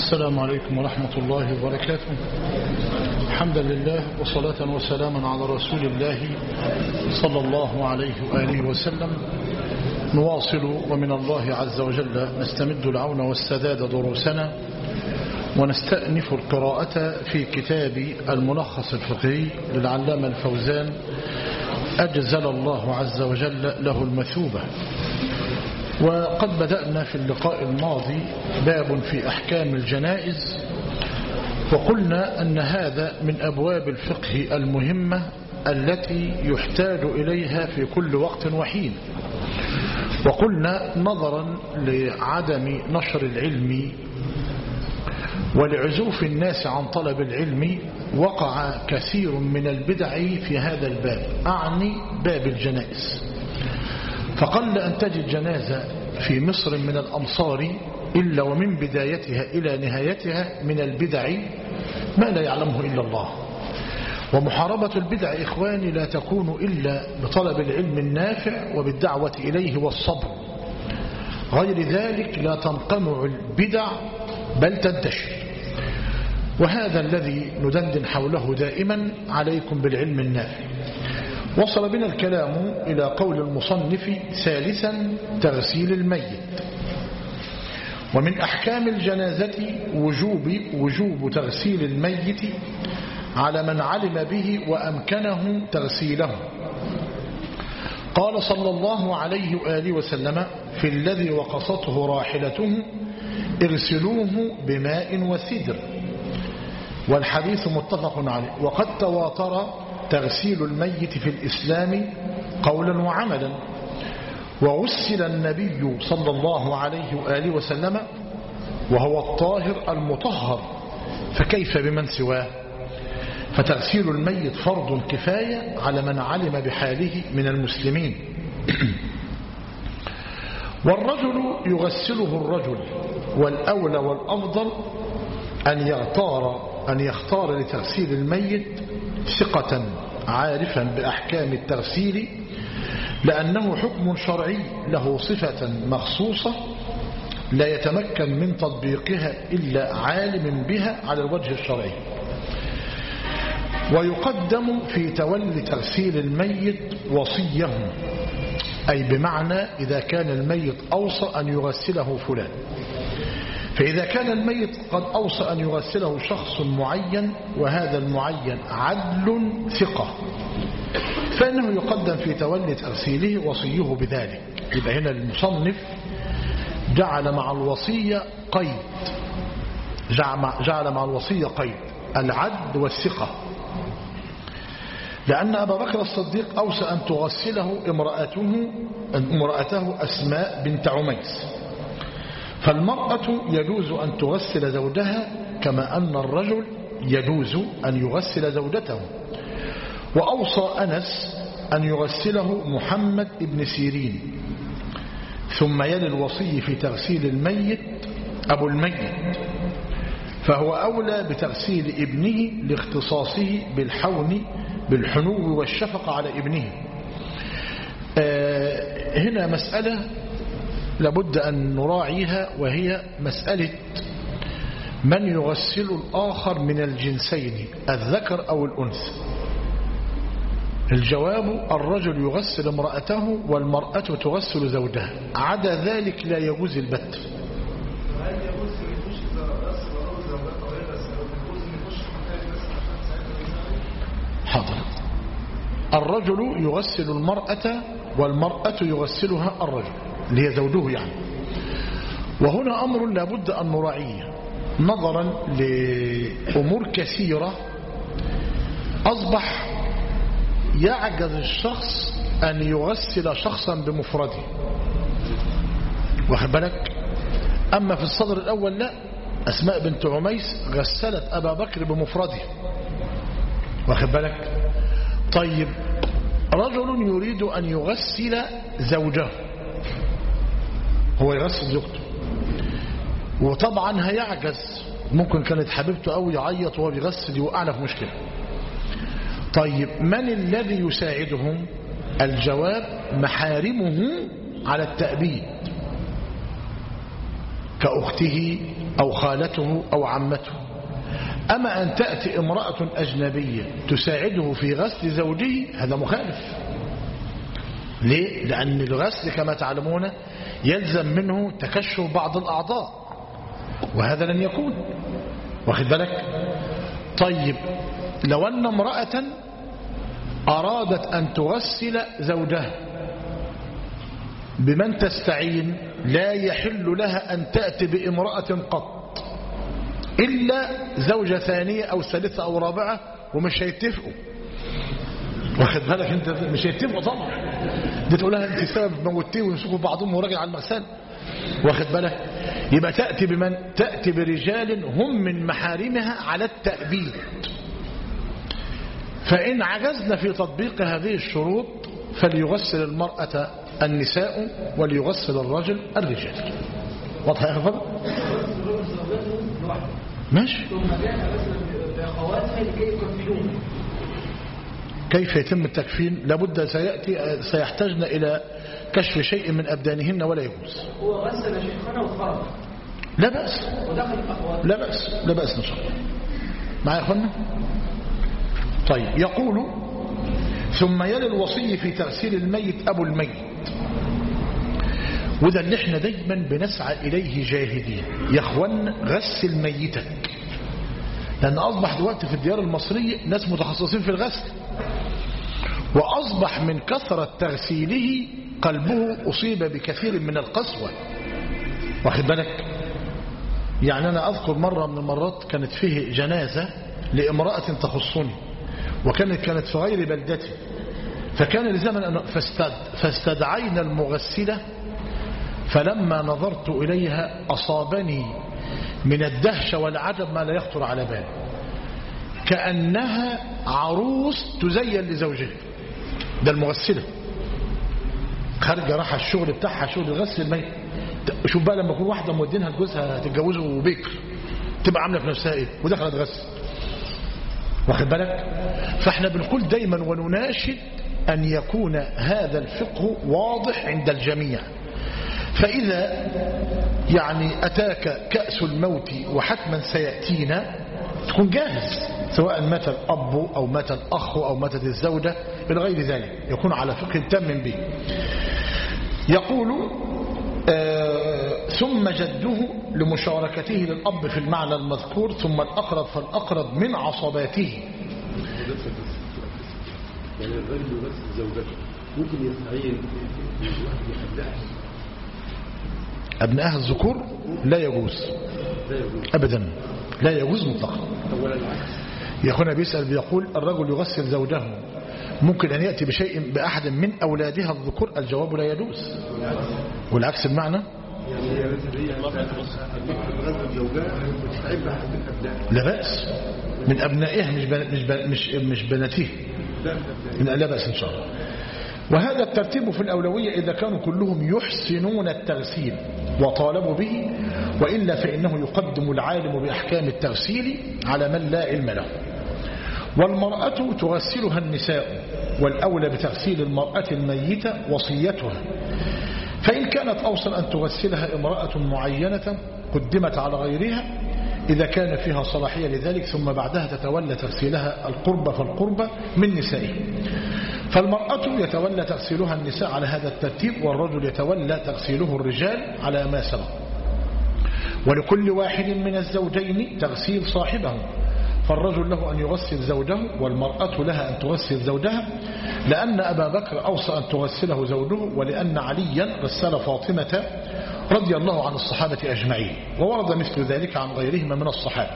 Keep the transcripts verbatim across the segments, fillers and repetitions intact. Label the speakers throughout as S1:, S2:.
S1: السلام عليكم ورحمة الله وبركاته. الحمد لله وصلاة وسلاما على رسول الله صلى الله عليه وآله وسلم. نواصل ومن الله عز وجل نستمد العون والسداد دروسنا، ونستأنف القراءة في كتاب الملخص الفقهي للعلامة الفوزان أجزل الله عز وجل له المثوبة. وقد بدأنا في اللقاء الماضي باب في أحكام الجنائز، وقلنا أن هذا من أبواب الفقه المهمة التي يحتاج إليها في كل وقت وحين. وقلنا نظرا لعدم نشر العلم ولعزوف الناس عن طلب العلم وقع كثير من البدع في هذا الباب، أعني باب الجنائز. فقل أن تجد جنازة في مصر من الأمصار إلا ومن بدايتها إلى نهايتها من البدع ما لا يعلمه إلا الله. ومحاربة البدع إخواني لا تكون إلا بطلب العلم النافع وبالدعوة إليه والصبر، غير ذلك لا تنقمع البدع بل تنتشر. وهذا الذي ندندن حوله دائما، عليكم بالعلم النافع. وصل بنا الكلام إلى قول المصنف ثالثا تغسيل الميت. ومن أحكام الجنازة وجوب, وجوب تغسيل الميت على من علم به وأمكنه تغسيله. قال صلى الله عليه وآله وسلم في الذي وقصته راحلته اغسلوه بماء وسدر، والحديث متفق عليه. وقد تواتر تغسيل الميت في الإسلام قولا وعملا، وغسل النبي صلى الله عليه وآله وسلم وهو الطاهر المطهر، فكيف بمن سواه؟ فتغسيل الميت فرض كفاية على من علم بحاله من المسلمين. والرجل يغسله الرجل، والأولى والأفضل أن يختار أن يختار لتغسيل الميت ثقة عارفا بأحكام التغسيل، لأنه حكم شرعي له صفة مخصوصة لا يتمكن من تطبيقها إلا عالم بها على الوجه الشرعي. ويقدم في تولي تغسيل الميت وصيه، أي بمعنى إذا كان الميت أوصى أن يغسله فلان، فإذا كان الميت قد أوصى أن يغسله شخص معين وهذا المعين عدل ثقة، فإنه يقدم في تولي تغسيله وصيه بذلك. يبقى هنا المصنف جعل مع الوصية قيد، جعل مع الوصية قيد العدل والثقة، لأن أبا بكر الصديق أوصى أن تغسله امرأته, امرأته أسماء بنت عميس، فالمرأة يجوز أن تغسل زوجها كما أن الرجل يجوز أن يغسل زوجته. وأوصى أنس أن يغسله محمد بن سيرين. ثم يلي الوصي في تغسيل الميت أبو الميت، فهو أولى بتغسيل ابنه لاختصاصه بالحون بالحنو والشفقة على ابنه. آه هنا مسألة لابد أن نراعيها، وهي مسألة من يغسل الآخر من الجنسين الذكر أو الأنثى. الجواب الرجل يغسل امرأته والمرأة تغسل زوجها، عدا ذلك لا يجوز البت. حاضر. الرجل يغسل المرأة والمرأة يغسلها الرجل اللي هي زوجه يعني. وهنا أمر لابد أن نراعيه نظرا لأمور كثيرة. أصبح يعجز الشخص أن يغسل شخصا بمفرده، واخد بالك؟ أما في الصدر الأول لا، أسماء بنت عميس غسلت أبا بكر بمفرده، واخد بالك؟ طيب رجل يريد أن يغسل زوجه، هو يغسل زوجته، وطبعا هيعجز، ممكن كانت حبيبته أو يعيط وهو بيغسل يوقعنا في مشكلة. طيب من الذي يساعدهم؟ الجواب محارمه على التأبيد كأخته أو خالته أو عمته. أما أن تأتي امرأة أجنبية تساعده في غسل زوجه هذا مخالف. ليه؟ لأن الغسل كما تعلمون يلزم منه تكشف بعض الأعضاء وهذا لن يكون، واخد بالك؟ طيب لو أن امرأة أرادت أن تغسل زوجها بمن تستعين لا يحل لها أن تأتي بامرأة قط إلا زوجة ثانية أو ثالثة أو رابعة ومش هيتفقوا، واخد بالك انت؟ مش هيتفقوا طبعا، دي تقول لها انت سبب موتيه ويمسكوا بعضهم وراجع على المغسل، واخد بالك؟ يبقى تأتي بمن؟ تأتي برجال هم من محارمها على التأبيد. فإن عجزنا في تطبيق هذه الشروط فليغسل المرأة النساء وليغسل الرجل الرجال. واضح يا أخي؟ ماشي. كيف يتم التكفين؟ لابد سيأتي سيحتاجنا إلى كشف شيء من أبدانهن ولا يجوز.
S2: هو غسل شيخنا وخرج
S1: لا بأس، لا بأس، لا بأس إن شاء الله. معايا يا أخوانا؟ طيب يقول ثم يلي الوصي في تغسيل الميت أبو الميت، وده اللي احنا دايما بنسعى إليه جاهدين يا أخوان، غسل ميتك، لأن أصبح دلوقتي في الديار المصرية ناس متخصصين في الغسل، وأصبح من كثرة تغسيله قلبه أصيب بكثير من القسوة، واخد بالك؟ يعني أنا أذكر مرة من المرات كانت فيه جنازة لامرأة تخصني وكانت كانت في غير بلدتي، فكان لزمن فاستد فاستدعينا المغسلة، فلما نظرت إليها أصابني من الدهشة والعجب ما لا يخطر على بال، كأنها عروس تزين لزوجها. ده المغسلة خارجة راح الشغل بتاعها شغل الغسل الميت. شوف بقى لما يكون واحدة مودينها لجوزها تتجوزه وبكر تبقى عاملة في نفسها ايه ودخلت غسل، واخد بالك؟ فاحنا بنقول دايما ونناشد أن يكون هذا الفقه واضح عند الجميع. فإذا يعني أتاك كأس الموت وحتما سيأتينا تكون جاهز، سواء مات الأب أو مات الأخ أو ماتت الزوجة إلى غير ذلك، يكون على فقه تام به. يقول آه ثم جده لمشاركته للأب في المعنى المذكور، ثم الأقرب فالأقرب من عصباته.
S3: يعني الرجل يغسل زوجته ممكن يستعين بواحد يحدها
S1: أبنائها الذكور؟ لا يجوز أبدا، لا يجوز مطلقا. يا أخونا بيسأل بيقول الرجل يغسل زوجه ممكن أن يأتي بشيء بأحد من أولادها الذكور؟ الجواب لا يجوز، والعكس المعنى لا بأس من أبنائها مش مش مش بناتها، لا بأس إن شاء الله. وهذا الترتيب في الأولوية إذا كانوا كلهم يحسنون التغسيل وطالبوا به، وإلا فإنه يقدم العالم بأحكام التغسيل على من لا علم له. والمرأة تغسلها النساء، والأولى بتغسيل المرأة الميتة وصيتها، فإن كانت أوصل أن تغسلها امرأة معينة قدمت على غيرها إذا كان فيها صلاحية لذلك، ثم بعدها تتولى تغسيلها القربة فالقربة من نسائه. فالمرأة يتولى تغسيلها النساء على هذا الترتيب، والرجل يتولى تغسيله الرجال على ما سبق. ولكل واحد من الزوجين تغسيل صاحبه، فالرجل له أن يغسل زوجه والمرأة لها أن تغسل زوجها، لأن أبا بكر أوصى أن تغسله زوجه، ولأن عليا غسل فاطمة رضي الله عن الصحابة أجمعين، وورد مثل ذلك عن غيرهما من الصحابة.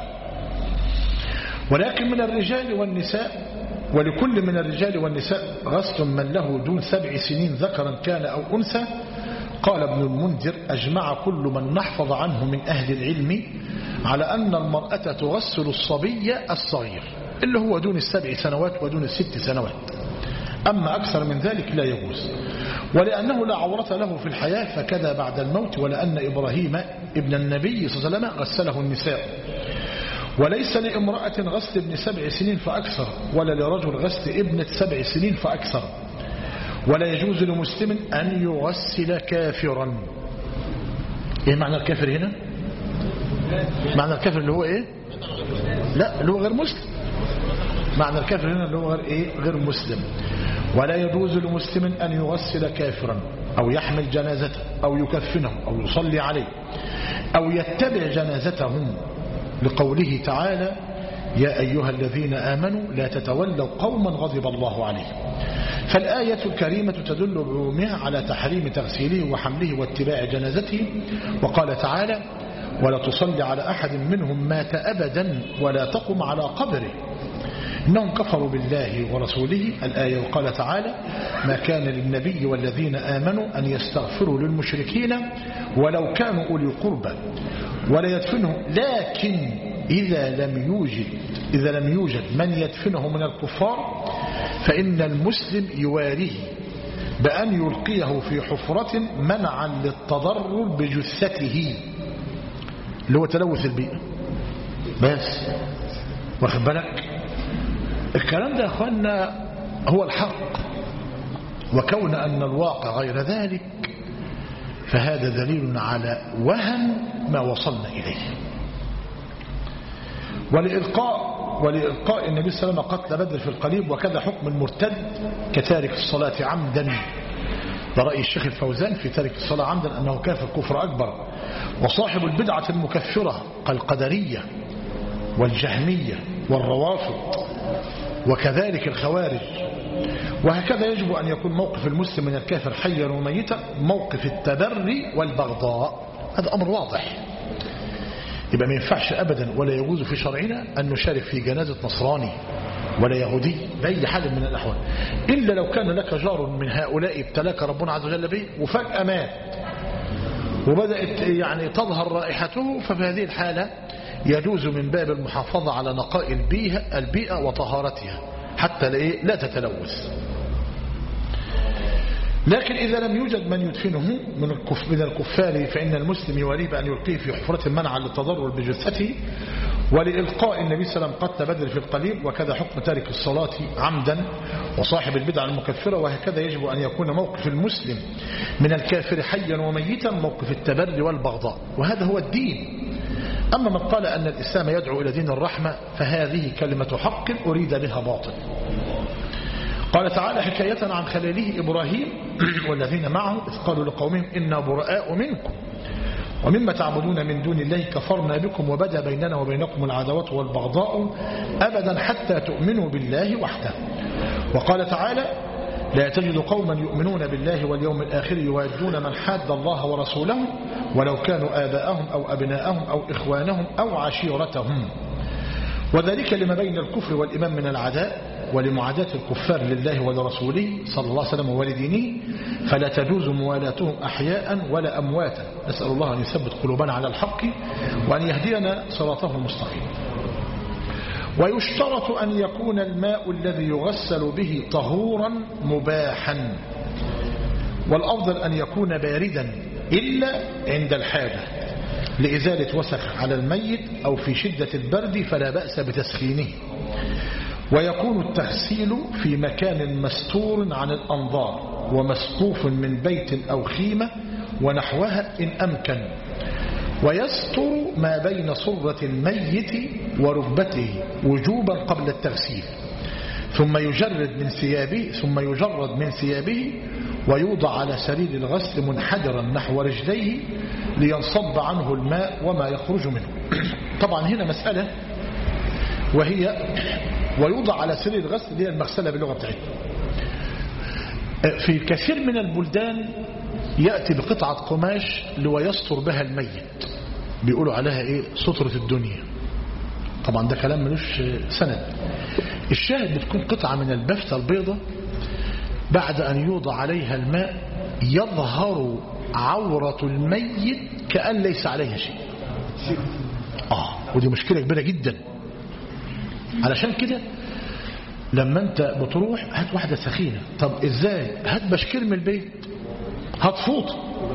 S1: ولكن من الرجال والنساء ولكل من الرجال والنساء غسل من له دون سبع سنين ذكرا كان أو أنثى. قال ابن المنذر أجمع كل من نحفظ عنه من أهل العلم على أن المرأة تغسل الصبي الصغير اللي هو دون السبع سنوات ودون الست سنوات، أما أكثر من ذلك لا يجوز، ولأنه لا عورة له في الحياة فكذا بعد الموت، ولأن إبراهيم ابن النبي صلى الله عليه وسلم غسله النساء. وليس لامرأة غسل ابن سبع سنين فأكثر، ولا لرجل غسل ابنة سبع سنين فأكثر. ولا يجوز لمسلم أن يغسل كافرا. إيه معنى الكافر هنا؟ معنى الكافر اللي هو ايه؟ لا، اللي هو غير مسلم. معنى الكافر هنا اللي هو غير ايه؟ غير مسلم. ولا يجوز لمسلم ان يغسل كافرا او يحمل جنازته او يكفنه او يصلي عليه او يتبع جنازتهم، لقوله تعالى: يا أيها الذين آمنوا لا تتولوا قوما غضب الله عليهم. فالآية الكريمة تدل بعمومها على تحريم تغسيله وحمله واتباع جنازته. وقال تعالى: ولا تصلي على أحد منهم مات أبدا ولا تقم على قبره إنهم كفروا بالله ورسوله. الآية. وقال تعالى: ما كان للنبي والذين آمنوا أن يستغفروا للمشركين ولو كانوا أولي قربى ولا يدفنهم، لكن إذا لم يوجد إذا لم يوجد من يدفنه من الكفار فإن المسلم يواريه بأن يلقيه في حفرة منعا للتضرر بجثته، اللي هو تلوث البيئة. بس واخد بالك الكلام ده يا أخوانا هو الحق، وكون أن الواقع غير ذلك فهذا دليل على وهن ما وصلنا إليه. ولإلقاء ولإلقاء النبي صلى الله عليه وسلم قتل بدر في القليب، وكذا حكم المرتد كتارك الصلاة عمدا. ده رأي الشيخ الفوزان في تارك الصلاة عمدا أنه كافر كفر أكبر. وصاحب البدعة المكفرة كالقدرية والجهمية والروافض وكذلك الخوارج. وهكذا يجب أن يكون موقف المسلم من الكافر حيا وميتا موقف التبري والبغضاء. هذا أمر واضح. يبقى ما ينفعش أبدا ولا يجوز في شرعنا أن نشارك في جنازة نصراني ولا يهودي بأي حال من الأحوال، إلا لو كان لك جار من هؤلاء ابتلاك ربنا عز وجل به وفجأة مات وبدأت يعني تظهر رائحته، ففي هذه الحالة يجوز من باب المحافظة على نقاء البيئة, البيئة وطهارتها حتى لا تتلوث. لكن إذا لم يوجد من يدفنه من من الكفار فإن المسلم يواليه بأن يلقيه في حفرة منعا للتضرر بجثته. ولإلقاء النبي صلى الله عليه وسلم قتل بدر في القليب، وكذا حكم تارك الصلاة عمدا وصاحب البدع المكفرة. وهكذا يجب أن يكون موقف المسلم من الكافر حيا وميتا موقف التبري والبغضاء، وهذا هو الدين. أما من قال أن الإسلام يدعو إلى دين الرحمة فهذه كلمة حق أريد بها باطل. قال تعالى حكاية عن خليله إبراهيم والذين معه إذ قالوا لقومهم إنا براء منكم ومما تعبدون من دون الله كفرنا بكم وبدا بيننا وبينكم العداوة والبغضاء أبدا حتى تؤمنوا بالله وحده. وقال تعالى لا تجد قوما يؤمنون بالله واليوم الآخر يوادون من حاد الله ورسوله ولو كانوا آباءهم أو أبناءهم أو إخوانهم أو عشيرتهم، وذلك لما بين الكفر والإيمان من العداء ولمعاداة الكفار لله ولرسوله صلى الله عليه وسلم ولدينه، فلا تجوز موالاتهم أحياء ولا أمواتا. نسأل الله أن يثبت قلوبنا على الحق وأن يهدينا صراطه المستقيم. ويشترط أن يكون الماء الذي يغسل به طهورا مباحا، والأفضل أن يكون باردا إلا عند الحاجة لإزالة وسخ على الميت أو في شدة البرد فلا بأس بتسخينه. ويكون التغسيل في مكان مستور عن الأنظار ومسقوف من بيت أو خيمة ونحوها إن أمكن، ويستر ما بين صرة الميت وركبته وجوبا قبل التغسيل، ثم يجرد من ثيابه ثم يجرد من ثيابه ويوضع على سرير الغسل منحدرا نحو رجليه لينصب عنه الماء وما يخرج منه. طبعا هنا مسألة وهي ويوضع على سرير الغسل دي المغسلة باللغة بتاعتنا. في كثير من البلدان يأتي بقطعة قماش ليستر بها الميت، بيقولوا عليها ايه سترة الدنيا. طبعا ده كلام ملوش سند. الشاهد بتكون قطعة من البفتة البيضة بعد أن يوضع عليها الماء يظهر عورة الميت كأن ليس عليها شيء. آه ودي مشكلة كبيرة جدا. علشان كده لما انت بتروح هات واحدة سخينة. طب ازاي؟ هات بشكير من البيت، هات فوط.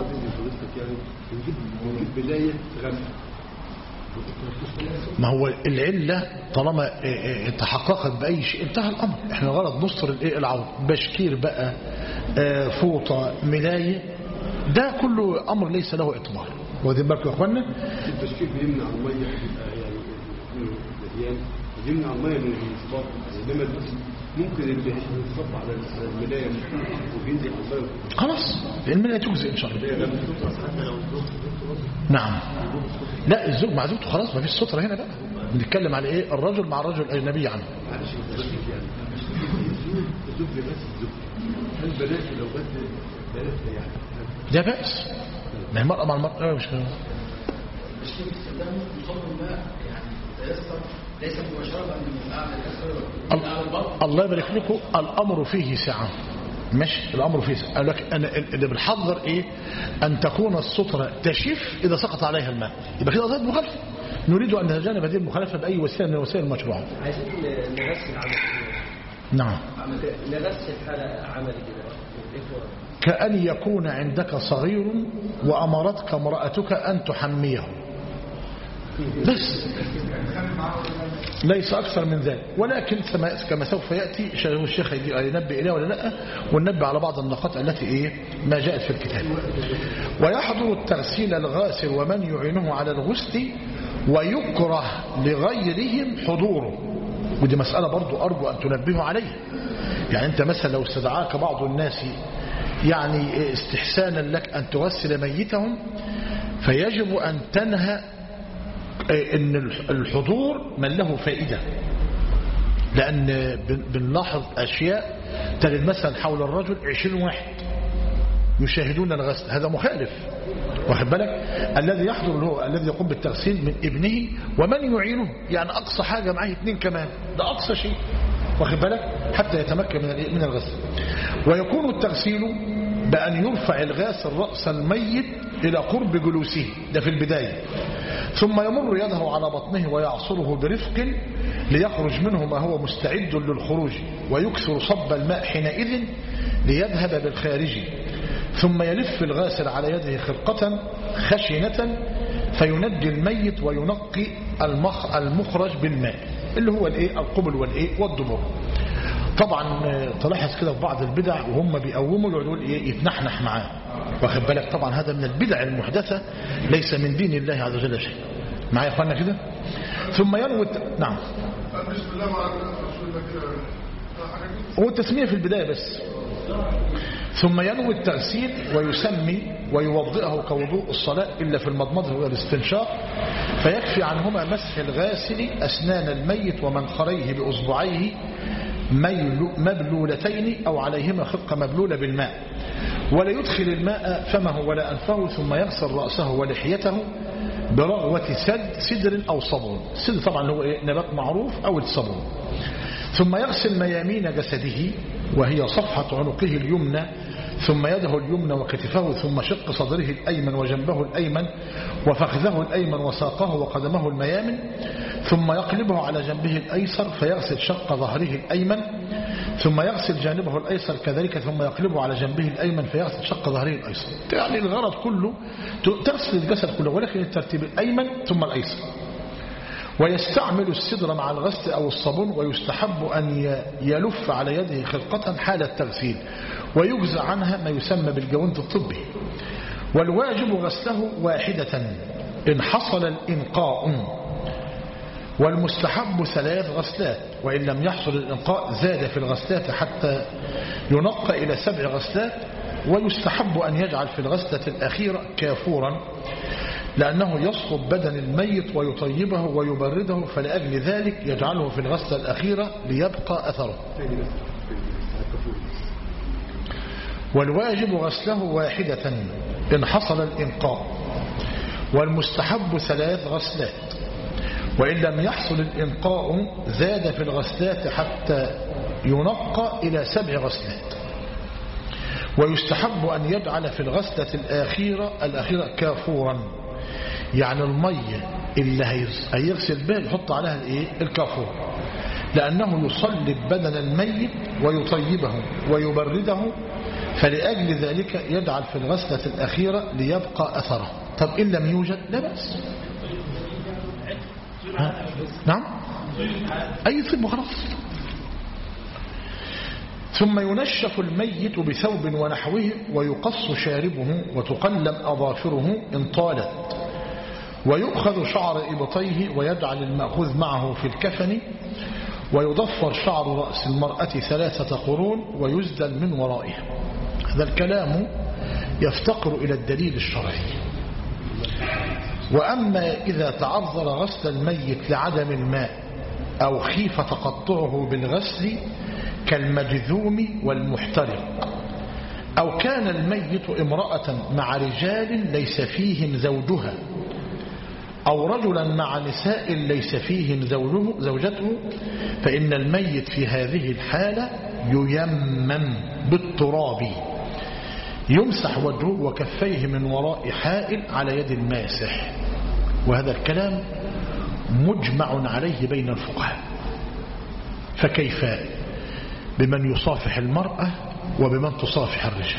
S1: ما هو العلة طالما تحققت بأي شيء انتهى الأمر. احنا غلط نصر العورة، بشكير بقى، فوطة، ملاية، ده كله أمر ليس له اعتبار. واخدين بالكم يا اخوانا؟
S3: التشكيل بيمنع الميه يبقى يعني مليان بيمنع الميه من الانصباط، انما ممكن اللي يصب على الملايه وبينزل على الميه
S1: خلاص الملايه تجزئ ان شاء الله. نعم. لا الزوج مع زوجته خلاص ما فيش ستره هنا بقى، بنتكلم على ايه؟ الرجل مع الرجل الاجنبي عنه.
S3: معلش التشكيل يعني الزوج بس الزوج هل بلاش لو بس بلاش يعني
S1: لا بأس، ما هي المرأة مع المرأة مش كده.
S2: الشيء استخدامه مصاب الماء يعني تيسر ليس مباشرة من أعلى الأسفل أعلى البطن.
S1: الله يبارك لكم، الأمر فيه سعة. ماشي الأمر فيه سعة. قال لك أنا اللي بنحضر إيه؟ أن تكون السترة تشف إذا سقط عليها الماء، يبقى كده قضية مخالفة. نريد أن نتجنب هذه المخالفة بأي وسيلة من الوسائل المشروعة.
S2: عايزين نغسل عمل.
S1: نعم.
S2: نغسل حالة عمل كده.
S1: كأن يكون عندك صغير وأمرتك امرأتك أن تحميه بس، ليس أكثر من ذلك. ولكن كما سوف يأتي الشيخ ينبه إليه ولا لا، وننبه على بعض النقاط التي إيه ما جاءت في الكتاب. ويحضر التغسيل الغاسل ومن يعينه على الغسل، ويكره لغيرهم حضوره. ودي مسألة برضو أرجو أن تنبهوا عليها. يعني أنت مثلا لو استدعاك بعض الناس يعني استحسانا لك أن تغسل ميتهم، فيجب أن تنهى أن الحضور من له فائدة، لأن بنلاحظ أشياء تجد مثلا حول الرجل عشرين واحد يشاهدون الغسل، هذا مخالف. واخد بالك؟ الذي يحضر هو الذي يقوم بالتغسيل من ابنه ومن يعينه، يعني أقصى حاجة معه اثنين كمان، ده أقصى شيء. واخد بالك؟ حتى يتمكن من من الغسل. ويكون التغسيل بأن يرفع الغاسل رأس الميت إلى قرب جلوسه، ده في البداية، ثم يمر يده على بطنه ويعصره برفق ليخرج منه ما هو مستعد للخروج، ويكثر صب الماء حينئذ ليذهب بالخارج، ثم يلف الغاسل على يده خرقة خشنة فينجي الميت وينقي المخ المخرج بالماء اللي هو الايه القبل والايه والدبر. طبعا تلاحظ كده في بعض البدع وهم بيقوموا يقولوا ايه يتنحنح معاه، واخد بالك؟ طبعا هذا من البدع المحدثة، ليس من دين الله عز وجل شيء. معايا يا اخوانا كده؟ ثم ينوي. نعم. هو التسمية في البداية بس. ثم ينوي التغسيل ويسمي ويوضئه كوضوء الصلاة إلا في المضمضة والاستنشاق، فيكفي عنهما مسح الغاسل أسنان الميت ومنخريه بأصبعيه مبلولتين أو عليهما خرقة مبلولة بالماء، ولا يدخل الماء فمه ولا أنفه، ثم يغسل رأسه ولحيته برغوة سد سدر أو صبر. السدر طبعا هو نبات معروف أو الصبر. ثم يغسل ميامين جسده وهي صفحة عنقه اليمنى، ثم يده اليمنى وكتفه، ثم شق صدره الأيمن وجنبه الأيمن وفخذه الأيمن وساقه وقدمه الميامن، ثم يقلبه على جنبه الأيسر فيغسل شق ظهره الأيمن، ثم يغسل جانبه الأيسر كذلك، ثم يقلبه على جنبه الأيمن فيغسل شق ظهره الأيسر. يعني الغرض كله تغسل الجسد كله، ولكن الترتيب الأيمن ثم الأيسر. ويستعمل السدر مع الغسل أو الصابون، ويستحب أن يلف على يده خرقة حال التغسيل، ويجزى عنها ما يسمى بالجوانت الطبي. والواجب غسله واحدة إن حصل الإنقاء، والمستحب ثلاث غسلات، وإن لم يحصل الإنقاء زاد في الغسلات حتى ينقى إلى سبع غسلات. ويستحب أن يجعل في الغسلة الأخيرة كافورا، لأنه يصلب بدن الميت ويطيبه ويبرده، فلأجل ذلك يجعله في الغسلة الأخيرة ليبقى أثره. والواجب غسله واحدة إن حصل الإنقاء، والمستحب ثلاث غسلات، وإن لم يحصل الإنقاء زاد في الغسلات حتى ينقى إلى سبع غسلات. ويستحب أن يجعل في الغسلة الأخيرة الأخيرة كافورا، يعني المية اللي هيغسل بها يحط عليها الايه الكافور، لأنه يصلب بدن الميت ويطيبه ويبرده، فلأجل ذلك يجعل في الغسلة الأخيرة ليبقى أثره. طب إن لم يوجد لا بأس. نعم أي طب خلاص. ثم ينشف الميت بثوب ونحوه ويقص شاربه وتقلم أظافره إن طالت، ويؤخذ شعر إبطيه ويجعل المأخوذ معه في الكفن، ويضفر شعر رأس المرأة ثلاثة قرون ويزدل من ورائها. هذا الكلام يفتقر إلى الدليل الشرعي. وأما إذا تعذر غسل الميت لعدم الماء أو خيف تقطعه بالغسل كالمجذوم والمحترق، أو كان الميت امرأة مع رجال ليس فيهم زوجها، أو رجلا مع نساء ليس فيهم زوجه زوجته، فإن الميت في هذه الحالة ييمم بالتراب، يمسح وجهه وكفيه من وراء حائل على يد الماسح. وهذا الكلام مجمع عليه بين الفقهاء. فكيف بمن يصافح المرأة وبمن تصافح الرجال؟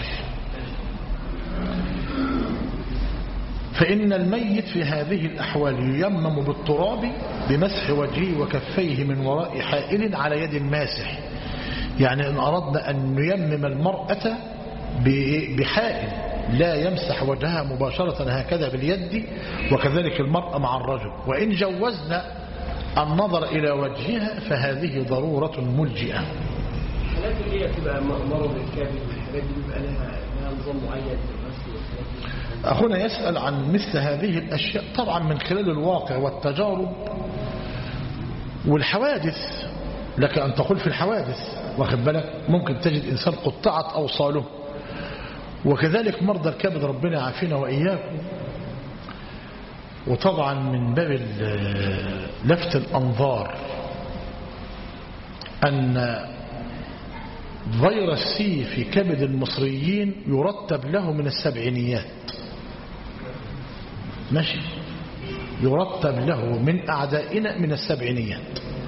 S1: فإن الميت في هذه الأحوال ييمم بالتراب بمسح وجهه وكفيه من وراء حائل على يد الماسح. يعني إن أردنا أن نيمم المرأة بحائل لا يمسح وجهها مباشرة هكذا باليد، وكذلك المرأة مع الرجل. وإن جوزنا النظر إلى وجهها فهذه ضرورة ملجئة.
S4: الحالات اللي هي تبقى مرض الكبد والحاجات دي بيبقى لها نظام معين
S1: أخونا يسأل عن مثل هذه الأشياء طبعا من خلال الواقع والتجارب والحوادث. لك أن تقول في الحوادث، واخد بالك، ممكن تجد إنسان قطعت أوصاله، وكذلك مرضى الكبد ربنا يعافينا وإياكم. وطبعا من باب لفت الأنظار أن فيروس سي في كبد المصريين يرتب له من السبعينيات، ماشي، يرتب له من أعدائنا من السبعينيات،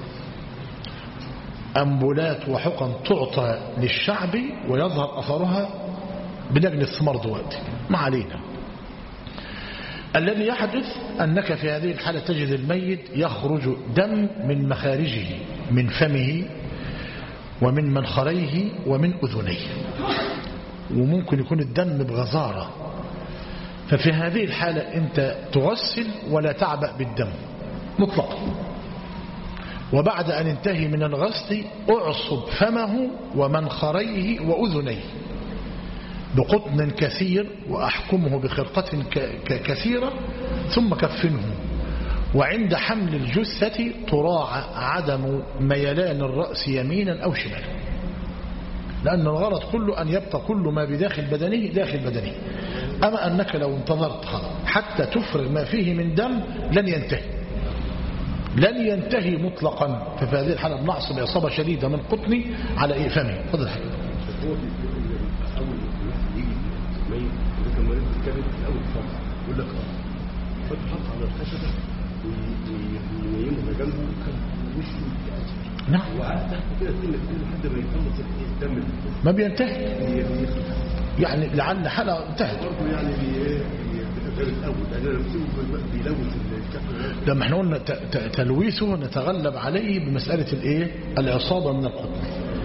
S1: أمبولات وحقن تعطى للشعب ويظهر أثرها بنجل الثمار دلوقتي. ما علينا. الذي يحدث أنك في هذه الحالة تجد الميت يخرج دم من مخارجه، من فمه ومن منخريه ومن أذنيه، وممكن يكون الدم بغزارة. ففي هذه الحالة أنت تغسل ولا تعبأ بالدم مطلقا، وبعد أن انتهي من الغسل أعصب فمه ومنخريه وأذنيه بقطن كثير وأحكمه بخرقة كثيرة ثم كفنه. وعند حمل الجثة تراعى عدم ميلان الرأس يمينا أو شمالا، لأن الغرض كله أن يبقى كل ما بداخل بدنه داخل بدنه. أما أنك لو انتظرت حتى تفرغ ما فيه من دم لن ينتهي لن ينتهي مطلقا. ففي هذه الحالة بنعصب عصابة شديدة من قطني على إيفامه. فضل حاجة
S3: هو في أول يجي ميت كان مريض بالكبد في أول فترة يقول لك اه فتحط على الخشبة وينيمه جنبه وكان وشه
S1: نعم،
S3: وقعد تحت كده سنة لحد ما يخلص الدم
S1: ما بينتهي، يعني لعل حالة انتهت
S3: برضه. يعني غير الأول لأن نفسه بيلوث الكفن.
S1: لما احنا قلنا تلويثه نتغلب عليه بمسألة الايه العصابة من القطن.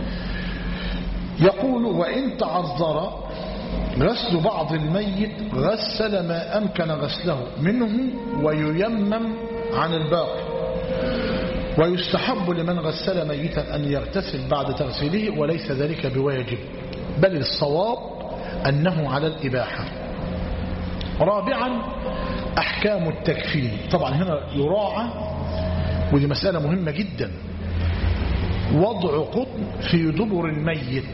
S1: يقول وإن تعذر غسل بعض الميت غسل ما أمكن غسله منه وييمم عن الباقي. ويستحب لمن غسل ميتا أن يغتسل بعد تغسيله وليس ذلك بواجب، بل الصواب أنه على الإباحة. رابعا أحكام التكفين. طبعا هنا يراعى، ودي مسألة مهمة جدا، وضع قطن في دبر الميت.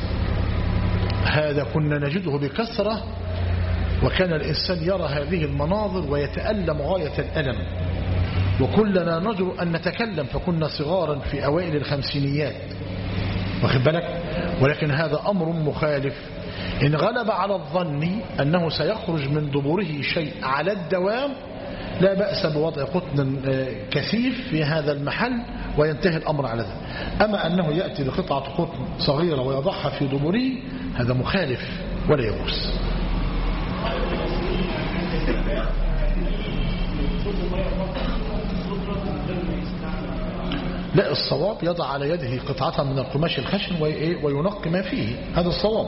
S1: هذا كنا نجده بكثرة، وكان الإنسان يرى هذه المناظر ويتألم غاية الألم، وكلنا نجر أن نتكلم، فكنا صغارا في أوائل الخمسينيات، واخد بالك. ولكن هذا أمر مخالف. إن غلب على الظن أنه سيخرج من دبره شيء على الدوام لا بأس بوضع قطن كثيف في هذا المحل وينتهي الأمر على ذلك. أما أنه يأتي بقطعة قطن صغيرة ويضعها في دبره هذا مخالف ولا يجوز. لا، الصواب يضع على يده قطعة من القماش الخشن وينقي ما فيه، هذا الصواب.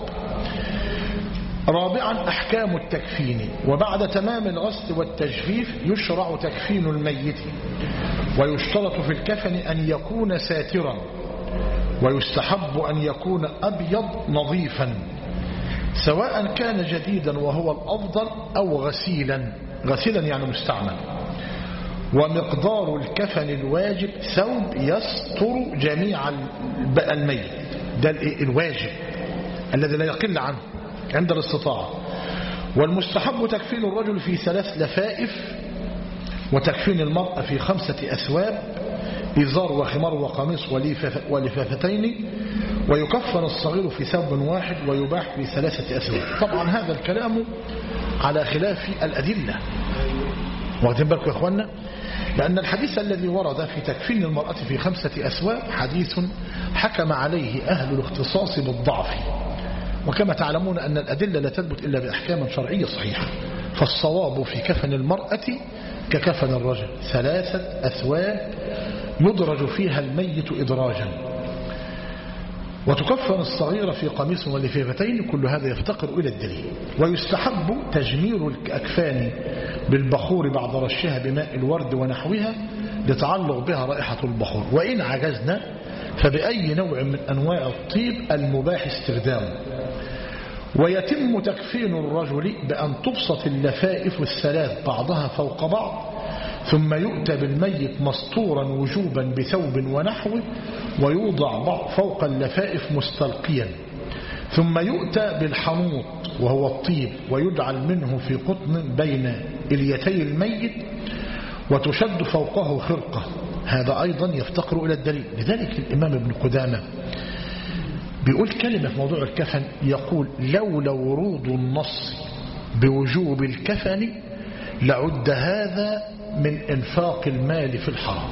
S1: رابعا أحكام التكفين. وبعد تمام الغسل والتجفيف يشرع تكفين الميت، ويشترط في الكفن أن يكون ساترا، ويستحب أن يكون أبيض نظيفا، سواء كان جديدا وهو الأفضل أو غسيلا، غسيلا يعني مستعمل. ومقدار الكفن الواجب ثوب يستر جميع الميت، ده الواجب الذي لا يقل عنه عند الاستطاعة. والمستحب تكفين الرجل في ثلاث لفائف، وتكفين المرأة في خمسة أثواب، إزار وخمار وقميص ولفافتين. ويكفن الصغير في ثوب واحد، ويباح في ثلاثة أثواب. طبعا هذا الكلام على خلاف الأدلة، واخدين بالكم يا اخوانا، لأن الحديث الذي ورد في تكفين المرأة في خمسة أثواب حديث حكم عليه أهل الاختصاص بالضعف، وكما تعلمون أن الأدلة لا تثبت إلا بأحكام شرعية صحيحة. فالصواب في كفن المرأة ككفن الرجل، ثلاثة أثواب يدرج فيها الميت إدراجا. وتكفن الصغيرة في قميص ولفافتين، كل هذا يفتقر إلى الدليل. ويستحب تجمير الأكفان بالبخور بعد رشها بماء الورد ونحوها لتعلق بها رائحة البخور. وإن عجزنا فبأي نوع من أنواع الطيب المباح استخدامه. ويتم تكفين الرجل بأن تبسط اللفائف الثلاث بعضها فوق بعض، ثم يؤتى بالميت مستورا وجوبا بثوب ونحوه، ويوضع فوق اللفائف مستلقيا، ثم يؤتى بالحنوط وهو الطيب، ويجعل منه في قطن بين اليتي الميت، وتشد فوقه خرقة. هذا أيضا يفتقر إلى الدليل. لذلك الإمام ابن قدامة بيقول كلمة في موضوع الكفن، يقول: لولا ورود النص بوجوب الكفن لعد هذا من انفاق المال في الحرام.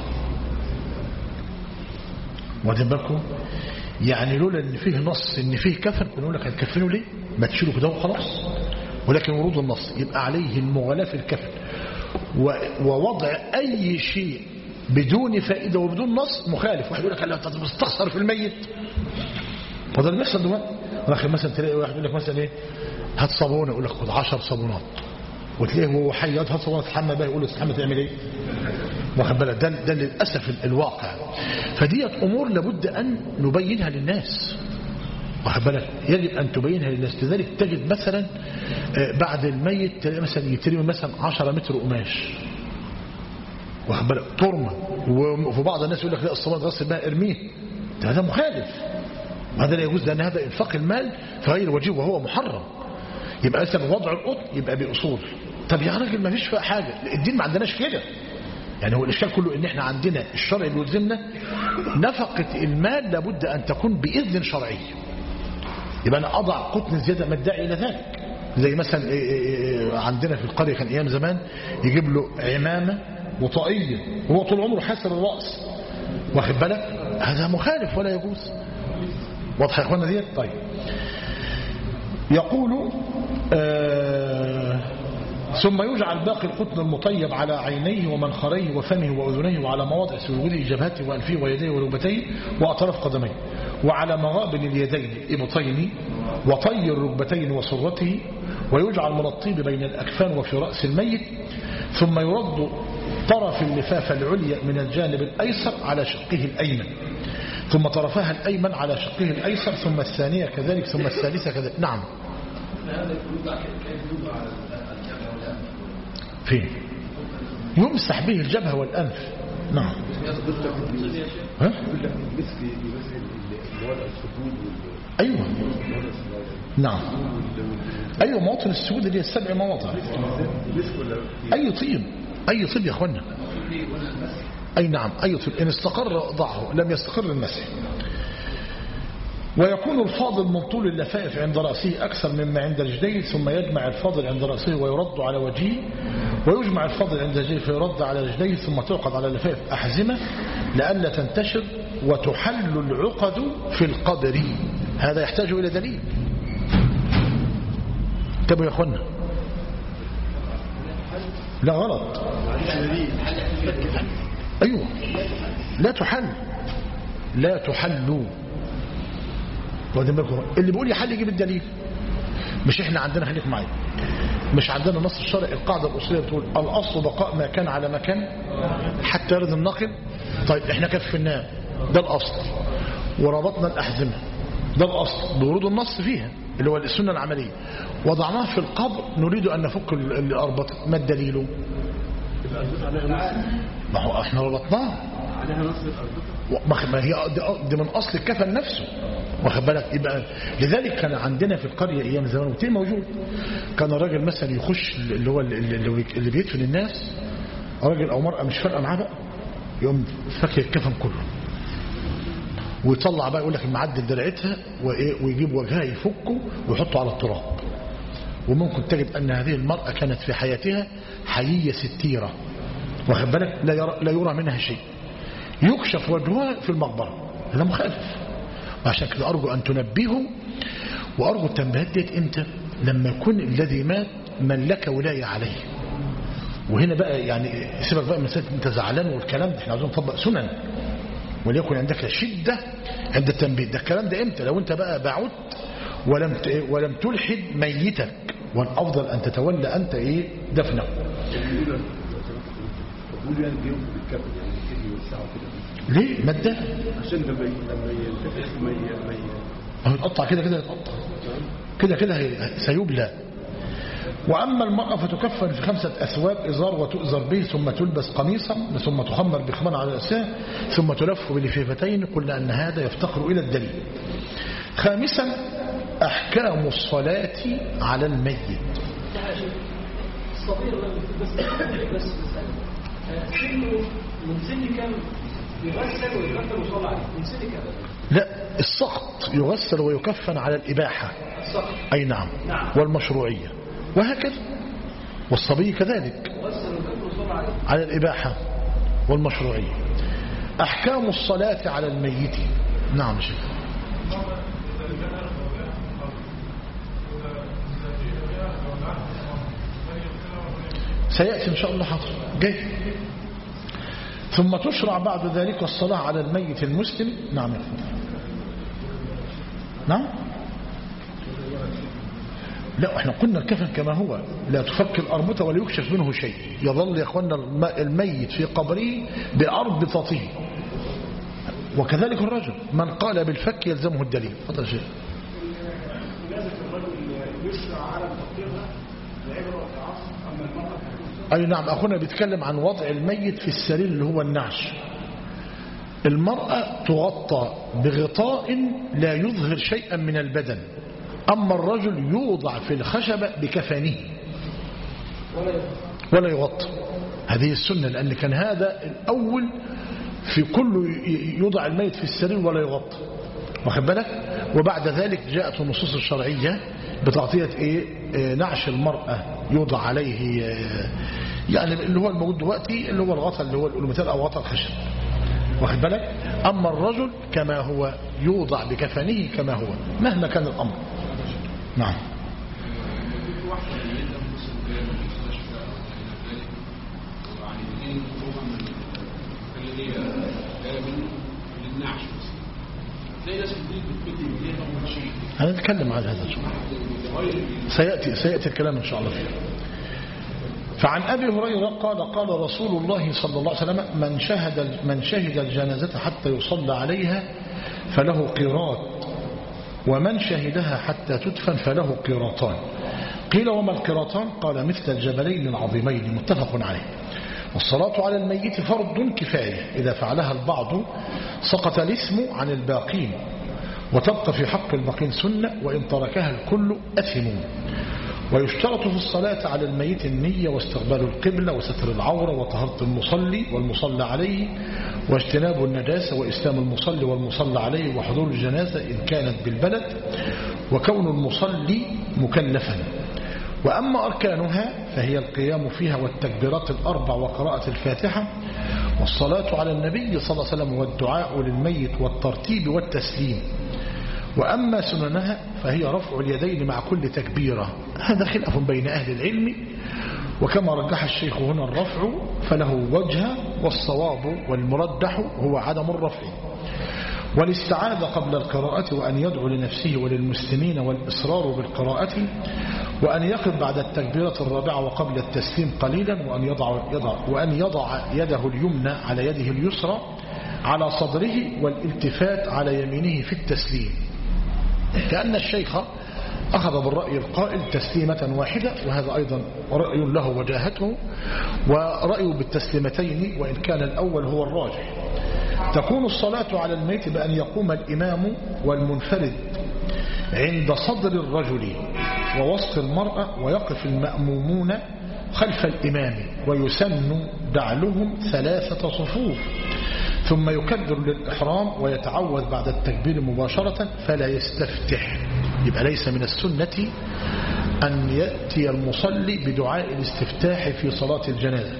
S1: واخدين بالكم؟ يعني لولا ان فيه نص ان فيه كفن كنا نقول لك هتكفنوا ليه؟ ما تشيلوا كده وخلاص. ولكن ورود النص يبقى عليه المغالاة في الكفن، ووضع اي شيء بدون فائدة وبدون نص مخالف. واحد يقول لك انت بتستخسر في الميت، وده اللي بيحصل دلوقتي. ولكن مثلا تلاقي واحد يقول لك مثلا ايه، هات صابونه، يقول لك خد عشر صابونات، وتلاقيه وهو حي هات صابونه تحمى بها، يقول له تحمى تعمل ايه؟ واخد بالك؟ ده ده للاسف الواقع. فديت امور لابد ان نبينها للناس، واخد بالك؟ يجب ان تبينها للناس. لذلك تجد مثلا بعد الميت تلاقي مثلا يترمي مثلا عشرة متر قماش، واخد بالك؟ ترمى. وفي بعض الناس يقول لك لا الصابونه تغسل بها ارميه، ده هذا مخالف، هذا لا يجوز، لأن هذا إنفاق المال في غير وجهه وهو محرم. يبقى مثلا وضع القطن يبقى بأصول. طب يا راجل ما فيش فيها حاجة، الدين ما عندناش كده. يعني هو الإشكال كله إن إحنا عندنا الشرع اللي يلزمنا نفقة المال لابد أن تكون بإذن شرعي. يبقى أنا أضع قطن زيادة ما الداعي إلى ذلك. زي مثلا عندنا في القرية كان أيام زمان يجيب له عمامة وطاقية وهو طول عمره حاسر الرأس، واخد بالك؟ هذا مخالف ولا يجوز. واضح يا اخوانا ديت؟ طيب. يقول آه ثم يجعل باقي القطن المطيب على عينيه ومنخريه وفمه وأذنيه، وعلى مواضع سجوده جبهته وأنفه ويديه وركبتيه وأطراف قدميه، وعلى مغابن اليدين إبطين وطي الركبتين وسرته، ويجعل من الطيب بين الأكفان وفي رأس الميت. ثم يرد طرف اللفافة العليا من الجانب الأيسر على شقه الأيمن، ثم طرفها الأيمن على شقه الأيسر، ثم الثانية كذلك، ثم الثالثة كذلك. نعم. فين؟ يمسح به الجبهة والأنف. نعم. ها؟ أيوة. نعم. أيوة، مواطن السجود اللي هي السبع مواطن. أي طيب، أي طيب يا أخوانا. أي نعم، أي طيب، إن استقر ضعه، لم يستقر المسح. ويكون الفاضل من طول اللفائف عند رأسه أكثر مما عند رجليه، ثم يجمع الفاضل عند رأسه ويرد على وجهه، ويجمع الفاضل عند رجليه فيرد على رجليه، ثم تعقد على اللفائف أحزمة لئلا تنتشر، وتحل العقد في القدر. هذا يحتاج إلى دليل. انتبهوا يا أخوانا. لا غلط. أيوة لا تحل لا تحل. اللي بيقول يحل يجيب الدليل. مش احنا عندنا، خليكم معايا، مش عندنا نص الشرع القاعدة الأصولية بتقول الأصل بقاء ما كان على مكان حتى يرد الناقل. طيب احنا كفناه، ده الأصل، وربطنا الأحزمة، ده الأصل بورود النص فيها اللي هو السنة العملية، وضعناه في القبر نريد أن نفك اللي أربط. ما الدليل؟ ما هو احنا ربطناه، ما هي دي من أصل الكفن نفسه، واخد بالك. يبقى لذلك كان عندنا في القرية أيام زمان وتين موجود، كان الراجل مثلا يخش اللي هو اللي بيدفن الناس، راجل أو مرأة مش فارقة معاه بقى، يقوم فكر الكفن كله ويطلع بقى يقول لك المعدل درعتها ويجيب وجهها يفكه ويحطه على التراب. وممكن تجد أن هذه المرأة كانت في حياتها حيية ستيرة، واخد بالك، لا يرى, لا يرى منها شيء، يكشف وجهها في المقبرة. هذا مخالف. وعشان كده أرجو أن تنبهوا، وأرجو التنبيهات ديت إمتى؟ لما يكون الذي مات من لك ولاية عليه. وهنا بقى يعني سيبك بقى من سنة أنت زعلان والكلام ده، احنا عاوزين نطبق سنن، وليكن عندك شدة عند التنبيه. ده الكلام ده إمتى؟ لو أنت بقى بعدت ولم ولم تلحد ميتك، والأفضل أن تتولى أنت إيه دفنه. ليه؟ مادة
S3: عشان لما لما ينتفخ ما
S1: ما يتقطع كده كده يتقطع كده كده سيبلى. وأما المرأة فتكفن في خمسة أثواب، إزار وتؤزر به، ثم تلبس قميصا، ثم تخمر بخمار على رأسها، ثم تلف بلفيفتين. قلنا أن هذا يفتقر إلى الدليل. خامسا أحكام الصلاة على الميت.
S4: الصغير بس سنه من سن كم يغسل ويكفن ويصلى عليه؟ من سن كم؟
S1: لا، السقط يغسل ويكفن على الإباحة.
S4: السقط
S1: أي نعم.
S4: نعم.
S1: والمشروعية وهكذا، والصبي كذلك
S4: يغسل ويكفن ويصلى عليه
S1: على الإباحة والمشروعية. أحكام الصلاة على الميت. نعم شيخ. سيأتي إن شاء الله حاضر جاي. ثم تشرع بعد ذلك الصلاة على الميت المسلم. نعم يا فندم. نعم. لا احنا قلنا الكفن كما هو، لا تفك الأربطة ولا يكشف منه شيء، يظل يا اخوانا الميت في قبره بأربطته. وكذلك الرجل من قال بالفك يلزمه الدليل. فضل شيء. أي نعم. أخونا بيتكلم عن وضع الميت في السرير اللي هو النعش. المرأة تغطى بغطاء لا يظهر شيئا من البدن، أما الرجل يوضع في الخشبة بكفانه ولا يغطى. هذه السنة، لأن كان هذا الأول في كل يوضع الميت في السرير ولا يغطى، واخد بالك. وبعد ذلك جاءت النصوص الشرعية بتغطية إيه؟ نعش المرأة يوضع عليه يعني اللي هو الموجود دلوقتي اللي هو الغطاء اللي هو الألومتال أو غطاء الخشب، واخد بالك. أما الرجل كما هو يوضع بكفنه كما هو مهما كان الأمر. نعم. هنتكلم عن هذا سيأتي سيأتي الكلام إن شاء الله فيه. فعن أبي هريرة قال قال رسول الله صلى الله عليه وسلم من شهد من شهد الجنازة حتى يصلى عليها فله قيراط، ومن شهدها حتى تدفن فله قيراطان. قيل وما القيراطان؟ قال مثل الجبلين العظيمين، متفق عليه. والصلاة على الميت فرض كفاية، إذا فعلها البعض سقط الاسم عن الباقين، وتبقى في حق الباقين سنة، وإن تركها الكل أثمون. ويشترط في الصلاة على الميت النية واستقبال القبلة وستر العورة وطهارة المصلي والمصلى عليه واجتناب النجاسة وإسلام المصلي والمصلى عليه وحضور الجنازة إن كانت بالبلد وكون المصلي مكلفا. وأما أركانها فهي القيام فيها والتكبيرات الأربع وقراءة الفاتحة والصلاة على النبي صلى الله عليه وسلم والدعاء للميت والترتيب والتسليم. وأما سننها فهي رفع اليدين مع كل تكبيرة، هذا خلاف بين أهل العلم، وكما رجح الشيخ هنا الرفع فله وجه والصواب والمرجح هو عدم الرفع. والاستعاذة قبل القراءة وأن يدعو لنفسه وللمسلمين والإصرار بالقراءة وأن يقف بعد التكبيرة الرابعة وقبل التسليم قليلا وأن يضع, يضع, وأن يضع يده اليمنى على يده اليسرى على صدره والالتفات على يمينه في التسليم، كأن الشيخ أخذ بالرأي القائل تسليمة واحدة، وهذا أيضا رأي له وجاهته، ورأيه بالتسليمتين وإن كان الأول هو الراجح. تكون الصلاة على الميت بأن يقوم الإمام والمنفرد عند صدر الرجل ووسط المرأة ويقف المأمومون خلف الإمام ويسن دعلهم ثلاثة صفوف، ثم يكبر للإحرام ويتعوذ بعد التكبير مباشرة فلا يستفتح. يبقى ليس من السنة أن يأتي المصلي بدعاء الاستفتاح في صلاة الجنازة،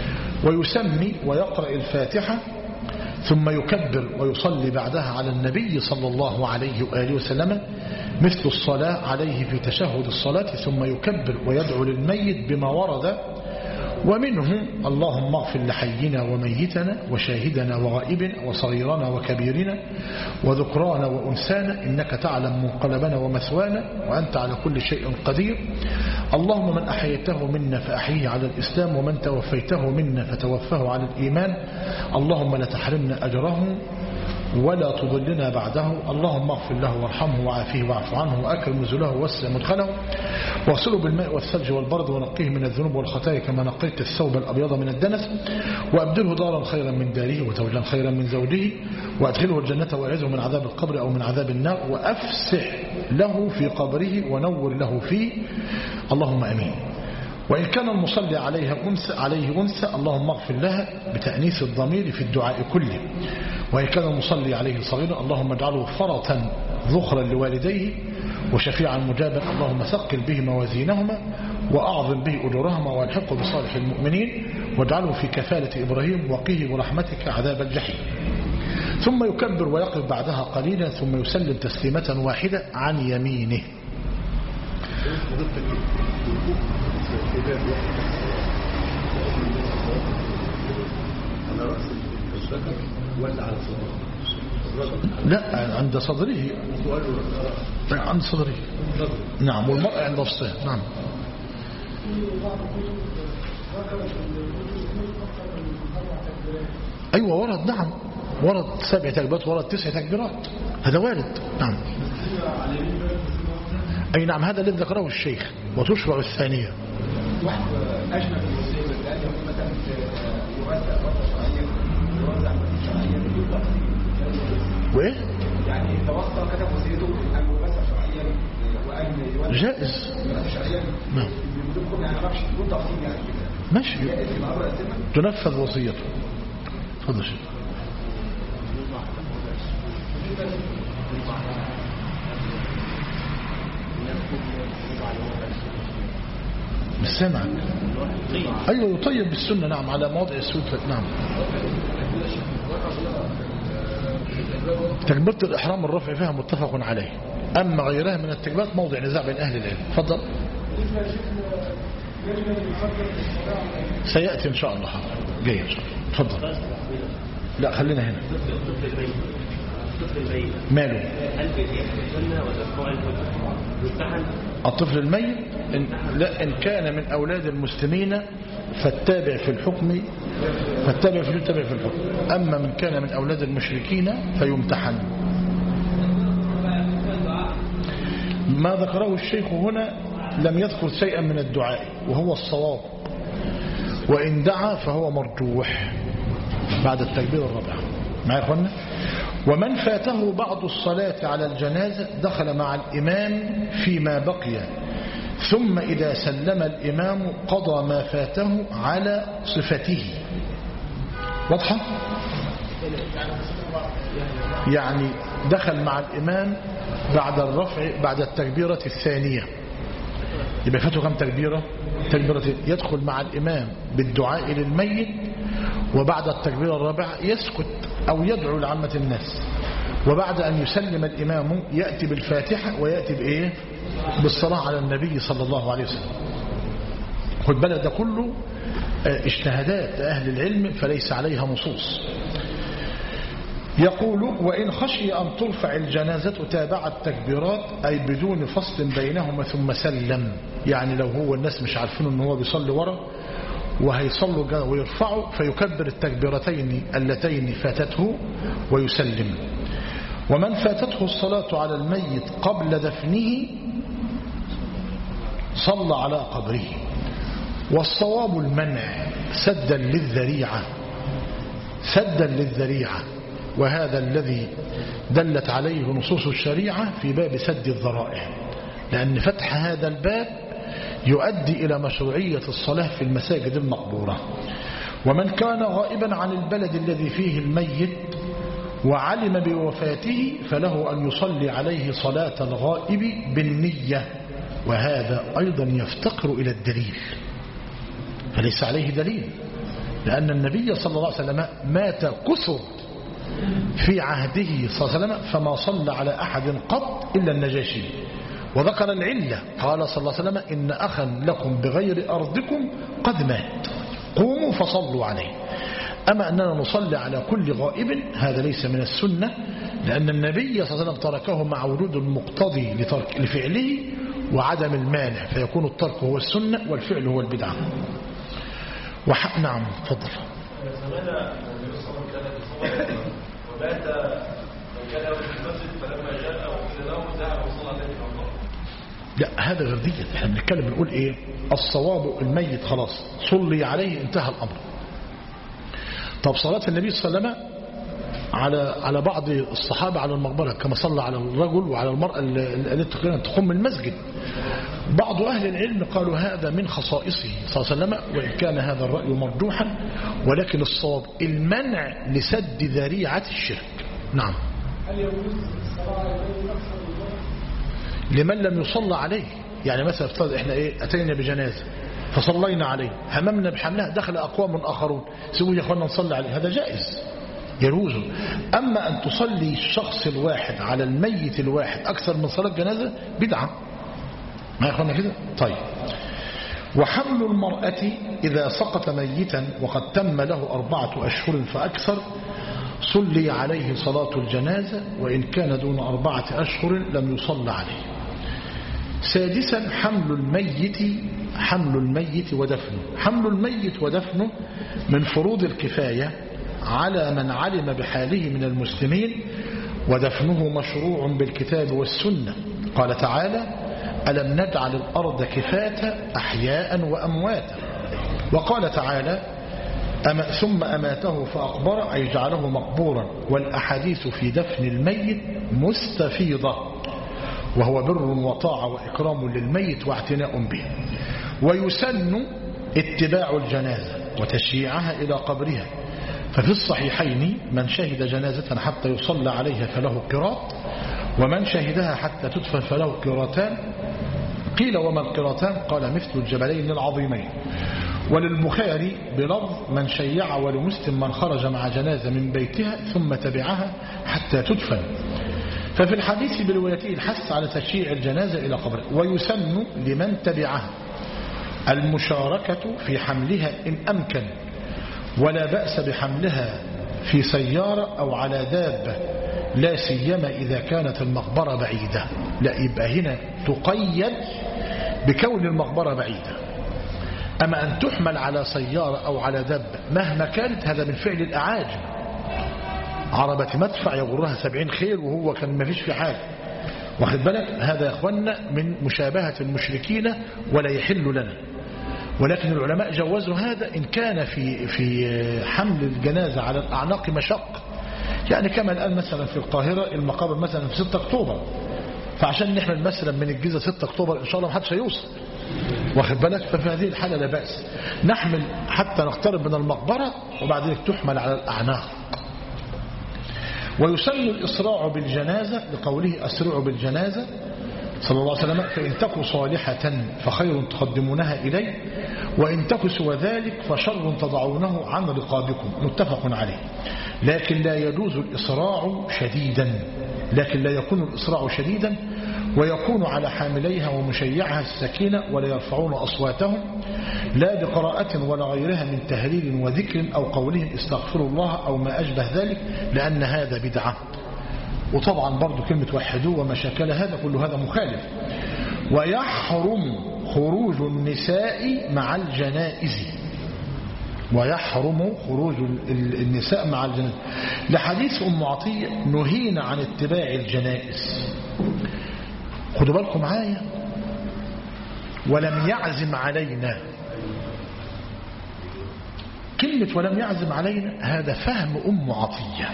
S1: ويسمي ويقرأ الفاتحة ثم يكبر ويصلي بعدها على النبي صلى الله عليه وآله وسلم مثل الصلاة عليه في تشهد الصلاة، ثم يكبر ويدعو للميت بما ورد، ومنه اللهم اغفر لحينا وميتنا وشاهدنا وغائبنا وصغيرنا وكبيرنا وذكرانا وأنسانا إنك تعلم منقلبنا ومثوانا وأنت على كل شيء قدير. اللهم من أحييته منا فأحيه على الإسلام ومن توفيته منا فتوفه على الإيمان. اللهم لا تحرمنا أجره ولا تضلنا بعده. اللهم اغفر له وارحمه وعافيه واعف عنه وأكرم نزله ووسع مدخله واغسله بالماء والثلج والبرد ونقيه من الذنوب والخطايا كما نقيت الثوب الأبيض من الدنس، وأبدله دارا خيرا من داره وزوجا خيرا من زوجه وأدخله الجنة وأعذه من عذاب القبر أو من عذاب النار وأفسح له في قبره ونور له فيه. اللهم أمين. وإن كان المصلي عليها أنثى عليه أنثى اللهم اغفر لها بتأنيث الضمير في الدعاء كله. وإن كان المصلي عليه صغيرا اللهم اجعله فرطا ذخرا لوالديه وشفيعا مجابا. اللهم ثقل به موازينهما وأعظم به أجورهما والحقه بصالح المؤمنين واجعله في كفالة إبراهيم وقيه برحمتك عذاب الجحيم. ثم يكبر ويقف بعدها قليلا ثم يسلم تسليمة واحدة عن يمينه. لا عند صدره، عند صدره. نعم. والمرأة عند نفسها. نعم. أيوة ورد. نعم ورد سبع تكبيرات، ورد تسع تكبيرات، هذا وارد. نعم. أي نعم هذا الذي ذكره الشيخ. وتشرع الثانية
S2: أجمل المسلمين الآن يقول مثلا يوزع فترة شرعية يوزع فترة شرعية
S1: وإيه؟
S2: يعني توصل كتب وسيده أن يوزع شرعيا وأن يوزع
S1: جائز.
S2: شرعيا.
S1: نعم.
S2: بدونكم يعني معرفش بدون تفصيل يعني كده.
S1: ماشي. تنفذ وصيته. تفضل شيء. مش سامعك. أيوة يطيب بالسنة. نعم على مواضع السود. نعم. تكبيرة الإحرام الرفع فيها متفق عليه، أما غيرها من التكبيرات موضع نزاع بين أهل العلم. تفضل. سيأتي إن شاء الله. جاي إن شاء الله. تفضل. لا خلينا هنا. ماله الطفل الميت؟ إن لا إن كان من أولاد المسلمين فالتابع في الحكم فالتابع في التابع في الحكم، أما من كان من أولاد المشركين فيمتحن. ما ذكره الشيخ هنا لم يذكر شيئا من الدعاء وهو الصواب، وإن دعا فهو مرجوح بعد التكبير الرابع. ما يخوانا. ومن فاته بعض الصلاة على الجنازة دخل مع الإمام فيما بقي، ثم إذا سلم الإمام قضى ما فاته على صفته. واضحة؟ يعني دخل مع الإمام بعد الرفع بعد التكبيرة الثانية، يبقى فاته كم تكبيرة؟ تكبيرة. يدخل مع الإمام بالدعاء للميت، وبعد التكبيرة الرابعة يسكت أو يدعو لعامة الناس، وبعد أن يسلم الإمام يأتي بالفاتحة ويأتي بإيه؟ بالصلاة على النبي صلى الله عليه وسلم. خد بالك ده كله اجتهادات أهل العلم فليس عليها نصوص. يقول وإن خشي أن ترفع الجنازة تابع التكبيرات أي بدون فصل بينهما ثم سلم. يعني لو هو الناس مش عارفين أنه هو بيصلي ورا وهيصلوا ويرفعوا فيكبر التكبيرتين اللتين فاتته ويسلم. ومن فاتته الصلاة على الميت قبل دفنه صلى على قبره. والصواب المنع سدا للذريعة سدا للذريعة وهذا الذي دلت عليه نصوص الشريعة في باب سد الذرائع، لأن فتح هذا الباب يؤدي إلى مشروعية الصلاة في المساجد المقبورة. ومن كان غائبا عن البلد الذي فيه الميت وعلم بوفاته فله أن يصلي عليه صلاة الغائب بالنية، وهذا أيضا يفتقر إلى الدليل، فليس عليه دليل، لأن النبي صلى الله عليه وسلم مات كثر في عهده صلى الله عليه وسلم فما صلى على أحد قط إلا النجاشي، وذكر العلة قال صلى الله عليه وسلم إن أخا لكم بغير أرضكم قد مات قوموا فصلوا عليه. أما أننا نصلي على كل غائب هذا ليس من السنة، لأن النبي صلى الله عليه وسلم تركه مع وجود المقتضي لترك لفعله وعدم المانع، فيكون الترك هو السنة والفعل هو البدعة. وح... نعم تفضل.
S5: زمان النبي صلى الله عليه وسلم وبات كان يوم في المسجد فلما جاء وقيل له ذهب وصلى عليه في الله.
S1: لا هذا غير ديت، احنا بنتكلم بنقول ايه؟ الصواب الميت خلاص صلي عليه انتهى الامر. طب صلاة النبي صلى الله عليه وسلم على على بعض الصحابة على المقبرة كما صلى على الرجل وعلى المرأة التي تقوم المسجد. بعض أهل العلم قالوا هذا من خصائصه صلى الله عليه وسلم، وإن كان هذا الرأي مرجوحا، ولكن الصواب المنع لسد ذريعة الشرك. نعم.
S4: هل يجوز الصلاة عليه أكثر من
S1: لمن لم يصلى عليه؟ يعني مثلا افترض احنا ايه أتينا بجنازة فصلينا عليه هممنا بحملها دخل أقوام آخرون سيقول يا أخوانا نصلي عليه، هذا جائز يجوز. أما أن تصلي الشخص الواحد على الميت الواحد أكثر من صلاة جنازة بدعة، ما يخلنا كده. طيب. وحمل المرأة إذا سقط ميتا وقد تم له أربعة أشهر فأكثر صلي عليه صلاة الجنازة، وإن كان دون أربعة أشهر لم يصلى عليه. سادسا حمل الميت حمل الميت ودفنه. حمل الميت ودفنه من فروض الكفاية على من علم بحاله من المسلمين، ودفنه مشروع بالكتاب والسنة. قال تعالى ألم نجعل الأرض كفاة أحياء وأمواتا. وقال تعالى أما ثم أماته فأقبر أي جعله مقبورا. والأحاديث في دفن الميت مستفيضة، وهو بر وطاعة وإكرام للميت واعتناء به. ويسن اتباع الجنازة وتشييعها إلى قبرها، ففي الصحيحين من شهد جنازة حتى يصلى عليها فله قراط، ومن شهدها حتى تدفن فله قراطان. قيل وما القراطان؟ قال مثل الجبلين العظيمين. وللبخاري بلفظ من شيع، ولمسلم من خرج مع جنازة من بيتها ثم تبعها حتى تدفن. ففي الحديث بروايته الحث على تشييع الجنازة إلى قبره. ويسن لمن تبعها المشاركة في حملها إن أمكن، ولا بأس بحملها في سيارة أو على دابة، لا سيما إذا كانت المقبرة بعيدة. لا يبقى هنا تقيد بكون المقبرة بعيدة. أما أن تحمل على سيارة أو على دابة مهما كانت هذا من فعل الأعاجم، عربة مدفع يغرها سبعين خيل وهو كان ما فيش في حاجة، واخد بالك؟ هذا يا أخوانا من مشابهة المشركين ولا يحل لنا. ولكن العلماء جوزوا هذا إن كان في في حمل الجنازة على الأعناق مشق، يعني كما الآن مثلا في القاهرة المقابر مثلا في ستة أكتوبر، فعشان نحمل مثلا من الجيزة ستة أكتوبر إن شاء الله ما حدش هيوصل، واخد بالك؟ ففي هذه الحالة لا بأس نحمل حتى نقترب من المقبرة وبعدين تحمل على الأعناق. ويسن الإسراع بالجنازة لقوله أسرعوا بالجنازة صلى الله عليه وسلم، فإن تكن صالحة فخير تقدمونها إليه، وإن تكن سوى ذلك فشر تضعونه عن رقابكم، متفق عليه. لكن لا يجوز الإسراع شديدا، لكن لا يكون الإسراع شديدا ويكون على حامليها ومشيعها السكينة ولا يرفعون أصواتهم لا بقراءة ولا غيرها من تهليل وذكر أو قولهم استغفروا الله أو ما أشبه ذلك لأن هذا بدعة. وطبعا برضو كلمة وحدوه وما شكل هذا كل هذا مخالف. ويحرم خروج النساء مع الجنائز ويحرم خروج النساء مع الجنائز لحديث أم عطية نهينا عن اتباع الجنائز. خدوا بالكم معايا. ولم يعزم علينا، كلمة ولم يعزم علينا هذا فهم أم عطية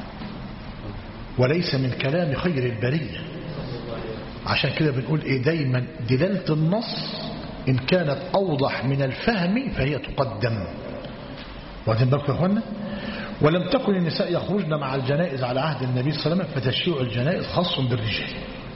S1: وليس من كلام خير البرية. عشان كده بنقول إيه دايما دلالة النص إن كانت أوضح من الفهم فهي تقدم. واخدين بالكم يا اخوانا. ولم تكن النساء يخرجن مع الجنائز على عهد النبي صلى الله عليه وسلم فتشيع الجنائز خاص بالرجال.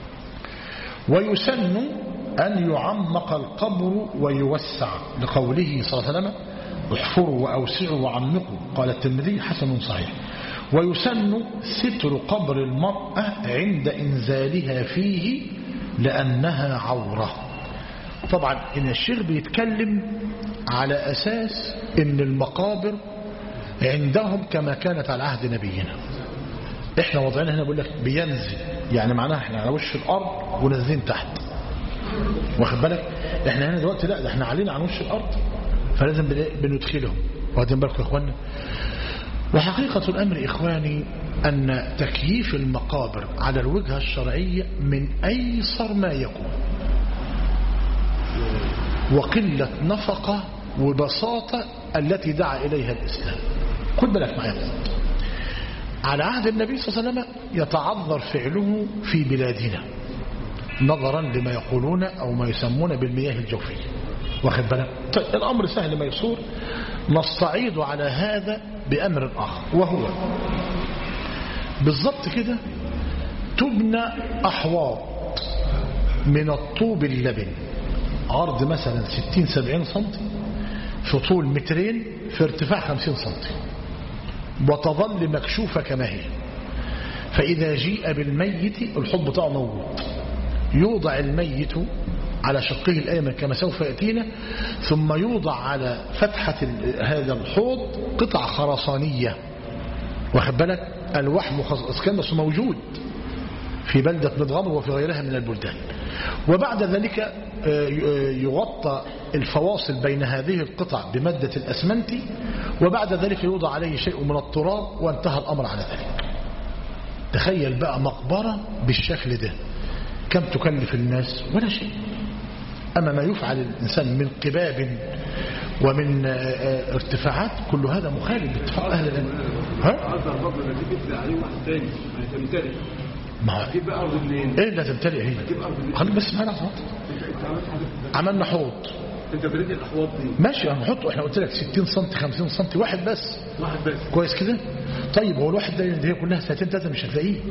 S1: ويسن أن يعمق القبر ويوسع لقوله صلى الله عليه وسلم احفروا وأوسعوا وعمقوا قال الترمذي حسن صحيح. ويسن ستر قبر المرأة عند إنزالها فيه لأنها عورة. طبعا إن الشيخ بيتكلم على أساس إن المقابر عندهم كما كانت على عهد نبينا. إحنا وضعنا هنا بقول لك بينزل يعني معناها إحنا على وش الأرض ونازلين تحت. واخد بالك إحنا هنا دلوقتي لا ده إحنا علينا عن وش الأرض فلازم بندخلهم. واخدين بالكم يا إخواننا. وحقيقة الأمر إخواني أن تكييف المقابر على الوجهة الشرعية من أيسر ما يكون وقلة نفقة وبساطة التي دعا إليها الإسلام. خد بالك معايا. على عهد النبي صلى الله عليه وسلم يتعذر فعله في بلادنا نظرا لما يقولون أو ما يسمون بالمياه الجوفية. واخد بالك. طيب الأمر سهل ميسور. نستعيد على هذا بأمر آخر وهو بالضبط كده تبنى أحواض من الطوب اللبن عرض مثلا ستين سبعين سنتي في طول مترين في ارتفاع خمسين سنتي وتظل مكشوفة كما هي. فإذا جيء بالميت الحوض بتاعه موجود يوضع الميت على شقه الأيمن كما سوف يأتينا ثم يوضع على فتحة هذا الحوض قطع خرسانية. واخد بالك. الوحم اسكندس موجود في بلدة مدغمر وفي غيرها من البلدان. وبعد ذلك يغطى الفواصل بين هذه القطع بمادة الأسمنت وبعد ذلك يوضع عليه شيء من التراب وانتهى الأمر على ذلك. تخيل بقى مقبرة بالشكل ده كم تكلف الناس ولا شيء. أما ما يفعل الإنسان من قباب ومن ارتفاعات كل هذا مخالف باتفاق أهل العلم. ها؟ ما
S3: هتجيب بقى أرض منين؟
S1: إيه لا تمتلئ هي. خلينا بس معنا صوت. عملنا حوض.
S3: أنت بريد الأحواض دي.
S1: ماشي هنحطه إحنا قلت لك ستين سنتي خمسين سنتي واحد بس.
S3: واحد بس.
S1: كويس كده؟ طيب هو الواحد ده هي كلها ساعتين ثلاثة مش هتلاقيه.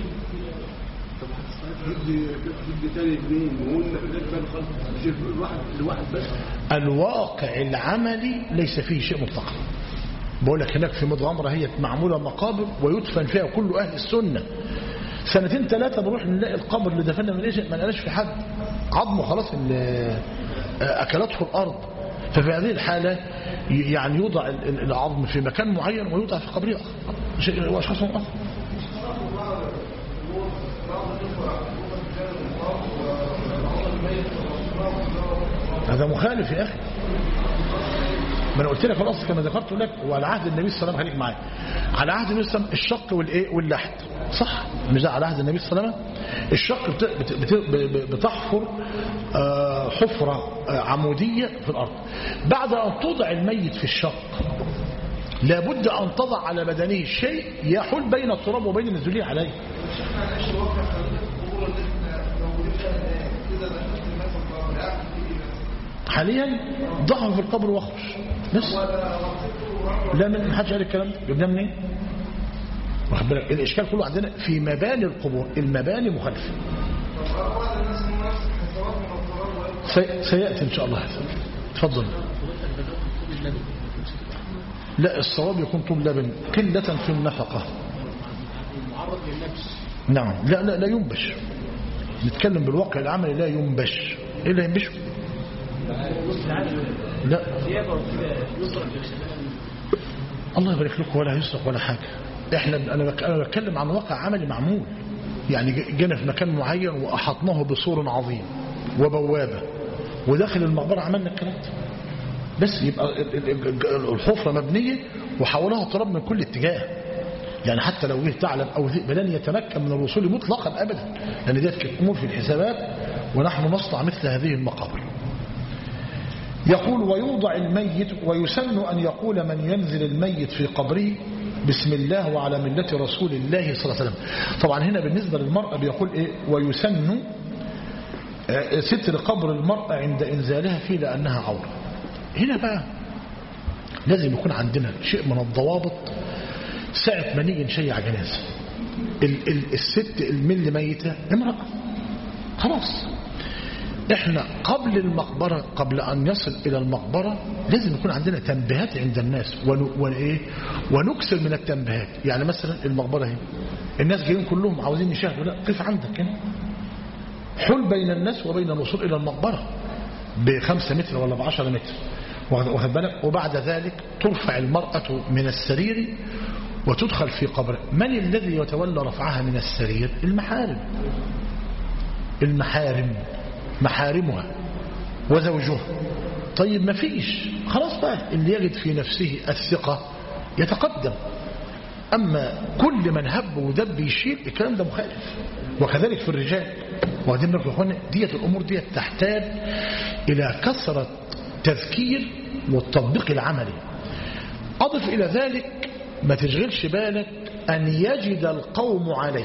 S1: الواقع العملي ليس فيه شيء مطلق. بقول لك هناك في مدغمرة هي معمولة مقابر ويدفن فيها كل أهل السنة. سنتين ثلاثة بروح نلاقي القبر اللي دفننا من ايش ما لقاش في حد عظمه خلاص أكلته الأرض. ففي هذه الحالة يعني يوضع العظم في مكان معين ويوضع في قبر آخر وأشخاص آخر. هذا مخالف يا أخي. ما انا قلت لك خلاص كما ذكرت لك. وعلى عهد النبي صلى الله عليه وسلم خليك معايا على عهد النبي صلى الله عليه وسلم الشق والايه واللحد صح مش على عهد النبي صلى الله عليه وسلم. الشق بت... بت... بت... بتحفر حفرة عمودية في الأرض. بعد أن توضع الميت في الشق لابد أن تضع على بدنه شيء يحول بين التراب وبين النزولين عليه. حاليا ضعه في القبر واخرج بس. لا من حدش قال الكلام ده جبناه منين؟ واخد بالك الاشكال كله عندنا في مباني القبور. المباني مخالفه. سي... سياتي ان شاء الله. تفضل. لا الصواب يكون طول لبن قله في النفقه. نعم لا لا لا ينبش نتكلم بالواقع العملي لا ينبش. ايه اللي ينبشه؟ لا الله يبارك لكم ولا يسرق ولا حاجة. احنا انا بتكلم عن واقع عملي معمول، يعني جينا في مكان معين واحطناه بسور عظيم وبوابة وداخل المقبرة عملنا الكلام ده بس. يبقى الحفرة مبنية وحولها تراب من كل اتجاه، يعني حتى لو جه ثعلب او ذئب لن يتمكن من الوصول مطلقا ابدا، لان ديت كانت امور في الحسابات ونحن نصنع مثل هذه المقابر. يقول ويوضع الميت ويسن أن يقول من ينزل الميت في قبره بسم الله وعلى ملة رسول الله صلى الله عليه وسلم. طبعا هنا بالنسبة للمرأة بيقول إيه؟ ويسن ستر قبر المرأة عند إنزالها فيه لأنها عورة. هنا بقى لازم يكون عندنا شيء من الضوابط ساعة ما نيجي نشيع جنازة. الست المل ميتة امرأة خلاص، احنا قبل المقبرة قبل ان يصل الى المقبرة لازم يكون عندنا تنبيهات عند الناس ونكسر من التنبيهات. يعني مثلا المقبرة هنا الناس جايين كلهم عاوزين يشاهدوا، لا قف عندك هنا حل بين الناس وبين الوصول الى المقبرة بخمسة متر ولا بعشرة متر واخد بالك. وبعد ذلك ترفع المرأة من السرير وتدخل في قبر. من الذي يتولى رفعها من السرير؟ المحارم، المحارم محارمها وزوجها. طيب ما فيش خلاص بقى اللي يجد في نفسه الثقة يتقدم، أما كل من هب ودب يشيل الكلام ده مخالف. وكذلك في الرجال. وبعدين يا اخوانا ديت الأمور ديت تحتاج إلى كثرة تذكير والتطبيق العملي. أضف إلى ذلك ما تشغلش بالك أن يجد القوم عليك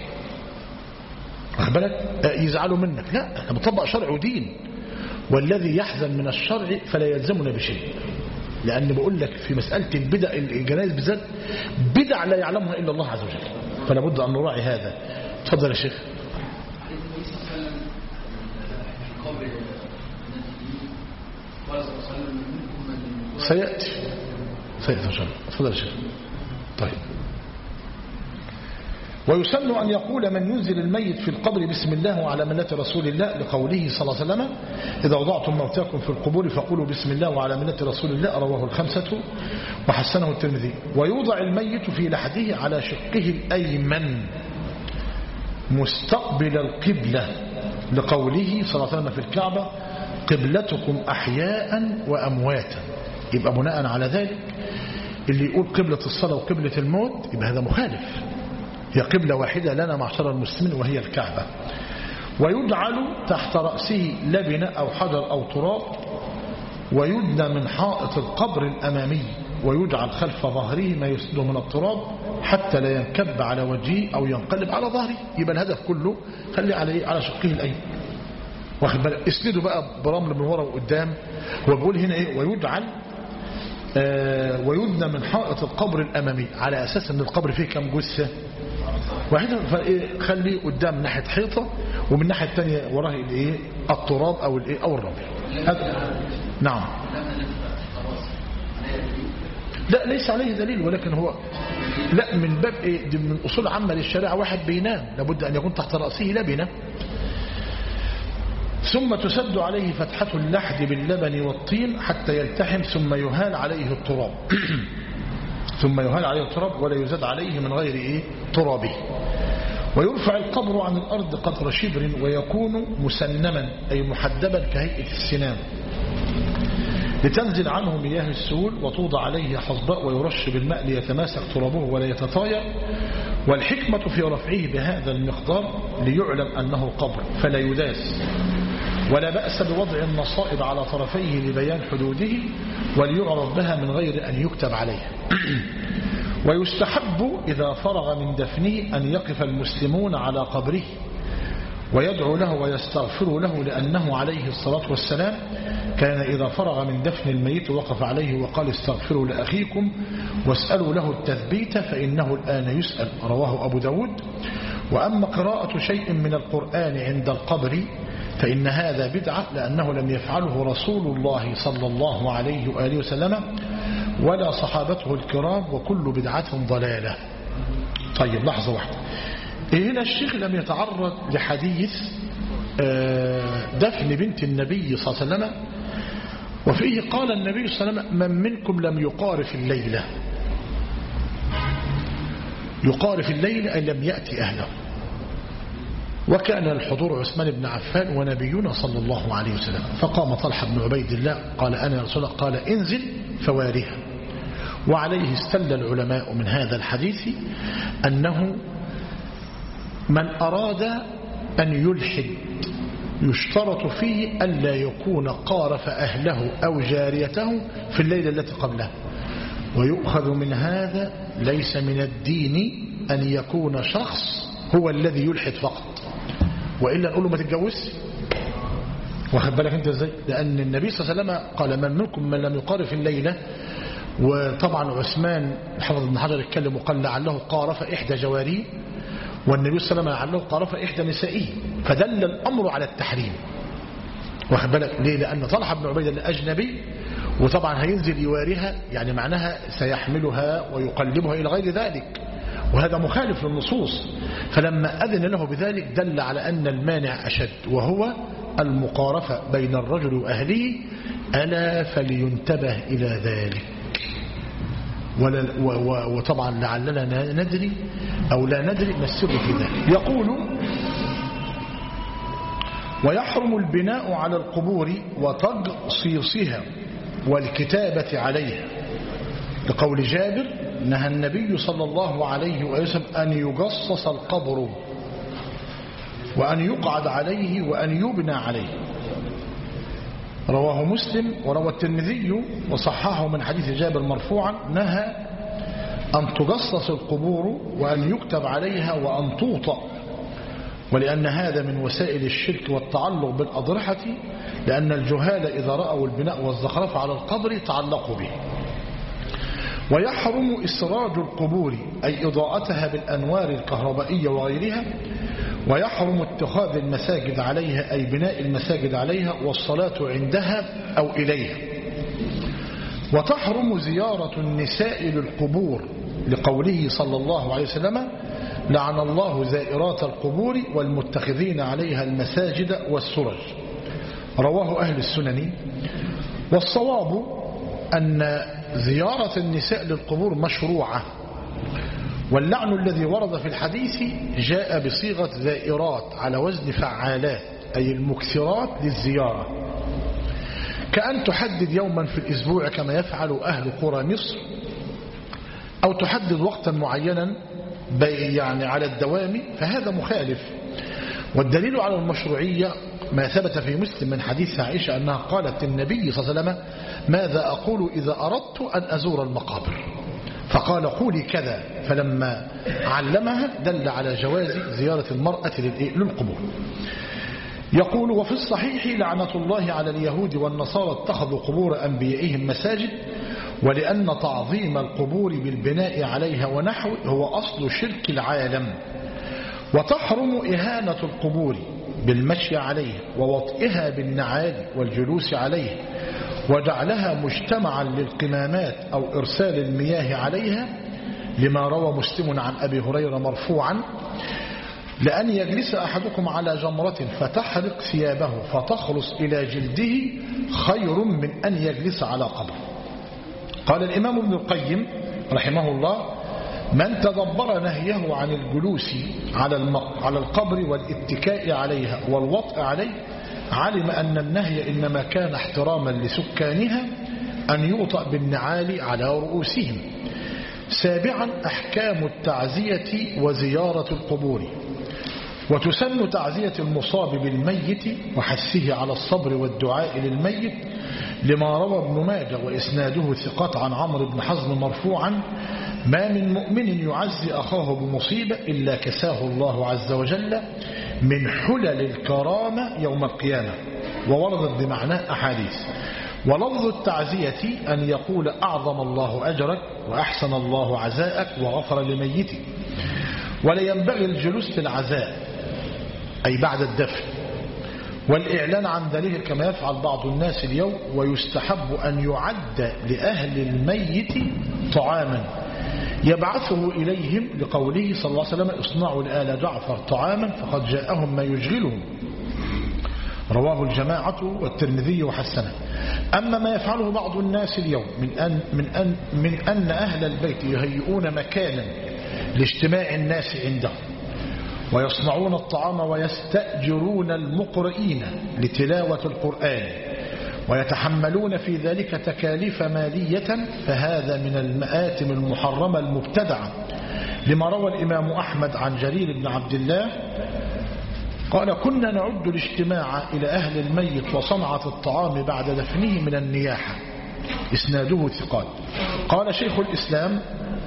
S1: واخد بالك يزعلوا منك، لا احنا بنطبق شرع ودين، والذي يحزن من الشرع فلا يلزمنا بشيء. لأن بقول لك في مسألة البدع الجنائز بالذات بدع لا يعلمها إلا الله عز وجل، فلا بد أن نراعي هذا. تفضل يا شيخ. سيأتي سيأتي إن شاء الله. تفضل يا شيخ. طيب ويسن أن يقول من ينزل الميت في القبر بسم الله وعلى ملة رسول الله لقوله صلى الله عليه وسلم إذا وضعتم موتاكم في القبور فقولوا بسم الله وعلى ملة رسول الله، رواه الخمسة وحسنه الترمذي. ويوضع الميت في لحده على شقه الأيمن مستقبل القبلة لقوله صلى الله عليه وسلم في الكعبة قبلتكم أحياء وأمواتا. يبقى بناء على ذلك اللي يقول قبلة الصلاة وقبلة الموت يبقى هذا مخالف. هي قبلة واحدة لنا معشر المسلمين وهي الكعبة. ويجعل تحت رأسه لبنة أو حجر أو تراب ويدنى من حائط القبر الأمامي ويجعل خلف ظهره ما يسده من التراب حتى لا ينكب على وجهه أو ينقلب على ظهره. يبقى الهدف كله خلي على على شقه الأيمن واخد بالك. اسنده بقى برمل من ورا وقدام. هو بيقول هنا ايه ويجعل آه ويدنى من حائط القبر الأمامي على أساس أن القبر فيه كم جثة واحدة، فخليه قدام ناحية حيطة ومن ناحية الثانية وراه الايه التراب أو الايه أو الرمل. نعم لا ليس عليه دليل، ولكن هو لا من باب ايه دي من أصول عامة للشريعة. واحد بينام لابد أن يكون تحت رأسه لبنة ثم تسد عليه فتحة اللحد باللبن والطين حتى يلتحم ثم يهال عليه التراب ثم يهال عليه التراب ولا يزاد عليه من غير إيه ترابه. ويرفع القبر عن الأرض قدر شبر ويكون مسنما أي محدبا كهيئة السنام لتنزل عنه مياه السهول وتوضع عليه حصباء ويرش بالماء ليتماسك ترابه ولا يتطاير. والحكمة في رفعه بهذا المقدار ليعلم أنه قبر فلا يداس. ولا بأس بوضع النصائب على طرفيه لبيان حدوده وليعرض بها من غير أن يكتب عليه. ويستحب إذا فرغ من دفنه أن يقف المسلمون على قبره ويدعو له ويستغفر له لأنه عليه الصلاة والسلام كان إذا فرغ من دفن الميت وقف عليه وقال استغفروا لأخيكم واسألوا له التثبيت فإنه الآن يسأل، رواه أبو داود. وأما قراءة شيء من القرآن عند القبر فإن هذا بدعة لأنه لم يفعله رسول الله صلى الله عليه وآله وسلم ولا صحابته الكرام وكل بدعة ضلالة. طيب لحظة واحدة هنا الشيخ لم يتعرض لحديث دفن بنت النبي صلى الله عليه وسلم، وفيه قال النبي صلى الله عليه وسلم: من منكم لم يقارف الليلة، يقارف الليلة أي لم يأتي أهله. وكان الحضور عثمان بن عفان ونبينا صلى الله عليه وسلم، فقام طلحة بن عبيد الله قال: أنا يا رسول الله، قال: انزل فوارها. وعليه استدل العلماء من هذا الحديث أنه من أراد أن يلحد يشترط فيه ألا يكون قارف أهله أو جاريته في الليلة التي قبلها. ويؤخذ من هذا ليس من الدين أن يكون شخص هو الذي يلحد فقط، وإلا نقول له ما تتجوزش. واخد بالك انت ازاي؟ لأن النبي صلى الله عليه وسلم قال: من منكم من لم يقارف الليلة. وطبعا عثمان حفظ بن حجر اتكلم وقال: لعله قارف إحدى جواريه، والنبي صلى الله عليه وسلم لعله قارف إحدى نسائه، فدل الأمر على التحريم. واخد بالك ليه؟ لأن طلحة بن عبيد الله أجنبي، وطبعا هينزل يواريها، يعني معناها سيحملها ويقلبها إلى غير ذلك، وهذا مخالف للنصوص. فلما أذن له بذلك دل على أن المانع أشد، وهو المقارفة بين الرجل وأهله. ألا فلينتبه إلى ذلك. وطبعا لعلنا ندري أو لا ندري ما السر في ذلك. يقول: ويحرم البناء على القبور وتقصيصها والكتابة عليها، لقول جابر: نهى النبي صلى الله عليه وسلم أن يجصص القبر وأن يقعد عليه وأن يبنى عليه. رواه مسلم وروى الترمذي وصححه من حديث جابر مرفوعا: نهى أن تجصص القبور وأن يكتب عليها وأن توطأ، ولأن هذا من وسائل الشرك والتعلق بالأضرحة، لأن الجهال إذا رأوا البناء والزخرف على القبر تعلقوا به. ويحرم إسراج القبور أي إضاءتها بالأنوار الكهربائية وغيرها. ويحرم اتخاذ المساجد عليها أي بناء المساجد عليها والصلاة عندها أو إليها. وتحرم زيارة النساء للقبور، لقوله صلى الله عليه وسلم: لعن الله زائرات القبور والمتخذين عليها المساجد والسرج. رواه أهل السنن. والصواب أن زيارة النساء للقبور مشروعة، واللعن الذي ورد في الحديث جاء بصيغة زائرات على وزن فعالات، أي المكثرات للزيارة، كأن تحدد يوما في الأسبوع كما يفعل أهل قرى مصر، أو تحدد وقتا معينا يعني على الدوام، فهذا مخالف. والدليل على المشروعية ما ثبت في مسلم من حديث عائشة أنها قالت النبي صلى الله عليه وسلم: ماذا أقول إذا أردت أن أزور المقابر؟ فقال: قولي كذا. فلما علمها دل على جواز زيارة المرأة للقبور. يقول: وفي الصحيح: لعنة الله على اليهود والنصارى اتخذوا قبور أنبيائهم مساجد، ولأن تعظيم القبور بالبناء عليها ونحو هو أصل شرك العالم. وتحرم إهانة القبور بالمشي عليها ووطئها بالنعال والجلوس عليها وجعلها مجتمعا للقمامات أو إرسال المياه عليها، لما روى مسلم عن أبي هريرة مرفوعا: لأن يجلس أحدكم على جمرة فتحرق ثيابه فتخلص إلى جلده خير من أن يجلس على قبر. قال الإمام ابن القيم رحمه الله: من تدبر نهيه عن الجلوس على القبر والاتكاء عليها والوطء عليه علم أن النهي إنما كان احتراما لسكانها أن يوطأ بالنعال على رؤوسهم. سابعا: أحكام التعزية وزيارة القبور. وتسن تعزية المصاب بالميت وحثه على الصبر والدعاء للميت، لما روى ابن ماجه وإسناده ثقات عن عمرو بن حزم مرفوعا: ما من مؤمن يعزي أخاه بمصيبة إلا كساه الله عز وجل من حلل الكرامة يوم القيامة. ووردت بمعنى أحاديث. ولفظ التعزية أن يقول: أعظم الله أجرك وأحسن الله عزاءك وغفر لميتك. ولا ينبغي الجلوس في العزاء أي بعد الدفن والإعلان عن ذلك كما يفعل بعض الناس اليوم. ويستحب أن يعد لأهل الميت طعاما يبعثه إليهم لقوله صلى الله عليه وسلم اصنعوا لآل جعفر طعاما فقد جاءهم ما يشغلهم، رواه الجماعة والترمذي وحسنه. أما ما يفعله بعض الناس اليوم من أن, من أن, من أن أهل البيت يهيئون مكانا لاجتماع الناس عندهم ويصنعون الطعام ويستأجرون المقرئين لتلاوة القرآن ويتحملون في ذلك تكاليف مالية، فهذا من المآتم المحرمة المبتدعة، لما روى الإمام أحمد عن جرير بن عبد الله قال كنا نعد الاجتماع إلى أهل الميت وصنعة الطعام بعد دفنه من النياحة. إسناده ثقات. قال شيخ الإسلام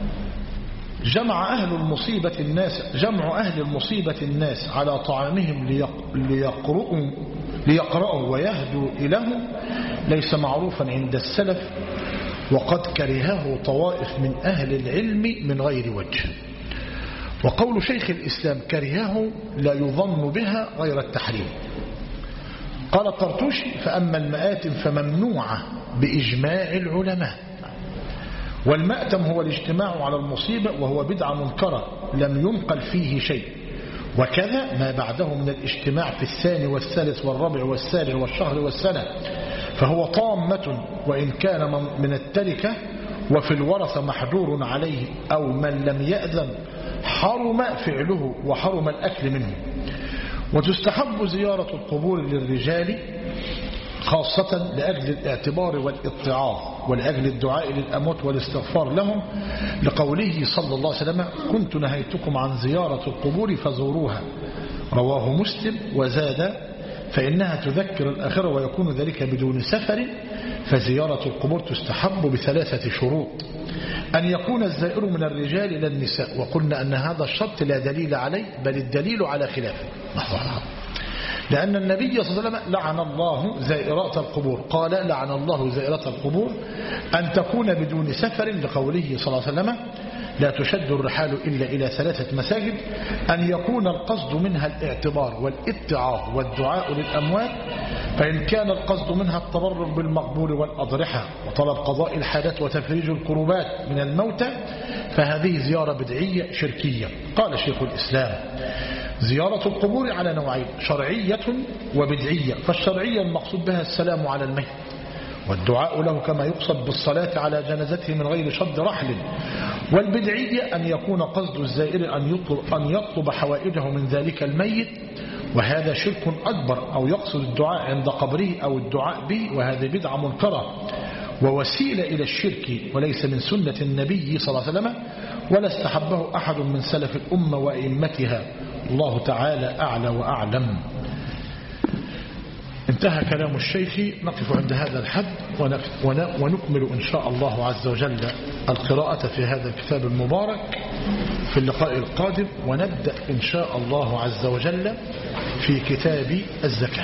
S1: جمع أهل المصيبة الناس جمع أهل المصيبة الناس على طعامهم ليقرؤوا, ليقرؤوا ويهدوا إليه ليس معروفا عند السلف، وقد كرهه طوائف من أهل العلم من غير وجه. وقول شيخ الإسلام كرهه لا يظن بها غير التحريم. قال الطرطوشي فأما المآتم فممنوعة بإجماع العلماء، والمأتم هو الاجتماع على المصيبة وهو بدعة منكرة لم ينقل فيه شيء، وكذا ما بعده من الاجتماع في الثاني والثالث والرابع والسابع والشهر والسنة، فهو طامة وإن كان من التركة، وفي الورثة محجور عليه أو من لم يأذن حرم فعله وحرم الأكل منه. وتستحب زيارة القبور للرجال خاصة لأجل الاعتبار والاتعاظ ولأجل الدعاء للأموات والاستغفار لهم، لقوله صلى الله عليه وسلم كنت نهيتكم عن زيارة القبور فزوروها، رواه مسلم. وزاد فإنها تذكر الآخرة ويكون ذلك بدون سفر، فزيارة القبور تستحب بثلاثة شروط: أن يكون الزائر من الرجال إلى النساء، وقلنا أن هذا الشرط لا دليل عليه بل الدليل على خلافه، لأن النبي صلى الله عليه وسلم لعن الله زائرات القبور، قال لعن الله زائرات القبور. أن تكون بدون سفر لقوله صلى الله عليه وسلم لا تشد الرحال إلا إلى ثلاثة مساجد. أن يكون القصد منها الاعتبار والاتعاظ والدعاء للأموات، فإن كان القصد منها التبرك بالمقبور والأضرحة وطلب قضاء الحاجات وتفريج الكروبات من الموتى، فهذه زيارة بدعية شركية. قال شيخ الإسلام زيارة القبور على نوعين: شرعية وبدعية. فالشرعية المقصود بها السلام على الميت والدعاء له كما يقصد بالصلاة على جنازته من غير شد رحل. والبدعية أن يكون قصد الزائر أن يطلب, أن يطلب حوائجه من ذلك الميت، وهذا شرك أكبر، أو يقصد الدعاء عند قبره أو الدعاء به، وهذا بدعة منكرة ووسيلة إلى الشرك، وليس من سنة النبي صلى الله عليه وسلم، ولا استحبه أحد من سلف الأمة وأئمتها. الله تعالى أعلى وأعلم. انتهى كلام الشيخ، نقف عند هذا الحد ونكمل إن شاء الله عز وجل القراءة في هذا الكتاب المبارك في اللقاء القادم، ونبدأ إن شاء الله عز وجل في كتاب الزكاة.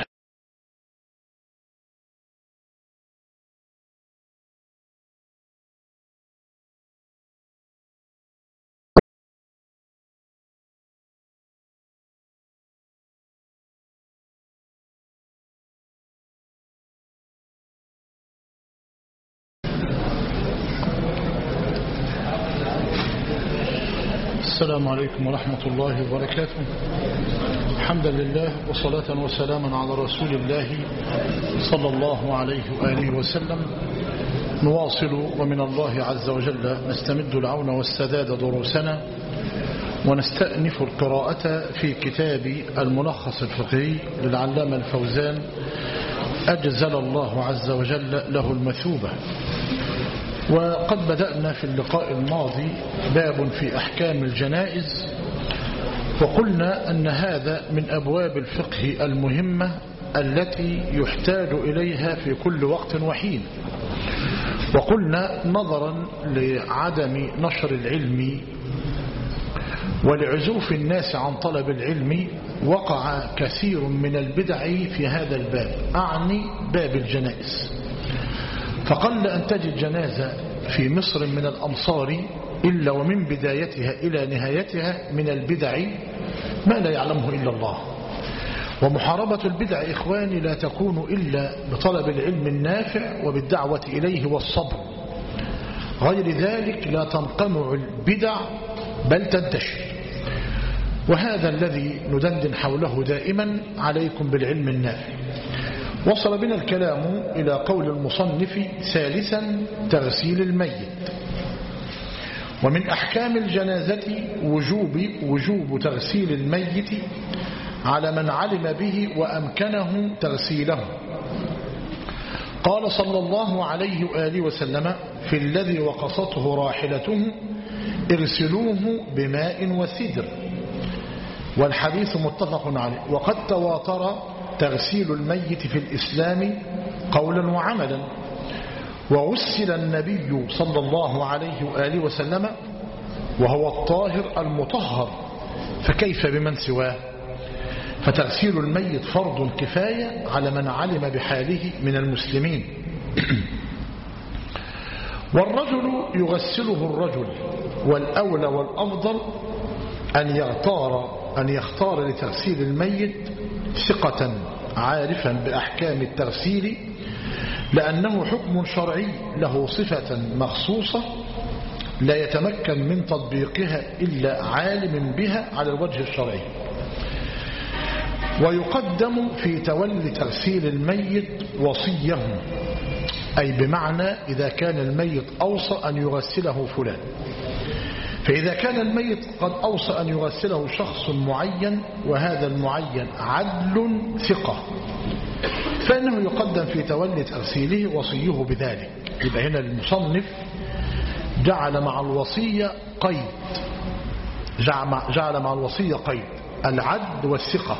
S1: السلام عليكم ورحمة الله وبركاته. الحمد لله وصلاة وسلاما على رسول الله صلى الله عليه وآله وسلم. نواصل ومن الله عز وجل نستمد العون والسداد دروسنا، ونستأنف القراءة في كتاب الملخص الفقهي للعلامة الفوزان أجزل الله عز وجل له المثوبة. وقد بدأنا في اللقاء الماضي باب في أحكام الجنائز، وقلنا أن هذا من أبواب الفقه المهمة التي يحتاج إليها في كل وقت وحين. وقلنا نظرا لعدم نشر العلم ولعزوف الناس عن طلب العلم وقع كثير من البدع في هذا الباب، أعني باب الجنائز. فقل أن تجد جنازة في مصر من الأمصار إلا ومن بدايتها إلى نهايتها من البدع ما لا يعلمه إلا الله. ومحاربة البدع إخواني لا تكون إلا بطلب العلم النافع وبالدعوة إليه والصبر. غير ذلك لا تنقمع البدع بل تنتشر. وهذا الذي ندندن حوله دائما، عليكم بالعلم النافع. وصل بنا الكلام إلى قول المصنف: ثالثا تغسيل الميت. ومن أحكام الجنازة وجوب, وجوب تغسيل الميت على من علم به وأمكنه تغسيله. قال صلى الله عليه وآله وسلم في الذي وقصته راحلته: اغسلوه بماء وسدر. والحديث متفق عليه. وقد تواتر تغسيل الميت في الإسلام قولا وعملا، وغسل النبي صلى الله عليه وآله وسلم وهو الطاهر المطهر، فكيف بمن سواه؟ فتغسيل الميت فرض كفاية على من علم بحاله من المسلمين. والرجل يغسله الرجل، والأولى والأفضل أن يختار أن يختار لتغسيل الميت ثقة عارفا بأحكام التغسيل، لأنه حكم شرعي له صفة مخصوصة لا يتمكن من تطبيقها إلا عالم بها على الوجه الشرعي. ويقدم في تولي تغسيل الميت وصيه، أي بمعنى إذا كان الميت أوصى أن يغسله فلان، فإذا كان الميت قد أوصى أن يغسله شخص معين وهذا المعين عدل ثقة، فإنه يقدم في تولي تغسيله وصيه بذلك. يبقى هنا المصنف جعل مع الوصية قيد، جعل مع الوصية قيد العدل والثقة،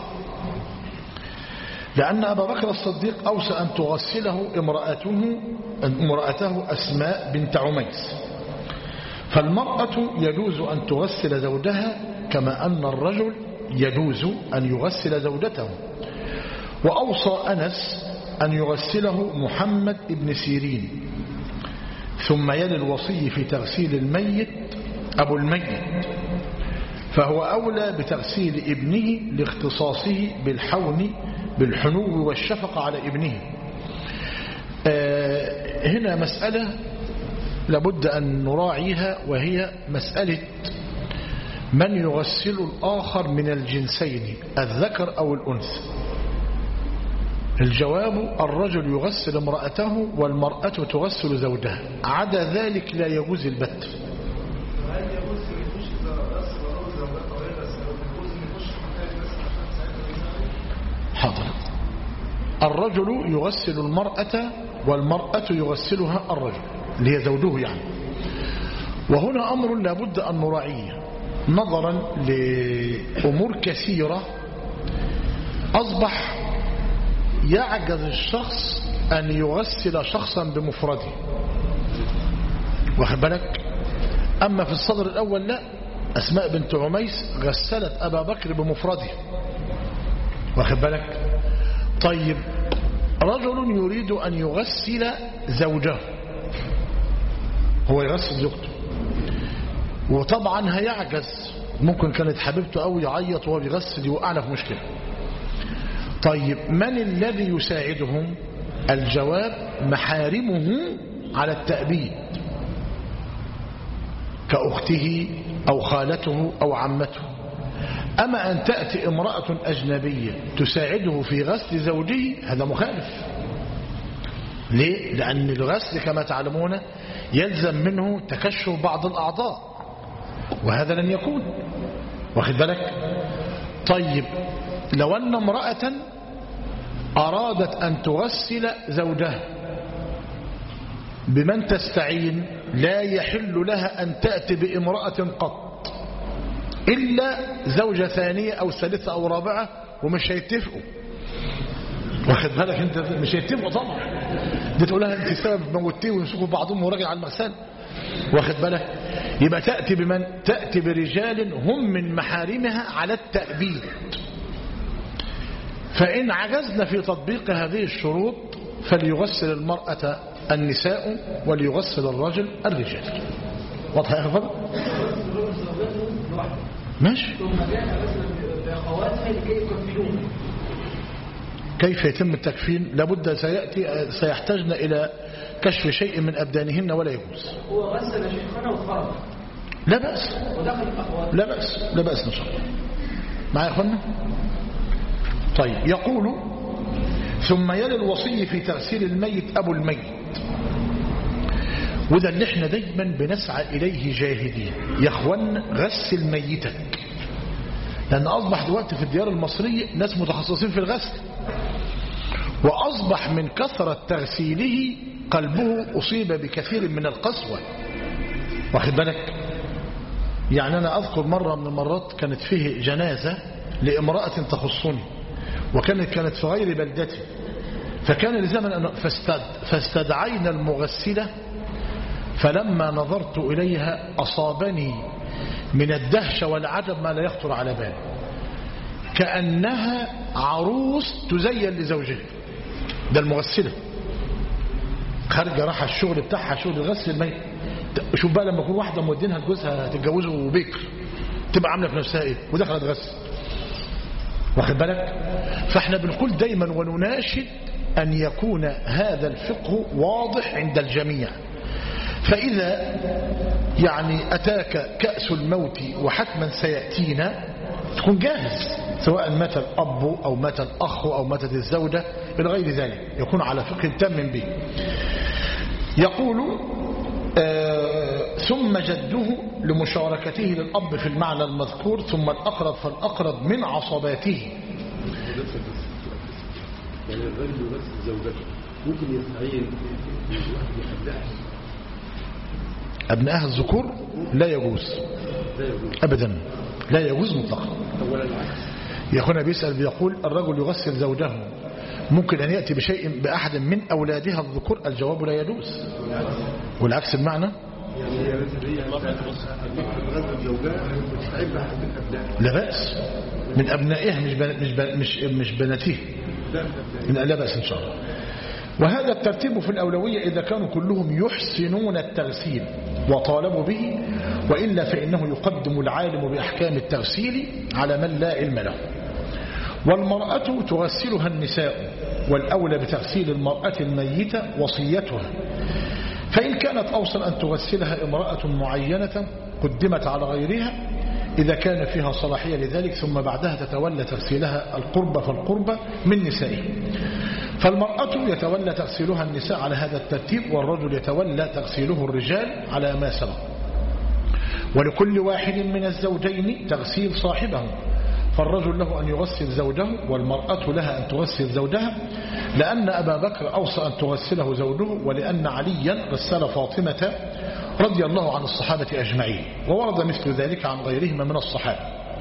S1: لأن أبا بكر الصديق أوصى أن تغسله امرأته, امرأته أسماء بنت عميس، فالمرأة يجوز أن تغسل زوجها كما أن الرجل يجوز أن يغسل زوجته. وأوصى أنس أن يغسله محمد بن سيرين. ثم يلي الوصي في تغسيل الميت أبو الميت، فهو أولى بتغسيل ابنه لاختصاصه بالحون بالحنو والشفقة على ابنه. آه هنا مسألة لابد أن نراعيها، وهي مسألة من يغسل الآخر من الجنسين الذكر أو الأنثى. الجواب: الرجل يغسل امرأته والمرأة تغسل زوجها، عدا ذلك لا يجوز البت. حاضر. الرجل يغسل المرأة والمرأة يغسلها الرجل اللي هي زوجه يعني. وهنا أمر لابد أن نراعيه نظرا لأمور كثيرة. أصبح يعجز الشخص أن يغسل شخصا بمفرده، واخد بالك؟ أما في الصدر الأول لا، أسماء بنت عميس غسلت أبا بكر بمفرده، واخد بالك؟ طيب رجل يريد أن يغسل زوجه، هو يغسل زوجته، وطبعا هيعجز، ممكن كانت حبيبته أو يعيط وهو بيغسل يوقعنا في مشكلة. طيب من الذي يساعدهم؟ الجواب: محارمه على التأبيد، كأخته أو خالته أو عمته. أما أن تأتي امرأة أجنبية تساعده في غسل زوجه، هذا مخالف. ليه؟ لأن الغسل كما تعلمون يلزم منه تكشف بعض الأعضاء، وهذا لن يكون، واخد بالك؟ طيب لو أن امرأة أرادت أن تغسل زوجها، بمن تستعين؟ لا يحل لها أن تأتي بامرأة قط إلا زوجة ثانية أو ثالثة أو رابعة، ومش هيتفقوا، واخد بالك انت؟ مش هيتفقوا طبعا. دي تقول لها انت سبب موتيه ويمسكوا بعضهم وراجل على المغسل، واخد بالك؟ يبقى تأتي بمن؟ تأتي برجال هم من محارمها على التأبيد. فإن عجزنا في تطبيق هذه الشروط فليغسل المرأة النساء وليغسل الرجل الرجال. واضح يا أخي؟ ماشي. كيف يتم التكفين؟ لابد سيأتي سيحتاجنا إلى كشف شيء من أبدانهن ولا يجوز.
S4: هو غسل شيخنا وخرج
S1: لا بأس
S4: ودخل الأخوات.
S1: لا بأس لا بأس إن شاء الله. معايا يا أخوانا؟ طيب، يقول ثم يلي الوصي في تغسيل الميت أبو الميت، وده اللي احنا دايما بنسعى إليه جاهدين يا أخوان، غسل ميتك، لأن أصبح دلوقتي في الديار المصرية ناس متخصصين في الغسل، وأصبح من كثرة تغسيله قلبه أصيب بكثير من القسوة. واخد بالك؟ يعني أنا أذكر مرة من المرات كانت فيه جنازة لامرأة تخصني، وكانت كانت في غير بلدتي، فكان لزمن أن فاستد فاستدعينا المغسلة، فلما نظرت إليها أصابني من الدهشة والعجب ما لا يخطر على بال، كأنها عروس تزين لزوجها. ده المغسلة خارجة راح الشغل بتاعها شغل الغسل الميت. شوف بقى لما يكون واحدة مودينها لجوزها تتجوزه وبكر تبقى عاملة في نفسها ايه ودخلت غسل. واخد بالك؟ فاحنا بنقول دايما ونناشد أن يكون هذا الفقه واضح عند الجميع. فإذا يعني أتاك كأس الموت وحتما سيأتينا تكون جاهز، سواء مات الأب أو مات الأخ أو ماتت الزوجة إلى غير ذلك، يكون على فقه تام به. يقول آه ثم جده لمشاركته للأب في المعنى المذكور، ثم الأقرب فالأقرب من عصباته.
S3: يعني الرجل يغسل زوجته ممكن يستعين بواحد يحبها
S1: أبنائها الذكور؟ لا يجوز أبدا، لا يجوز مطلقا. يا أخونا بيسأل بيقول الرجل يغسل زوجه ممكن أن يأتي بشيء بأحد من أولادها الذكور؟ الجواب لا يجوز، والعكس المعنى لا بأس من أبنائها مش مش مش بناتها، لا بأس إن شاء الله. وهذا الترتيب في الأولوية إذا كانوا كلهم يحسنون التغسيل وطالبوا به، وإلا فإنه يقدم العالم بأحكام التغسيل على من لا علم له. والمرأة تغسلها النساء، والأولى بتغسيل المرأة الميتة وصيتها، فإن كانت أوصل أن تغسلها امرأة معينة قدمت على غيرها إذا كان فيها صلاحية لذلك، ثم بعدها تتولى تغسيلها القربة فالقربة من نسائه. فالمرأة يتولى تغسيلها النساء على هذا الترتيب، والرجل يتولى تغسيله الرجال على ما سبق. ولكل واحد من الزوجين تغسيل صاحبه، فالرجل له أن يغسل زوجه، والمرأة لها أن تغسل زوجها، لأن أبا بكر أوصى أن تغسله زوجه، ولأن عليا غسل فاطمة رضي الله عن الصحابة أجمعين، وورد مثل ذلك عن غيرهما من الصحابة.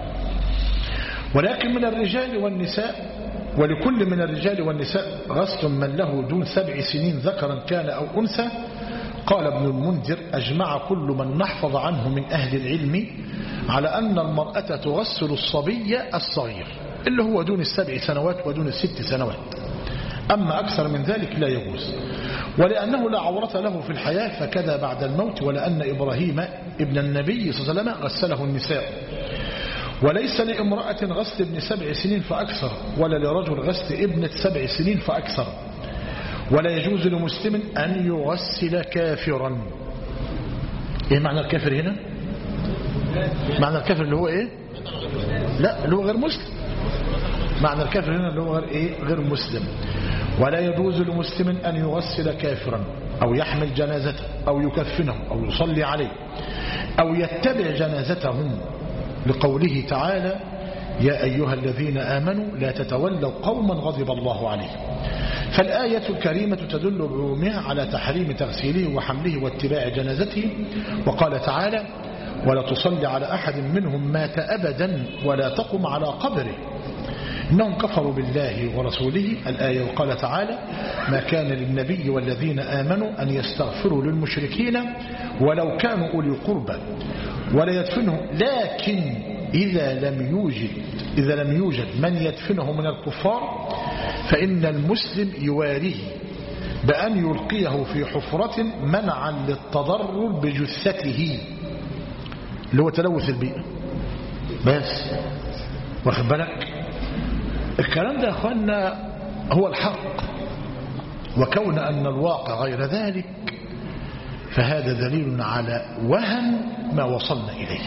S1: ولكن من الرجال والنساء ولكل من الرجال والنساء غسل من له دون سبع سنين ذكرا كان أو أنثى. قال ابن المنذر أجمع كل من نحفظ عنه من أهل العلم على أن المرأة تغسل الصبي الصغير اللي هو دون السبع سنوات ودون الست سنوات، أما أكثر من ذلك لا يجوز، ولأنه لا عورة له في الحياة فكذا بعد الموت، ولأن إبراهيم ابن النبي صلى الله عليه وسلم غسله النساء. وليس لامرأة غسل ابن سبع سنين فأكثر، ولا لرجل غسل ابنة سبع سنين فأكثر. ولا يجوز لمسلم أن يغسل كافرا. إيه معنى الكافر هنا؟ معنى الكافر اللي هو إيه؟ لا، اللي هو غير مسلم. معنى الكافر هنا اللي هو غير إيه؟ غير مسلم. ولا يجوز لمسلم أن يغسل كافرا أو يحمل جنازته أو يكفنه أو يصلي عليه أو يتبع جنازتهم، لقوله تعالى يا أيها الذين آمنوا لا تتولوا قوما غضب الله عليهم. فالآية الكريمة تدل بعمومها على تحريم تغسيله وحمله واتباع جنازته. وقال تعالى ولا تصلي على أحد منهم مات أبدا ولا تقم على قبره إنهم كفروا بالله ورسوله الآية. وقال تعالى ما كان للنبي والذين آمنوا أن يستغفروا للمشركين ولو كانوا أولي قربى ولا يدفنهم، لكن إذا لم يوجد إذا لم يوجد من يدفنه من الكفار فإن المسلم يواريه بأن يلقيه في حفرة منعا للتضرر بجثته، اللي هو تلوث البيئة. بس واخد بالك الكلام ده يا أخوانا هو الحق، وكون أن الواقع غير ذلك فهذا دليل على وهن ما وصلنا إليه.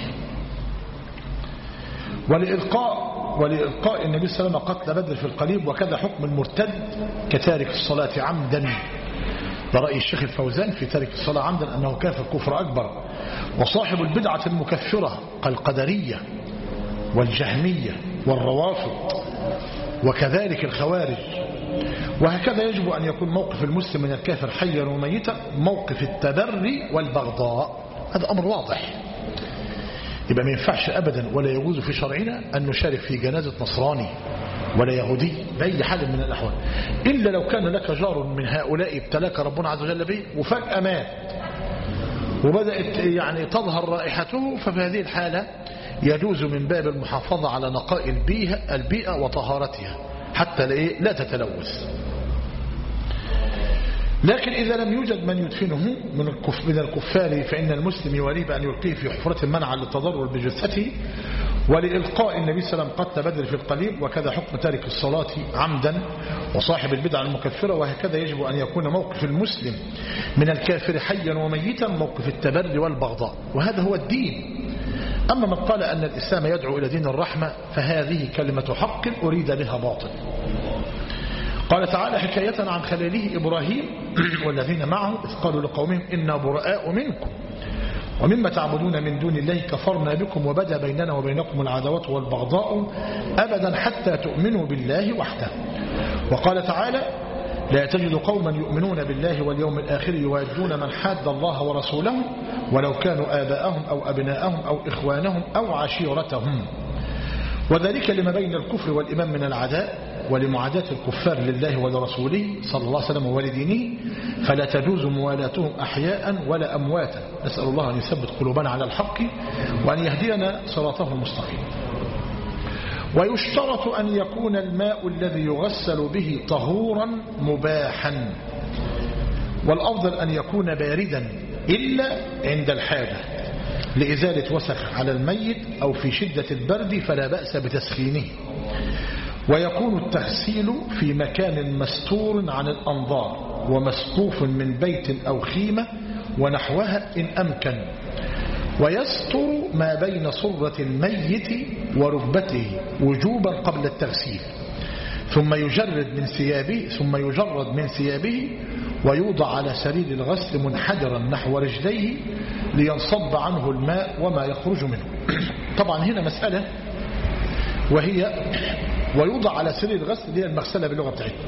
S1: ولإلقاء ولإلقاء النبي صلى الله عليه وسلم قتل بدر في القليب، وكذا حكم المرتد كتارك الصلاة عمدا. ده رأي الشيخ الفوزان في تارك الصلاة عمدا أنه كافر كفر أكبر. وصاحب البدعة المكفرة كالقدرية والجهمية والروافض وكذلك الخوارج. وهكذا يجب أن يكون موقف المسلم من الكافر حيا وميتا موقف التبري والبغضاء. هذا أمر واضح. يبقى ما ينفعش أبدا ولا يجوز في شرعنا أن نشارك في جنازة نصراني ولا يهودي بأي حال من الأحوال، إلا لو كان لك جار من هؤلاء ابتلاك ربنا عز وجل به وفجأة مات وبدأت يعني تظهر رائحته، ففي هذه الحالة يجوز من باب المحافظة على نقاء البيئة, البيئة وطهارتها حتى لا تتلوث. لكن إذا لم يوجد من يدفنه من الكفار فإن المسلم يولي بأن يلقيه في حفرة منعا للتضرر بجثته. ولإلقاء النبي صلى الله عليه وسلم قتل بدر في القليب، وكذا حكم تارك الصلاة عمدا وصاحب البدع المكفرة. وهكذا يجب أن يكون موقف المسلم من الكافر حيا وميتا موقف التبري والبغضاء، وهذا هو الدين. أما من قال أن الإسلام يدعو إلى دين الرحمة فهذه كلمة حق أريد بها باطل. قال تعالى حكاية عن خليله إبراهيم والذين معه إذ قالوا لقومهم إنا براء منكم ومما تعبدون من دون الله كفرنا بكم وبدا بيننا وبينكم العداوة والبغضاء أبدا حتى تؤمنوا بالله وحده. وقال تعالى لا تجد قوما يؤمنون بالله واليوم الآخر يوادون من حاد الله ورسوله ولو كانوا آباءهم أو أبناءهم أو إخوانهم أو عشيرتهم، وذلك لما بين الكفر والإيمان من العداء ولمعاداة الكفار لله ولرسوله صلى الله عليه وسلم ولدينه، فلا تجوز موالاتهم أحياء ولا أمواتا. نسأل الله أن يثبت قلوبنا على الحق وأن يهدينا صراطه المستقيم. ويشترط أن يكون الماء الذي يغسل به طهورا مباحا، والأفضل أن يكون باردا إلا عند الحاجة لإزالة وسخ على الميت أو في شدة البرد فلا بأس بتسخينه. ويكون التغسيل في مكان مستور عن الأنظار ومسقوف من بيت أو خيمة ونحوها إن أمكن، ويستر ما بين صرة الميت وركبته وجوبا قبل التغسيل، ثم يجرد من ثيابه ثم يجرد من ثيابه ويوضع على سرير الغسل منحدرا نحو رجليه لينصب عنه الماء وما يخرج منه. طبعا هنا مسألة وهي ويوضع على سرير الغسل هي المغسلة باللغة بتاعتنا.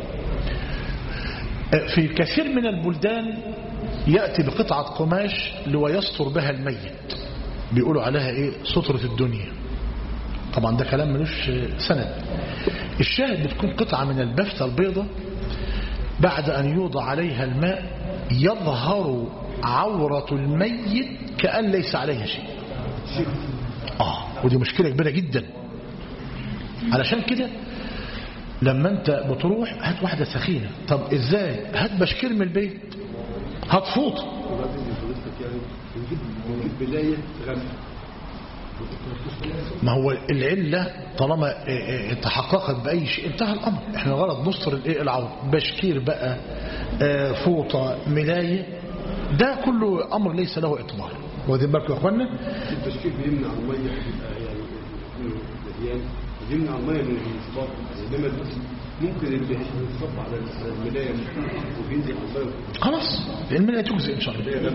S1: في كثير من البلدان يأتي بقطعة قماش ليستر بها الميت، بيقولوا عليها ايه سترة الدنيا. طبعا ده كلام ملوش سند. الشاهد بتكون قطعة من البفتة البيضة بعد أن يوضع عليها الماء يظهر عورة الميت كأن ليس عليها شيء. آه ودي مشكلة كبيرة جدا. علشان كده لما انت بتروح هات واحدة سخينة. طب ازاي؟ هات بشكير من البيت، هات فوط. ما هو العلة طالما تحققت بأي شيء انتهى الأمر. احنا غلط نصر العورة، بشكير بقى، فوطة، ملاية، ده كله أمر ليس له اعتبار. واخدين بالكم يا اخوانا؟
S3: البشكير بيمنع المية يعني يمنع المية من الانصباط، انما ممكن اللي يصب على الملاية وينزل على المية
S1: خلاص الملاية تجزئ ان شاء الله.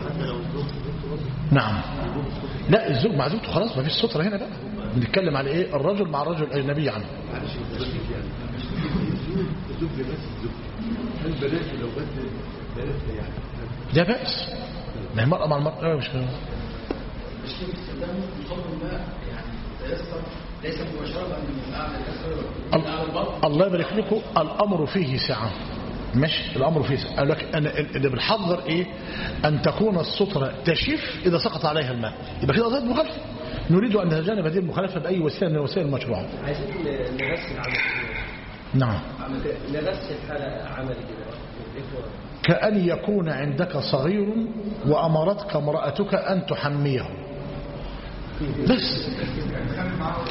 S1: نعم. لا الزوج مع زوجته خلاص ما فيش سترة هنا بقى. بنتكلم على ايه؟ الرجل مع الرجل الاجنبي عنه.
S3: معلش الزوج يعني الزوج بس الزوج هل بلاش لو بس بلاش يعني
S1: ده بأس. ما هي المرأة مع المرأة مش كده.
S2: الشيء استخدامه يصب الماء يعني تيسر ليس مباشرة من أعلى الأسفل.
S1: الله يبارك لكم. الأمر فيه سعة. مش الأمر فيه سعة. قال لك أنا اللي بنحضر إيه؟ أن تكون السترة تشف إذا سقط عليها الماء، يبقى كده ضد مخالفة. نريد أن نتجنب هذه المخالفة بأي وسيلة من الوسائل المشروعة.
S4: عايزين نغسل عمل.
S1: نعم.
S4: نغسل حالة عمل كده.
S1: كأن يكون عندك صغير وأمرتك امرأتك أن تحميه بس.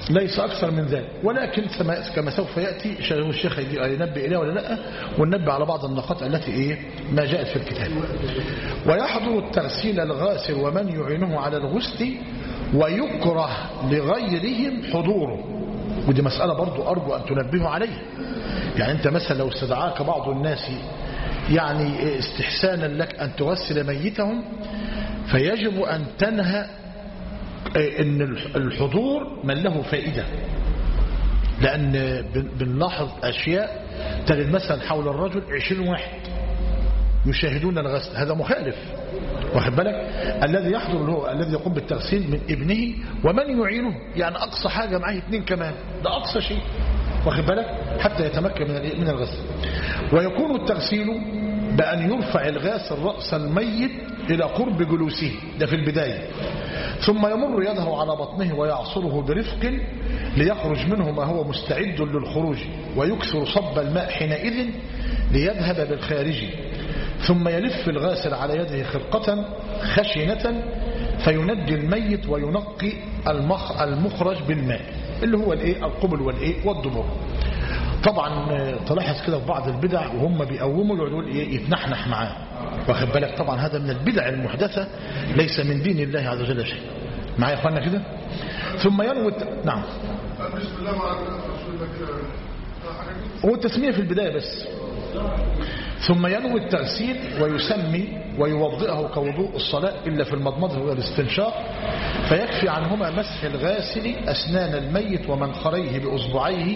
S1: ليس أكثر من ذلك، ولكن كما سوف يأتي الشيخ ينبه إليه ولا لا، وننبه على بعض النقاط التي إيه ما جاءت في الكتاب. ويحضر التغسيل الغاسل ومن يعينه على الغسل، ويكره لغيرهم حضوره. ودي مسألة برضو أرجو أن تنبهوا عليها. يعني أنت مثلا لو استدعاك بعض الناس يعني استحسانا لك أن تغسل ميتهم، فيجب أن تنهى ان الحضور من له فائدة، لأن بنلاحظ أشياء تجد مثلا حول الرجل عشرين واحد يشاهدون الغسل، هذا مخالف، واخد بالك. الذي يحضر هو الذي يقوم بالتغسيل من ابنه ومن يعينه، يعني أقصى حاجة معه اثنين كمان، ده أقصى شيء، واخد بالك، حتى يتمكن من من الغسل. ويكون التغسيل بأن يرفع الغاسل رأس الميت إلى قرب جلوسه، ده في البداية، ثم يمر يده على بطنه ويعصره برفق ليخرج منه ما هو مستعد للخروج، ويكثر صب الماء حينئذ ليذهب بالخارج، ثم يلف الغاسل على يده خرقة خشنة فينجي الميت وينقي المخرج بالماء اللي هو الايه القبل والايه والدبر. طبعا تلاحظ كده في بعض البدع وهم بيقوموا يقولوا ايه يتنحنح معاه، واخد بالك. طبعا هذا من البدع المحدثة، ليس من دين الله عز وجل شيء. معايا يا اخوانا كده. ثم ينوي نعم
S6: بسم الله مع رسول الله،
S1: هو التسمية في البداية بس. ثم ينوي التغسيل ويسمي ويوضئه كوضوء الصلاة إلا في المضمضة والاستنشاق، فيكفي عنهما مسح الغاسل أسنان الميت ومنخريه بأصبعيه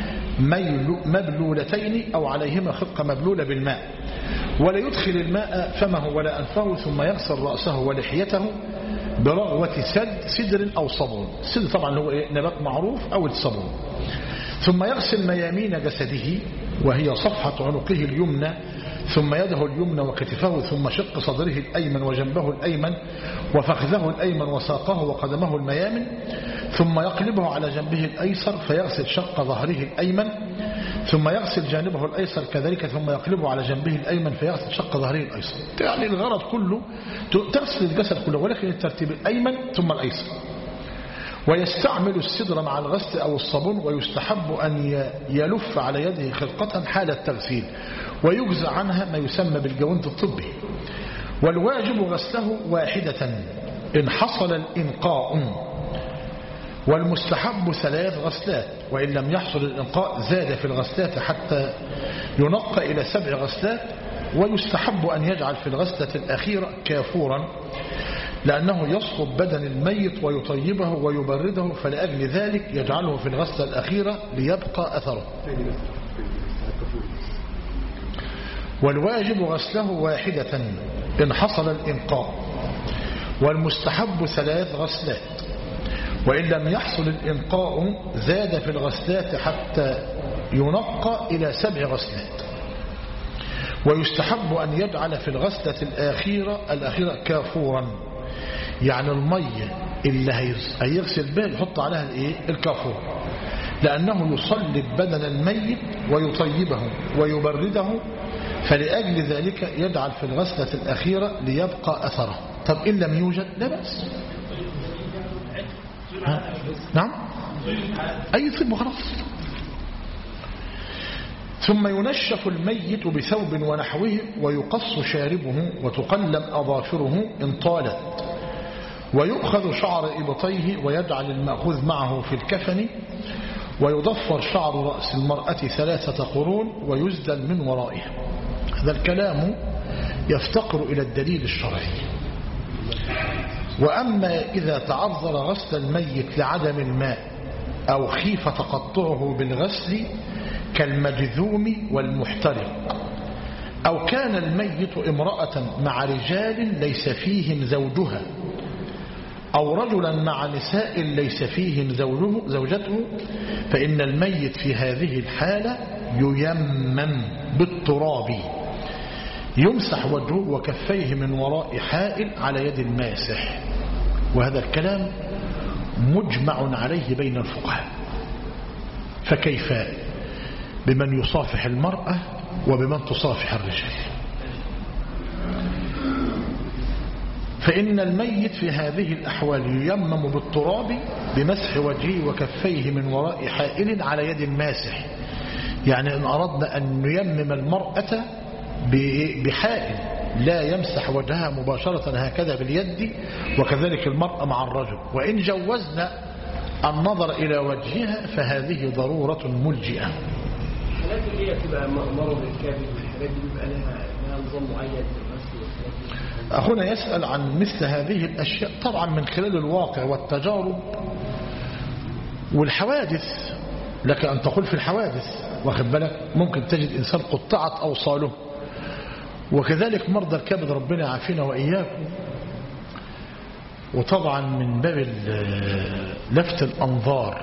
S1: مبلولتين أو عليهما خرقة مبلولة بالماء، ولا يدخل الماء فمه ولا أنفه، ثم يغسل رأسه ولحيته برغوة سد سدر أو صبون. السدر طبعا هو نبات معروف أو الصبون. ثم يغسل ميامين جسده وهي صفحة عنقه اليمنى، ثم يده اليمنى وكتفه، ثم شق صدره الأيمن وجنبه الأيمن وفخذه الأيمن وساقه وقدمه الميامن، ثم يقلبه على جنبه الأيسر فيغسل شق ظهره الأيمن، ثم يغسل جانبه الأيسر كذلك، ثم يقلبه على جنبه الأيمن فيغسل شق ظهره الأيسر. يعني الغرض كله تغسل الجسد كله، ولكن الترتيب الأيمن ثم الأيسر. ويستعمل السدر مع الغسل أو الصابون، ويستحب أن يلف على يده خرقة حال التغسيل، ويجزع عنها ما يسمى بالجوانت الطبي. والواجب غسله واحدة إن حصل الإنقاء، والمستحب ثلاث غسلات، وإن لم يحصل الإنقاء زاد في الغسلات حتى ينقى إلى سبع غسلات. ويستحب أن يجعل في الغسلة الأخيرة كافورا، لأنه يصفب بدن الميت ويطيبه ويبرده، فلأجل ذلك يجعله في الغسلة الأخيرة ليبقى أثره. والواجب غسله واحدة إن حصل الإنقاء، والمستحب ثلاث غسلات، وإن لم يحصل الإنقاء زاد في الغسلات حتى ينقى إلى سبع غسلات. ويستحب أن يجعل في الغسلة الأخيرة الأخيرة كافورا، يعني المية اللي هيغسل بها يحط عليها الايه الكافور، لأنه يصلب بدن الميت ويطيبه ويبرده، فلأجل ذلك يجعل في الغسلة الأخيرة ليبقى أثره. طب إن لم يوجد لا بأس. نعم أي طب خلاص. ثم ينشف الميت بثوب ونحوه، ويقص شاربه وتقلم أظافره إن طالت، ويؤخذ شعر إبطيه ويجعل المأخوذ معه في الكفن، ويضفر شعر رأس المرأة ثلاثة قرون ويزدل من ورائها. هذا الكلام يفتقر إلى الدليل الشرعي. وأما إذا تعذر غسل الميت لعدم الماء أو خيف تقطعه بالغسل كالمجذوم والمحترق، أو كان الميت امرأة مع رجال ليس فيهم زوجها، أو رجلا مع نساء ليس فيهم زوجه زوجته، فإن الميت في هذه الحالة ييمم بالتراب، يمسح وجهه وكفيه من وراء حائل على يد الماسح. وهذا الكلام مجمع عليه بين الفقهاء. فكيف بمن يصافح المرأة وبمن تصافح الرجال؟ فإن الميت في هذه الأحوال ييمم بالتراب بمسح وجهه وكفيه من وراء حائل على يد الماسح. يعني إن أردنا أن نيمم المرأة بحائل لا يمسح وجهها مباشرة هكذا باليد، وكذلك المرأة مع الرجل. وإن جوزنا النظر إلى وجهها فهذه ضرورة ملجئة.
S4: الحالات اللي هي تبقى مرض الكبد والحاجات دي بيبقى لها نظام معين للغسل والحاجات دي.
S1: أخونا يسأل عن مثل هذه الأشياء طبعا من خلال الواقع والتجارب والحوادث. لك أن تقول في الحوادث واخد بالك ممكن تجد إنسان قطعت أوصاله، وكذلك مرضى الكبد ربنا يعافينا وإياكم. وطبعا من باب لفت الأنظار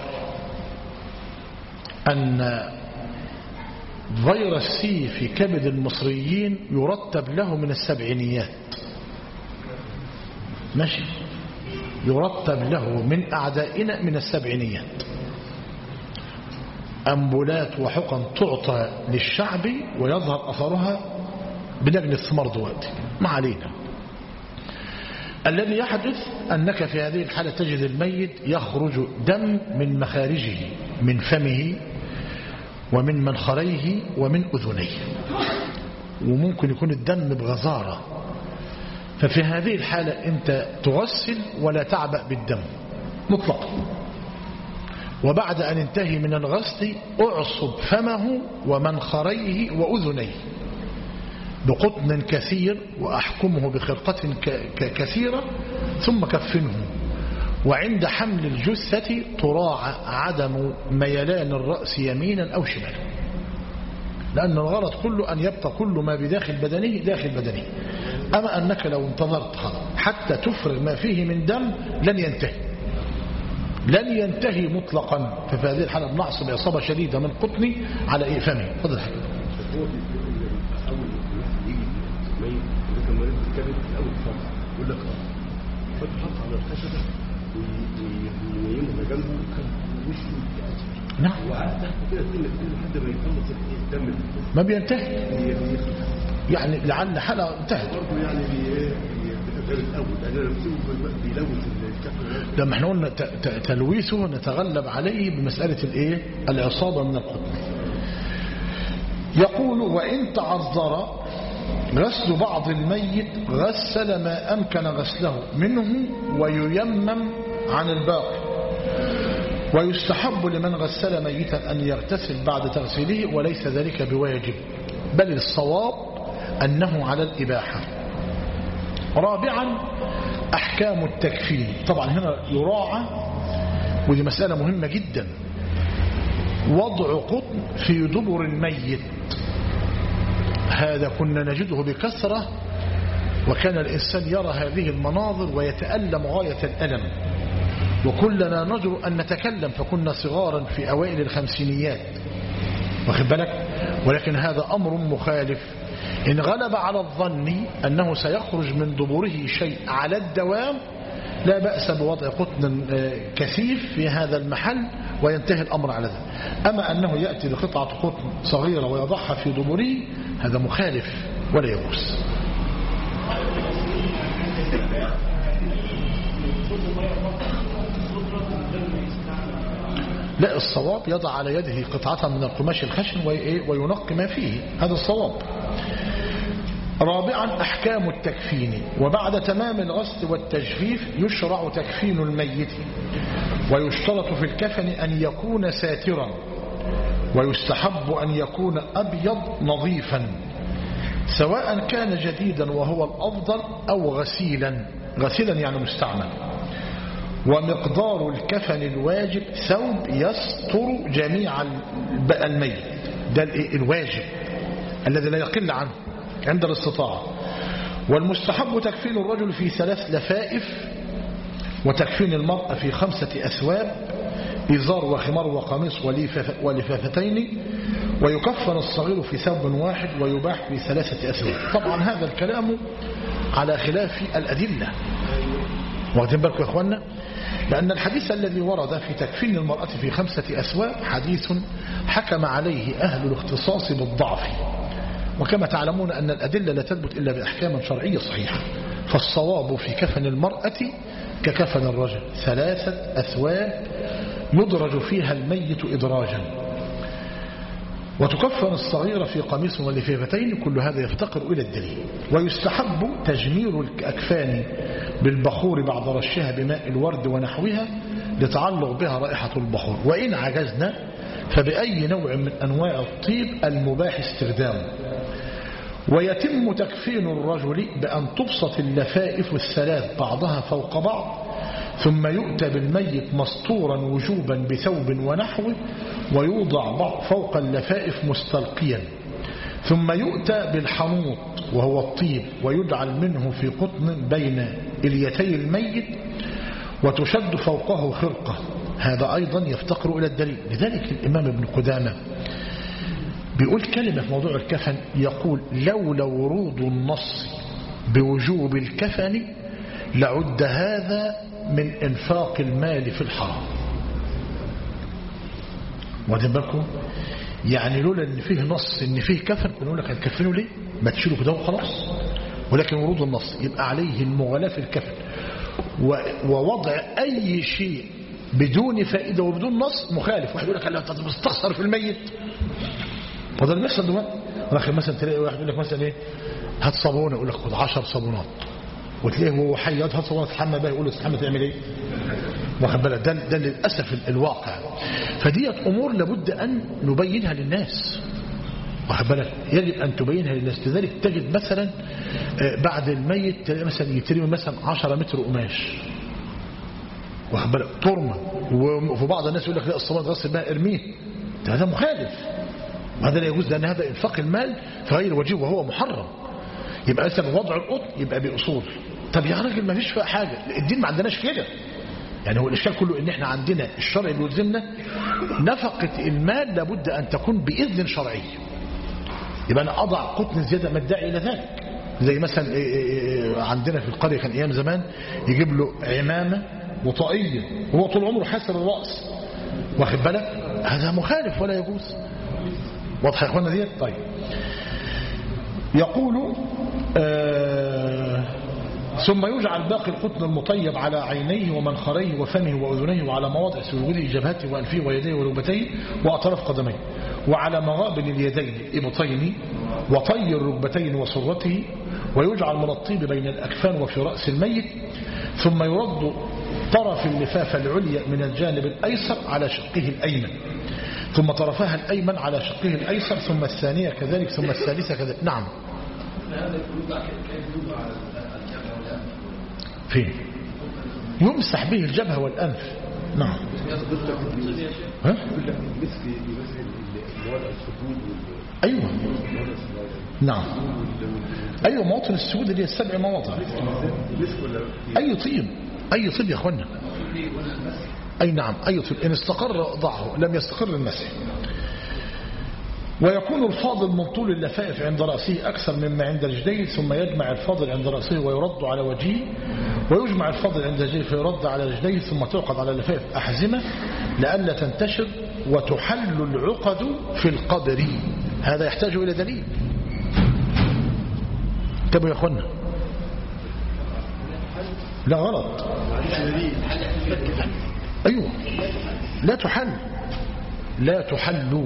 S1: أن فيروس سي في كبد المصريين يرتب له من السبعينيات، ماشي، يرتب له من أعدائنا من السبعينيات، أمبولات وحقن تعطى للشعب ويظهر أثرها بلجنة الثمار دلوقتي. ما علينا. الذي يحدث أنك في هذه الحالة تجد الميت يخرج دم من مخارجه، من فمه ومن منخريه ومن أذنيه، وممكن يكون الدم بغزارة. ففي هذه الحالة أنت تغسل ولا تعبأ بالدم مطلقا، وبعد أن انتهي من الغسل أعصب فمه ومنخريه وأذنيه بقطن كثير وأحكمه بخرقة كثيرة ثم كفنه. وعند حمل الجثة تراعى عدم ميلان الرأس يمينا أو شمالا، لأن الغرض كله أن يبقى كل ما بداخل بدنه داخل بدنه. أما أنك لو انتظرت حتى تفرغ ما فيه من دم لن ينتهي لن ينتهي مطلقا. ففي هذه الحالة بنعصب عصابة شديدة من قطني على فمه. فضل حاجة
S3: هو أول يجي ميت إذا كان مريض بالكبد في أول فترة يقول لك اه فتحط على الخشبة وينيمه جنبه وكان وشه
S1: نعم
S3: وقعد تحت كده سنة لحد ما يخلص الدم
S1: ما بينتهي، يعني لعل حالة انتهت
S3: برضه. يعني غير الأول لأن أنا بسيبه بيلوث الكفن.
S1: لما احنا قلنا تلويثه نتغلب عليه بمسألة الايه العصابة من القطن. يقول وإن تعذر غسل بعض الميت غسل ما أمكن غسله منه وييمم عن الباقي. ويستحب لمن غسل ميتا أن يغتسل بعد تغسيله وليس ذلك بواجب، بل الصواب أنه على الإباحة. رابعا أحكام التكفين. طبعا هنا يراعى، ودي مسألة مهمة جدا، وضع قطن في دبر الميت. هذا كنا نجده بكثرة، وكان الإنسان يرى هذه المناظر ويتألم غاية الألم، وكلنا نجر أن نتكلم فكنا صغارا في أوائل الخمسينيات واخد بالك. ولكن هذا أمر مخالف. إن غلب على الظن أنه سيخرج من دبره شيء على الدوام لا بأس بوضع قطن كثيف في هذا المحل وينتهي الأمر على ذلك. أما أنه يأتي بقطعة قطن صغيرة ويضعها في دبره هذا مخالف ولا يجوز. لا، الصواب يضع على يده قطعة من القماش الخشن وينقي ما فيه، هذا الصواب. رابعا أحكام التكفين. وبعد تمام الغسل والتجفيف يشرع تكفين الميت، ويشترط في الكفن أن يكون ساترا، ويستحب أن يكون أبيض نظيفا سواء كان جديدا وهو الأفضل أو غسيلا، غسيلا يعني مستعمل. ومقدار الكفن الواجب ثوب يستر جميع الميت، ده الواجب الذي لا يقل عنه عند الاستطاعة. والمستحب تكفين الرجل في ثلاث لفائف، وتكفين المرأة في خمسة أثواب، إزار وخمار وقميص ولفافتين. ويكفن الصغير في ثوب واحد ويباح في ثلاثة أثواب. طبعا هذا الكلام على خلاف الأدلة، واخدين بالكم يا اخوانا، لأن الحديث الذي ورد في تكفين المرأة في خمسة أثواب حديث حكم عليه أهل الاختصاص بالضعف، وكما تعلمون أن الأدلة لا تثبت إلا بأحكام شرعية صحيحة، فالصواب في كفن المرأة ككفن الرجل، ثلاثة أثواب يدرج فيها الميت إدراجا. وتكفن الصغيرة في قميص ولفيفتين، كل هذا يفتقر إلى الدليل. ويستحب تجمير الأكفان بالبخور بعد رشها بماء الورد ونحوها لتعلق بها رائحة البخور. وإن عجزنا فبأي نوع من أنواع الطيب المباح استخدامه. ويتم تكفين الرجل بأن تبسط اللفائف الثلاث بعضها فوق بعض، ثم يؤتى بالميت مستورا وجوبا بثوب ونحوه، ويوضع فوق اللفائف مستلقيا، ثم يؤتى بالحنوط وهو الطيب ويجعل منه في قطن بين اليتي الميت، وتشد فوقه خرقة. هذا أيضا يفتقر إلى الدليل. لذلك الإمام ابن قدامة بيقول كلمة في موضوع الكفن، يقول لولا ورود النص بوجوب الكفن لعد هذا من انفاق المال في الحرام. واخدين بالكم؟ يعني لولا ان فيه نص ان فيه كفن نقول لك هتكفنوا ليه؟ ما تشيلوا كده وخلاص. ولكن ورود النص يبقى عليه المغالاة في الكفن، ووضع اي شيء بدون فائدة وبدون نص مخالف. واحد يقول لك انت بتستخسر في الميت، وده اللي بيحصل دلوقتي. ولكن مثلا تلاقي واحد يقول لك مثلا ايه، هات صابونه، يقول لك خد عشر صابونات، وتلاقيه وهو حي هات صابونه تتحمى بها، يقول له تتحمى تعمل ايه؟ واخد بالك؟ ده ده للاسف الواقع. فديت امور لابد ان نبينها للناس، واخد بالك؟ يجب ان تبينها للناس. لذلك تجد مثلا بعد الميت تلاقي مثلا يترمي مثلا عشرة متر قماش، واخد بالك؟ ترمى. وفي بعض الناس يقول لك لا الصابونه تغسل بها ارميه، ده هذا مخالف. هذا لا يجوز، لأن هذا إنفاق المال في غير وجيه وهو محرم. يبقى مثلا وضع القطن يبقى بأصول. طب يا راجل ما فيش فيها حاجة، الدين ما عندناش كده. يعني هو الإشكال كله إن إحنا عندنا الشرع اللي يلزمنا نفقة المال لابد أن تكون بإذن شرعي. يبقى أنا أضع قطن زيادة ما الداعي إلى ذلك. زي مثلا عندنا في القرية كان أيام زمان يجيب له عمامة وطاقية وهو طول عمره حاسر الرأس، واخد بالك؟ هذا مخالف ولا يجوز. واضح يا اخوانا ديت؟ طيب يقول آه ثم يجعل باقي القطن المطيب على عينيه ومنخريه وفمه وأذنيه وعلى مواضع سجوده جبهته وأنفه ويديه وركبتيه وأطراف قدميه وعلى مغابن اليدين الإبطين وطي الركبتين وسرته، ويجعل من الطيب بين الأكفان وفي رأس الميت، ثم يرد طرف اللفافة العليا من الجانب الأيسر على شقه الأيمن، ثم طرفها الأيمن على شقه الأيسر، ثم الثانية كذلك، ثم الثالثة كذلك. نعم. فين؟ يمسح به الجبهة والأنف. نعم. ها؟ أيوة. نعم. أيوة مواطن السجود اللي هي السبع مواضع. أي طيب، أي طيب يا أخوانا. أي نعم، أي طيب إن استقر ضعه، لم يستقر المسح. ويكون الفاضل من طول اللفائف عند رأسه أكثر مما عند رجليه، ثم يجمع الفاضل عند رأسه ويرد على وجهه، ويجمع الفاضل عند رجليه فيرد على رجليه، ثم تعقد على اللفائف أحزمة لئلا تنتشر، وتحل العقد في القبر. هذا يحتاج إلى دليل. انتبهوا يا أخوانا. لا غلط. أيوة لا تحل، لا تحل.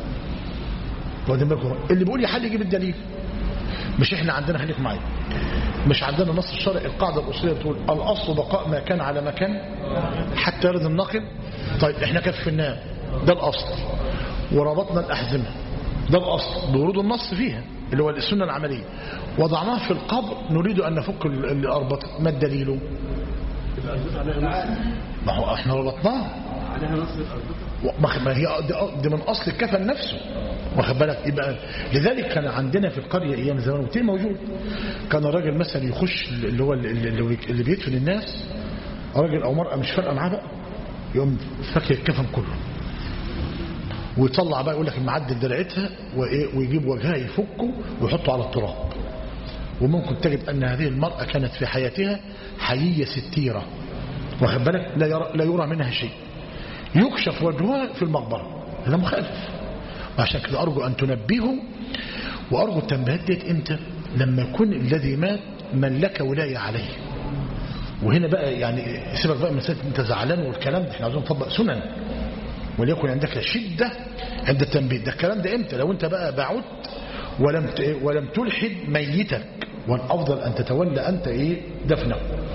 S1: اللي بيقول يحل يجيب الدليل. مش احنا عندنا، خليكم معايا، مش عندنا نص الشرع القاعدة الأصولية بتقول الأصل بقاء ما كان على مكان حتى يرد النقل. طيب احنا كفناه، ده الأصل، وربطنا الأحزمة، ده الأصل بورود النص فيها اللي هو السنة العملية، وضعناه في القبر نريد أن نفك الأربط. ما الدليل؟ ما هو احنا ربطناه ما هي دي من أصل الكفن نفسه، واخد بالك؟ يبقى لذلك كان عندنا في القرية أيام زمان وتين موجود، كان الراجل مثلا يخش اللي هو اللي بيدفن الناس، راجل أو مرأة مش فارقة معاه بقى، يقوم فكر الكفن كله ويطلع بقى يقول لك المعدل درعتها ويجيب وجهها يفكه ويحطه على التراب. وممكن تجد أن هذه المرأة كانت في حياتها حيية ستيرة، واخد بالك؟ لا يرى, لا يرى منها شيء، يكشف وجهها في المقبرة. هذا مخالف. وعشان كده أرجو أن تنبهوا، وأرجو التنبيهات ديت إمتى؟ لما يكون الذي مات من لك ولاية عليه. وهنا بقى يعني سيبك بقى من سنة انت زعلان والكلام ده، احنا عاوزين نطبق سنن، وليكن عندك شدة عند التنبيه. ده الكلام ده امتى؟ لو انت بقى بعدت ولم ولم تلحد ميتك، والافضل ان تتولى انت ايه دفنه.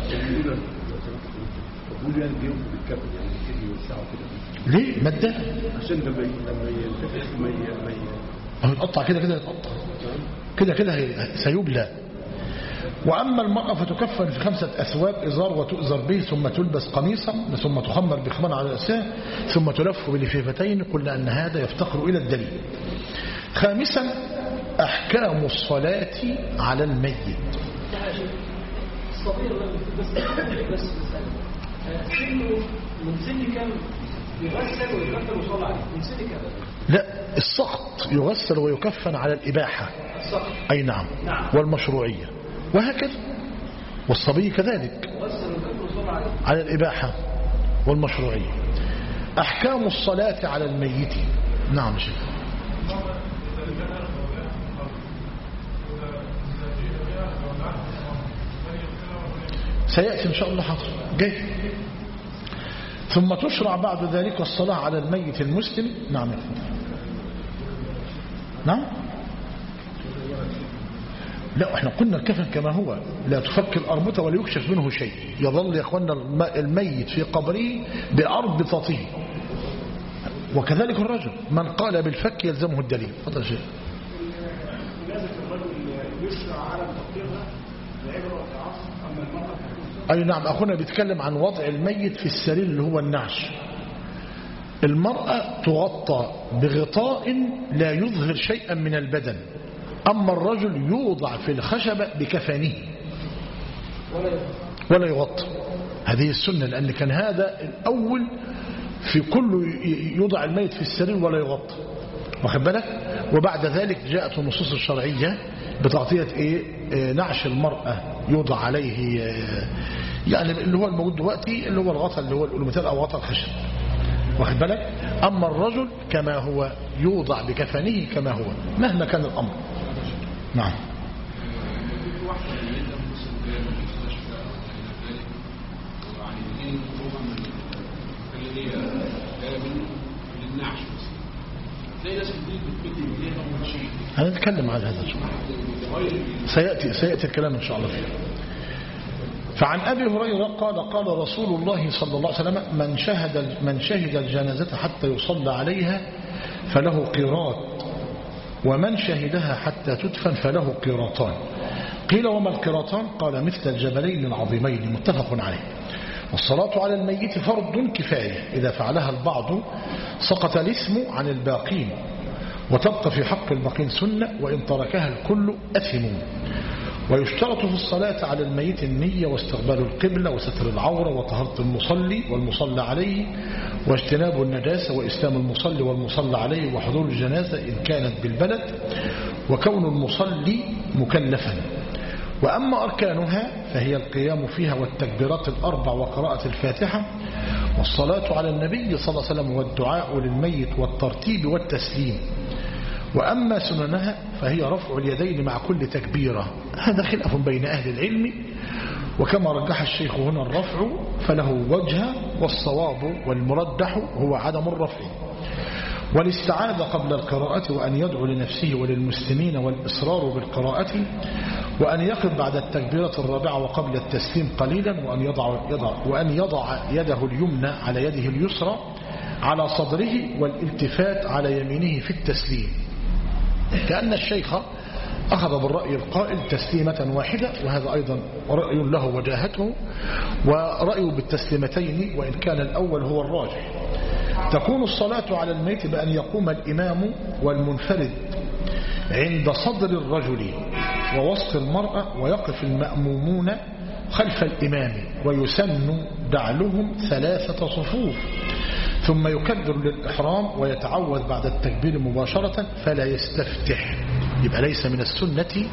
S1: ليه مادة؟
S3: عشان لما لما ينتفخ ما
S1: ما يتقطع كده كده يتقطع كده كده سيبلى. وأما المرأة فتكفن في خمسة أثواب إزار وتؤزر به، ثم تلبس قميصا، ثم تخمر بخمار على رأسها، ثم تلف بلفيفتين. قلنا أن هذا يفتقر إلى الدليل. خامسا أحكام الصلاة على الميت.
S4: الصغير بس بس سنه من سن كم يغسل ويكفن ويصلى عليه؟ من سن كم؟
S1: لا، السقط يغسل ويكفن على الإباحة.
S4: السقط
S1: أي نعم.
S4: نعم.
S1: والمشروعية وهكذا، والصبي كذلك
S4: يغسل ويكفن ويصلى عليه
S1: على الإباحة والمشروعية. أحكام الصلاة على الميت. نعم شيخ. سيأتي إن شاء الله حاضر جاي. ثم تشرع بعد ذلك الصلاة على الميت المسلم. نعم يا فندم. نعم. لا احنا قلنا الكفن كما هو، لا تفك الأرمطة ولا يكشف منه شيء، يظل يا اخوانا الميت في قبره بأربطته. وكذلك الرجل من قال بالفك يلزمه الدليل. فضل شيء. أي نعم. أخونا بيتكلم عن وضع الميت في السرير اللي هو النعش. المرأة تغطى بغطاء لا يظهر شيئا من البدن، أما الرجل يوضع في الخشبة بكفانه ولا يغطى. هذه السنة، لأن كان هذا الأول في كل يوضع الميت في السرير ولا يغطى، واخد بالك. وبعد ذلك جاءت النصوص الشرعية بتغطية إيه؟ نعش المرأة يوضع عليه يعني اللي هو الموجود دلوقتي اللي هو الغطاء اللي هو الألومتال أو غطاء الخشب، واخد بالك. أما الرجل كما هو يوضع بكفنه كما هو مهما كان الأمر. نعم. هنتكلم عن هذا سيأتي سيأتي الكلام إن شاء الله فيه. فعن أبي هريرة قال قال رسول الله صلى الله عليه وسلم من شهد من شهد الجنازة حتى يصلى عليها فله قيراط، ومن شهدها حتى تدفن فله قيراطان. قيل وما القيراطان؟ قال مثل الجبلين العظيمين. متفق عليه. والصلاة على الميت فرض كفاية، إذا فعلها البعض سقط الاسم عن الباقين، وتبقى في حق الباقين سنة، وإن تركها الكل أثمون. ويشترط في الصلاة على الميت النية واستقبال القبلة وستر العورة وطهارة المصلي والمصلى عليه واجتناب النجاسة وإسلام المصلي والمصلى عليه وحضور الجنازة إن كانت بالبلد وكون المصلي مكلفا. وأما أركانها فهي القيام فيها والتكبيرات الأربع وقراءة الفاتحة والصلاة على النبي صلى الله عليه وسلم والدعاء للميت والترتيب والتسليم. وأما سننها فهي رفع اليدين مع كل تكبيرة. هذا خلاف بين أهل العلم، وكما رجح الشيخ هنا الرفع فله وجه، والصواب والمرجح هو عدم الرفع. والاستعاذة قبل القراءة وأن يدعو لنفسه وللمسلمين والإصرار بالقراءة، وأن يقف بعد التكبيرة الرابعة وقبل التسليم قليلا، وأن يضع, يضع, وأن يضع يده اليمنى على يده اليسرى على صدره والالتفات على يمينه في التسليم، كأن الشيخ أخذ بالرأي القائل تسليمة واحدة، وهذا أيضا رأي له وجاهته، ورأيه بالتسليمتين وإن كان الأول هو الراجح. تكون الصلاة على الميت بأن يقوم الإمام والمنفرد عند صدر الرجل ووسط المرأة، ويقف المأمومون خلف الإمام، ويسن دعلهم ثلاثة صفوف، ثم يكبر للإحرام ويتعوذ بعد التكبير مباشرة فلا يستفتح. يبقى ليس من السنة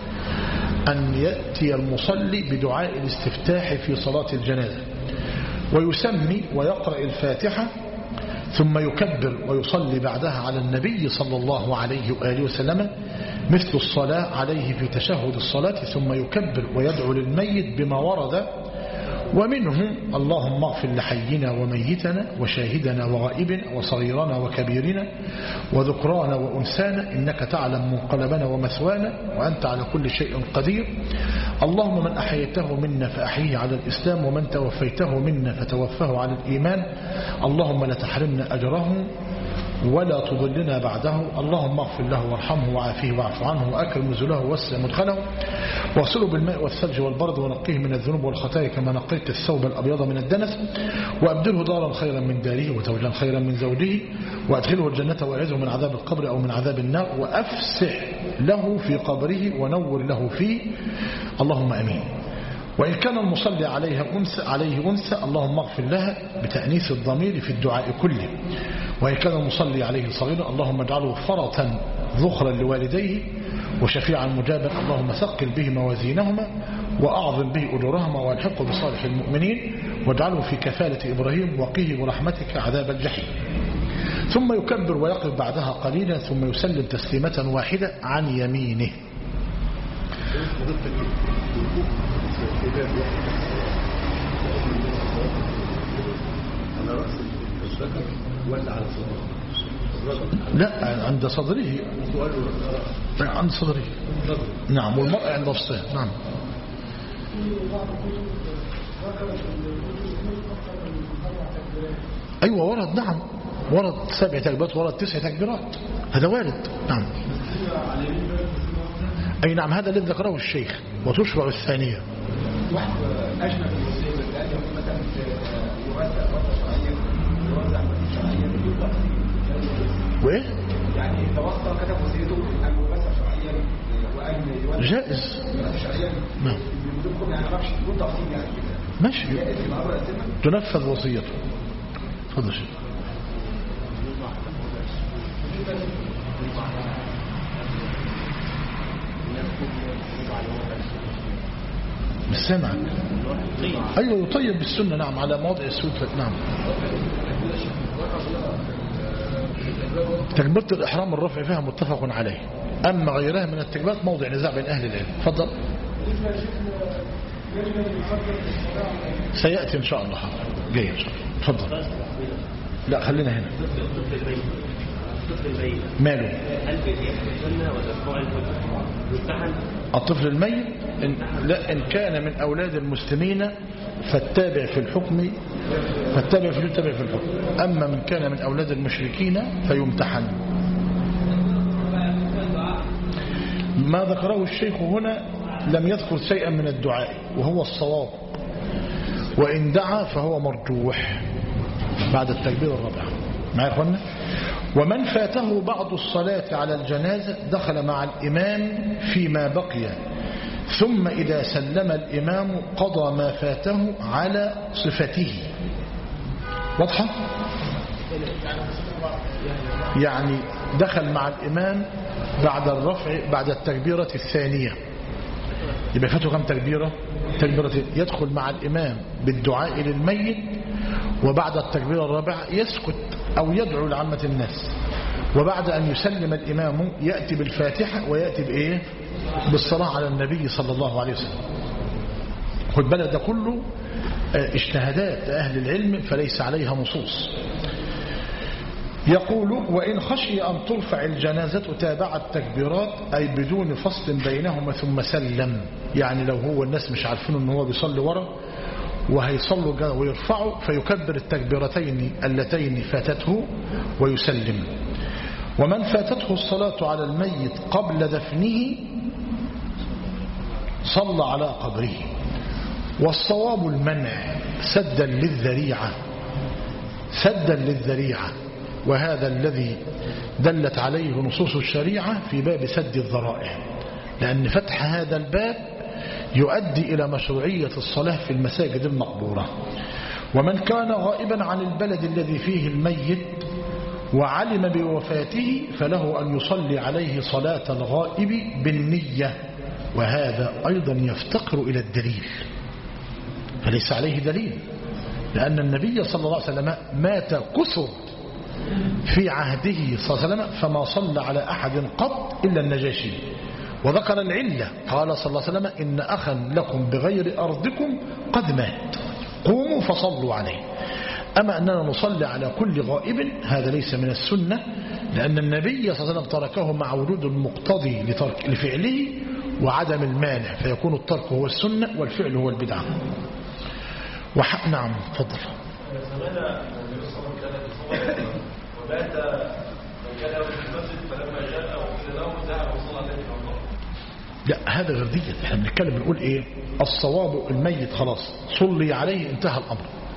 S1: أن يأتي المصلي بدعاء الاستفتاح في صلاة الجنازة. ويسمي ويقرأ الفاتحة ثم يكبر ويصلي بعدها على النبي صلى الله عليه وآله وسلم مثل الصلاة عليه في تشهد الصلاة، ثم يكبر ويدعو للميت بما ورد، ومنه اللهم اغفر لحينا وميتنا وشاهدنا وغائبنا وصغيرنا وكبيرنا وذكرانا وأنسانا إنك تعلم منقلبنا ومثوانا وأنت على كل شيء قدير. اللهم من أحييته منا فأحيه على الإسلام ومن توفيته منا فتوفه على الإيمان. اللهم لا تحرمنا أجره ولا تضلنا بعده. اللهم اغفر له وارحمه وعافيه واعف عنه وأكرم نزله ووسع مدخله واغسله بالماء والثلج والبرد ونقيه من الذنوب والخطايا كما نقيت الثوب الأبيض من الدنس، وأبدله دارا خيرا من داره وزوجا خيرا من زوجه وأدخله الجنة وأعذه من عذاب القبر أو من عذاب النار وأفسح له في قبره ونور له فيه. اللهم أمين. وإن كان المصلي عليها أنثى عليه أنثى اللهم اغفر لها بتأنيث الضمير في الدعاء كله. وإن كان المصلي عليه صغيرا اللهم اجعله فرطا ذخرا لوالديه وشفيعا مجابا. اللهم ثقل به موازينهما وأعظم به أجورهما والحقه بصالح المؤمنين واجعله في كفالة إبراهيم وقيه برحمتك عذاب الجحيم. ثم يكبر ويقف بعدها قليلا ثم يسلم تسليمة واحدة عن يمينه.
S3: على رأس الذكر ولا على صدره؟
S1: لا، عند صدره. عند صدره. نعم. والمرأة عند وسطها. نعم. أيوة ورد. نعم ورد سبع تكبيرات ورد تسع تكبيرات، هذا وارد. نعم. أي نعم، هذا الذي ذكره الشيخ. وتشرع الثانية.
S2: أجمل المسلمين الآن مثلا يوزع فترة شرعية يوزع فترة شرعية
S1: وإيه؟
S2: يعني توصل كتب وسيده أن يوزع شرعيا وأن يوزع
S1: جائز.
S2: شرعيا.
S1: نعم.
S2: بدونكم يعني معرفش بدون تفصيل يعني كده.
S1: ماشي. تنفذ وصيته. تفضل شيخ. مش سامعك. أيوة يطيب بالسنة. نعم على مواضع السود. نعم. تكبيرة الإحرام الرفع فيها متفق عليه، أما غيرها من التكبيرات موضع نزاع بين أهل العلم. تفضل. سيأتي إن شاء الله. جاي إن شاء الله. تفضل. لا خلينا هنا. ماله؟ الطفل الميت إن, لا إن كان من أولاد المسلمين فالتابع في الحكم فالتابع في التابع في الحكم أما من كان من أولاد المشركين فيمتحن. ما ذكره الشيخ هنا لم يذكر شيئا من الدعاء وهو الصواب، وإن دعا فهو مرجوح بعد التكبير الرابع. معي يا أخوانا؟ ومن فاته بعض الصلاة على الجنازة دخل مع الإمام فيما بقي، ثم إذا سلم الإمام قضى ما فاته على صفته. واضحة؟ يعني دخل مع الإمام بعد الرفع بعد التكبيرة الثانية، يبقى فاته كم تكبيرة؟ تكبيرة. يدخل مع الإمام بالدعاء للميت، وبعد التكبيرة الرابعة يسكت أو يدعو لعامة الناس، وبعد أن يسلم الإمام يأتي بالفاتحة ويأتي بإيه؟ بالصلاة على النبي صلى الله عليه وسلم. خد بالك ده كله اجتهادات أهل العلم فليس عليها نصوص. يقول وإن خشي أن ترفع الجنازة تابع التكبيرات أي بدون فصل بينهما ثم سلم. يعني لو هو الناس مش عارفين أنه هو بيصلي ورا وهيصلوا ويرفعوا فيكبر التكبيرتين اللتين فاتته ويسلم. ومن فاتته الصلاة على الميت قبل دفنه صلى على قبره. والصواب المنع سدا للذريعة سدا للذريعة وهذا الذي دلت عليه نصوص الشريعة في باب سد الذرائع، لأن فتح هذا الباب يؤدي إلى مشروعية الصلاة في المساجد المقبورة. ومن كان غائبا عن البلد الذي فيه الميت وعلم بوفاته فله أن يصلي عليه صلاة الغائب بالنية، وهذا أيضا يفتقر إلى الدليل، فليس عليه دليل، لأن النبي صلى الله عليه وسلم مات كثر في عهده صلى الله عليه وسلم فما صلى على أحد قط إلا النجاشي. وذكر العلة قال صلى الله عليه وسلم إن أخا لكم بغير أرضكم قد مات قوموا فصلوا عليه. أما أننا نصلي على كل غائب هذا ليس من السنة، لأن النبي صلى الله عليه وسلم تركه مع وجود المقتضي لترك لفعله وعدم المانع، فيكون الترك هو السنة والفعل هو البدعة. وح... نعم تفضل.
S5: زمان النبي صلى الله عليه وسلم كان وبات من كان يوم في المسجد فلما جاء وقيل له ذهب وصلى عليه في الله.
S1: لا هذا غير ديت، احنا بنتكلم بنقول ايه؟ الصواب الميت خلاص صلي عليه انتهى الامر.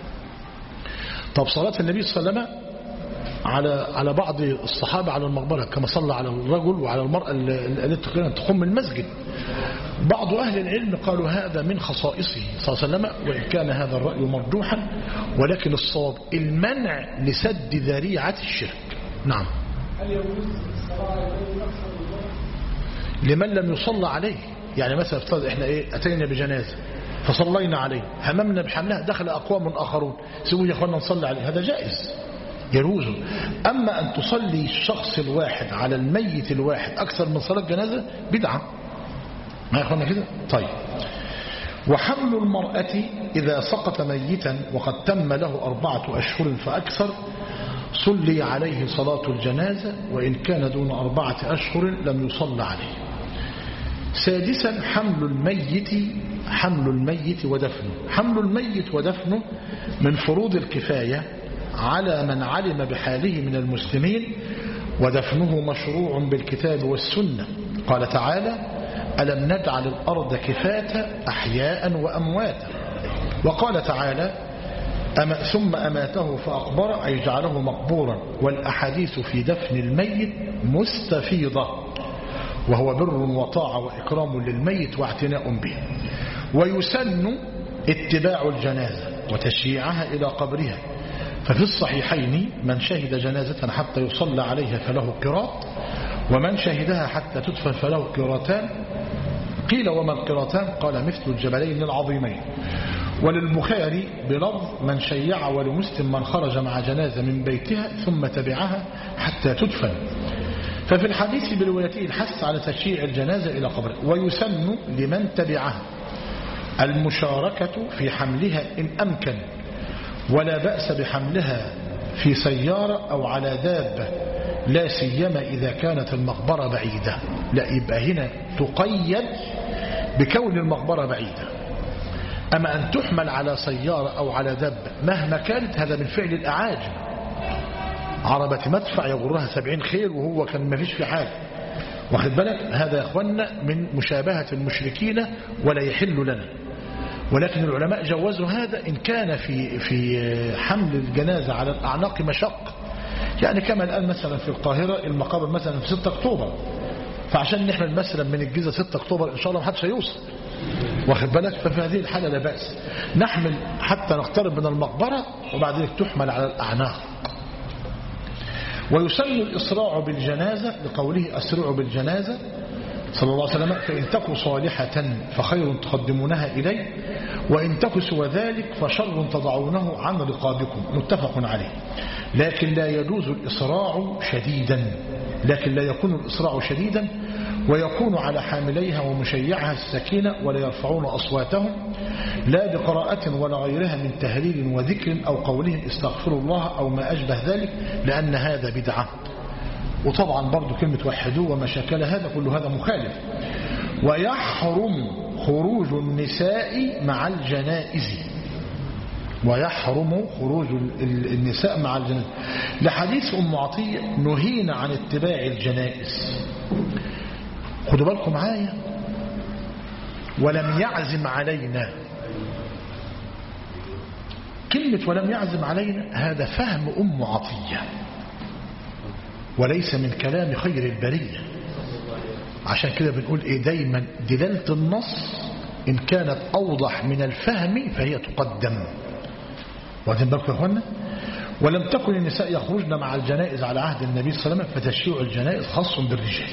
S1: طب صلاة النبي صلى الله عليه وسلم على على بعض الصحابة على المقبرة كما صلى على الرجل وعلى المرأة التي تقوم المسجد. بعض أهل العلم قالوا هذا من خصائصه صلى الله عليه وسلم، وإن كان هذا الرأي مرجوحا، ولكن الصواب المنع لسد ذريعة الشرك. نعم.
S4: هل يجوز الصلاة على أكثر من
S1: لمن لم يصلى عليه، يعني مثلا افترض احنا ايه أتينا بجنازة فصلينا عليه هممنا بحملها دخل أقوام آخرون سووا يا أخوانا نصلي عليه، هذا جائز يجوز. أما أن تصلي الشخص الواحد على الميت الواحد أكثر من صلاة جنازة بدعة، ما يخلنا كده. طيب. وحمل المرأة إذا سقط ميتا وقد تم له أربعة أشهر فأكثر صلي عليه صلاة الجنازة، وإن كان دون أربعة أشهر لم يصلى عليه. سادسا حمل الميت حمل الميت ودفنه. حمل الميت ودفنه من فروض الكفاية على من علم بحاله من المسلمين، ودفنه مشروع بالكتاب والسنة. قال تعالى ألم نجعل الأرض كفاة أحياء وأمواتا. وقال تعالى أما ثم أماته فأقبر أي جعله مقبورا. والأحاديث في دفن الميت مستفيضة، وهو بر وطاعة وإكرام للميت واعتناء به. ويسن اتباع الجنازة وتشييعها إلى قبرها، ففي الصحيحين من شهد جنازة حتى يصلى عليها فله قراط، ومن شهدها حتى تدفن فله قراطان. قيل وما القراطان؟ قال مثل الجبلين العظيمين. وللبخاري بلفظ من شيع، ولمسلم من خرج مع جنازة من بيتها ثم تبعها حتى تدفن. ففي الحديث بروايته الحث على تشييع الجنازة إلى قبره. ويسن لمن تبعها المشاركة في حملها إن أمكن، ولا بأس بحملها في سيارة أو على دابة، لا سيما إذا كانت المقبرة بعيدة. لا يبقى هنا تقيد بكون المقبرة بعيدة. أما أن تحمل على سيارة أو على دابة مهما كانت هذا من فعل الأعاجم. عربة مدفع يغرها سبعين خيل وهو كان ما فيش في حاجة، واخد بالك؟ هذا يا أخوانا من مشابهة المشركين ولا يحل لنا. ولكن العلماء جوزوا هذا إن كان في في حمل الجنازة على الأعناق مشق، يعني كما الآن مثلا في القاهرة المقابر مثلا في ستة أكتوبر، فعشان نحمل مثلا من الجيزة ستة أكتوبر إن شاء الله ما حدش هيوصل، واخد بالك؟ ففي هذه الحالة لا بأس نحمل حتى نقترب من المقبرة وبعد ذلك تحمل على الأعناق. ويسن الإسراع بالجنازة لقوله أسرعوا بالجنازة صلى الله عليه وسلم، فإن تكن صالحة فخير تقدمونها إليه، وإن تكن سوى ذلك فشر تضعونه عن رقابكم. متفق عليه. لكن لا يجوز الإسراع شديدا، لكن لا يكون الإسراع شديدا، ويكون على حامليها ومشيعها السكينة، ولا يرفعون أصواتهم لا بقراءة ولا غيرها من تهليل وذكر أو قولهم استغفروا الله أو ما أشبه ذلك، لأن هذا بدعة. وطبعا برضو كلمة وحدوه وما شكل هذا كل هذا مخالف. ويحرم خروج النساء مع الجنائز، ويحرم خروج النساء مع الجنائز لحديث أم عطية نهينا عن اتباع الجنائز. خدوا بالكم معايا. ولم يعزم علينا، كلمة ولم يعزم علينا هذا فهم أم عطية وليس من كلام خير البرية. عشان كده بنقول ايه دايما دلالة النص إن كانت أوضح من الفهم فهي تقدم. واخدين بالكم يا اخوانا؟ ولم تكن النساء يخرجن مع الجنائز على عهد النبي صلى الله عليه وسلم، فتشييع الجنائز خاص بالرجال.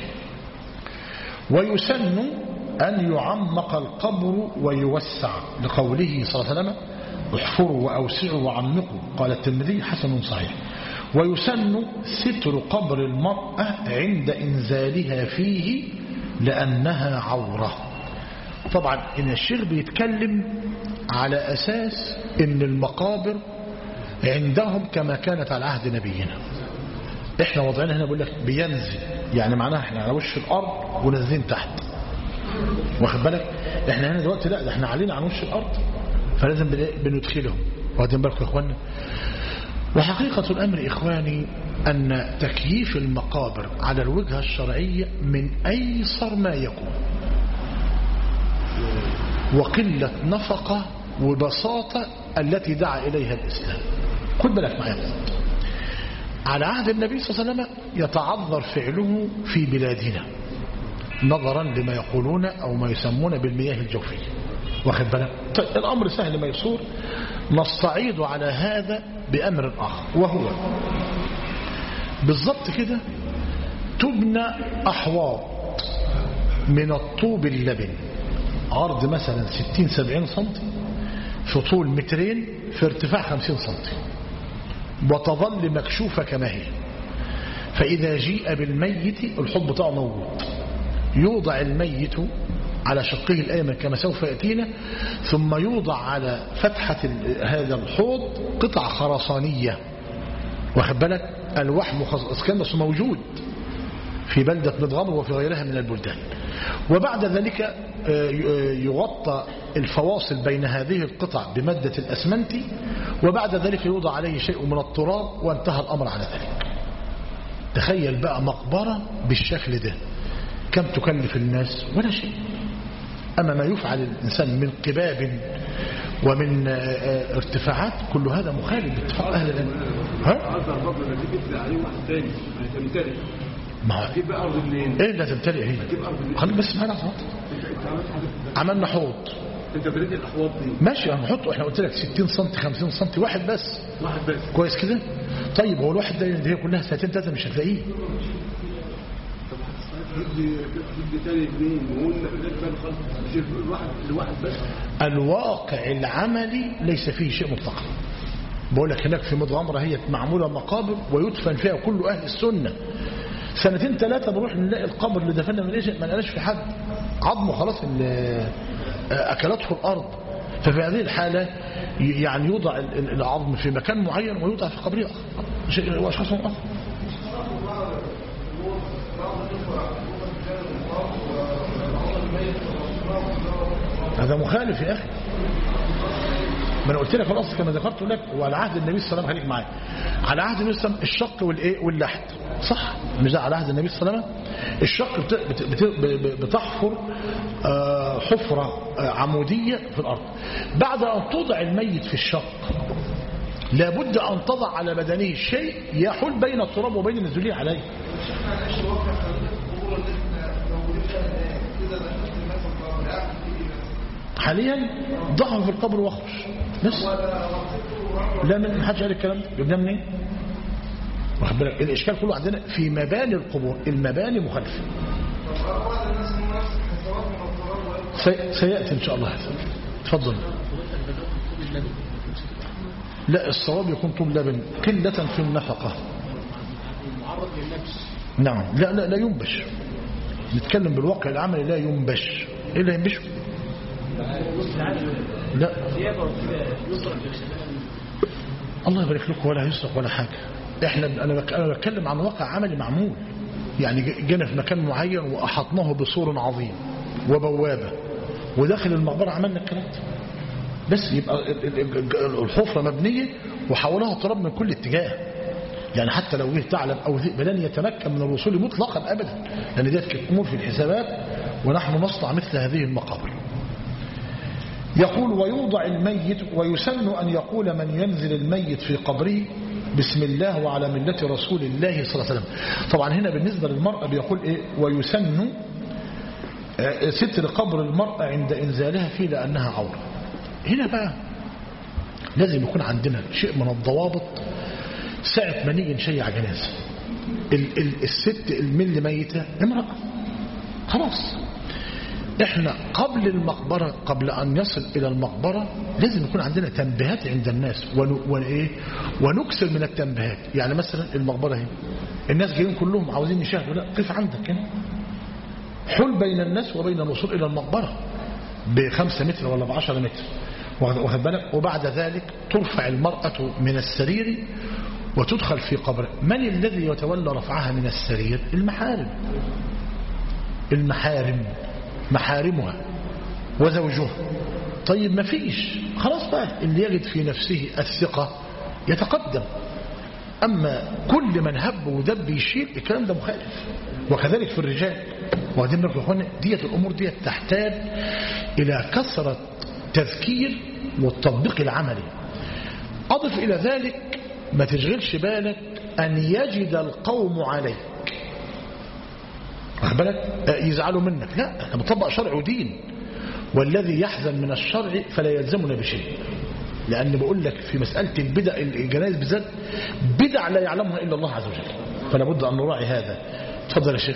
S1: ويسن أن يعمق القبر ويوسع لقوله صلى الله عليه وسلم احفروا وأوسعوا وعمقوا، قال الترمذي حسن صحيح. ويسن ستر قبر المرأة عند إنزالها فيه لأنها عورة. طبعا إن الشيخ بيتكلم على أساس إن المقابر عندهم كما كانت على عهد نبينا. احنا وضعنا هنا بقول لك بينزل، يعني معناها احنا على وش الأرض ونازلين تحت، واخد بالك؟ احنا هنا دلوقتي لا، ده احنا علينا عن وش الأرض، فلازم بندخلهم. واخدين بالكم يا اخواننا؟ وحقيقة الأمر إخواني أن تكييف المقابر على الوجهة الشرعية من أيسر ما يكون، وقلة نفقة وبساطة التي دعا إليها الإسلام. خد بالك معايا، على عهد النبي صلى الله عليه وسلم يتعذر فعله في بلادنا نظرا لما يقولون أو ما يسمون بالمياه الجوفية، واخد بالك؟ طيب الأمر سهل ميسور، نستعيد على هذا بأمر آخر، وهو بالضبط كده تبنى أحواض من الطوب اللبن، عرض مثلا ستين سبعين سنتي، في طول مترين، في ارتفاع خمسين سنتي، وتظل مكشوفة كما هي. فإذا جيء بالميت الحوض بتاعه موجود، يوضع الميت على شقه الأيمن كما سوف يأتينا، ثم يوضع على فتحة هذا الحوض قطع خرسانية، واخد بالك؟ الوحم اسكندس موجود في بلدة مدغمر وفي غيرها من البلدان. وبعد ذلك يغطى الفواصل بين هذه القطع بمادة الأسمنت، وبعد ذلك يوضع عليه شيء من التراب، وانتهى الأمر على ذلك. تخيل بقى مقبرة بالشكل ده، كم تكلف الناس؟ ولا شيء. أما ما يفعل الإنسان من قباب ومن ارتفاعات، كل هذا مخالف باتفاق أهل العلم. ها؟ ما
S3: هتجيب بقى أرض منين؟
S1: إيه اللي هتمتلئ هي؟ خليك بس معنا صوت. عملنا حوض.
S3: أنت بريد الأحواض دي
S1: ماشي، هنحطه. إحنا قلت لك ستين سنتي خمسين سنتي، واحد بس.
S3: واحد بس. كويس
S1: كده؟ طيب هو الواحد ده هي كلها ساعتين ثلاثة مش هتلاقيه. الواقع العملي ليس فيه شيء مطلق. بقول لك هناك في مدغمرة هي معمولة مقابر ويدفن فيها كل أهل السنة. سنتين ثلاثة بنروح نلاقي القبر اللي دفننا من ايش ما لقاش في حد، عظمه خلاص اللي أكلته الأرض. ففي هذه الحالة يعني يوضع العظم في مكان معين ويوضع في قبر آخر وأشخاص آخر. هذا مخالف يا أخي. ما انا قلت لك الاصل كما ذكرت لك، وعلى عهد النبي صلى الله عليه وسلم، خليك معايا، على عهد النبي صلى الله عليه وسلم الشق والايه واللحد، صح؟ مش على عهد النبي صلى الله عليه وسلم الشق بت... بت... بت... بتحفر آه حفرة آه عمودية في الارض. بعد ان توضع الميت في الشق لابد ان تضع على بدنه شيء يحول بين التراب وبين النزول عليه. حاليا ضعه في القبر واخرج بس. لا، من حدش قال الكلام ده، جبناه منين؟ واخد بالك؟ الاشكال كله عندنا في مباني القبور، المباني مخالفه. سي... سياتي ان شاء الله. تفضل. لا، الصواب يكون طول لبن قله في النفقه. نعم. لا لا لا ينبش، نتكلم بالواقع العملي. لا ينبش. ايه اللي ينبشه؟ لا الله يبارك لكم، ولا يسرق ولا حاجة. احنا انا بتكلم عن واقع عملي معمول، يعني جينا في مكان معين واحطناه بسور عظيم وبوابة، وداخل المقبرة عملنا الكلام ده بس. يبقى الحفرة مبنية وحولها تراب من كل اتجاه، يعني حتى لو جه ثعلب او ذئب لن يتمكن من الوصول مطلقا ابدا، لان دي امور في الحسابات، ونحن نصنع مثل هذه المقابر. يقول: ويوضع الميت، ويسن أن يقول من ينزل الميت في قبره بسم الله وعلى ملة رسول الله صلى الله عليه وسلم. طبعا هنا بالنسبة للمرأة بيقول إيه؟ ويسن ستر قبر المرأة عند إنزالها فيه لأنها عورة. هنا بقى لازم يكون عندنا شيء من الضوابط. ساعة ما نيجي نشيع جنازة، الست المل ميتة امرأة خلاص، احنا قبل المقبرة، قبل أن يصل إلى المقبرة لازم يكون عندنا تنبيهات عند الناس ونكسر من التنبيهات. يعني مثلا المقبرة هنا الناس جايين كلهم عاوزين يشاهدوا، لا قف عندك هنا، حل بين الناس وبين الوصول إلى المقبرة بخمسة متر ولا بعشرة متر، واخد بالك. وبعد ذلك ترفع المرأة من السرير وتدخل في قبر. من الذي يتولى رفعها من السرير؟ المحارم، المحارم محارمها وزوجها. طيب ما فيش، خلاص بقى اللي يجد في نفسه الثقة يتقدم. أما كل من هب ودب يشيل، الكلام ده مخالف. وكذلك في الرجال. وبعدين برضه يا اخوانا ديت الأمور ديت تحتاج إلى كثرة تذكير والتطبيق العملي. أضف إلى ذلك ما تشغلش بالك أن يجد القوم عليك، واخد بالك، يزعلوا منك. لا، احنا بنطبق شرع ودين، والذي يحزن من الشرع فلا يلزمنا بشيء. لأن بقول لك في مسألة البدع الجنائز بالذات بدع لا يعلمها إلا الله عز وجل، فلا بد أن نراعي هذا. تفضل يا شيخ.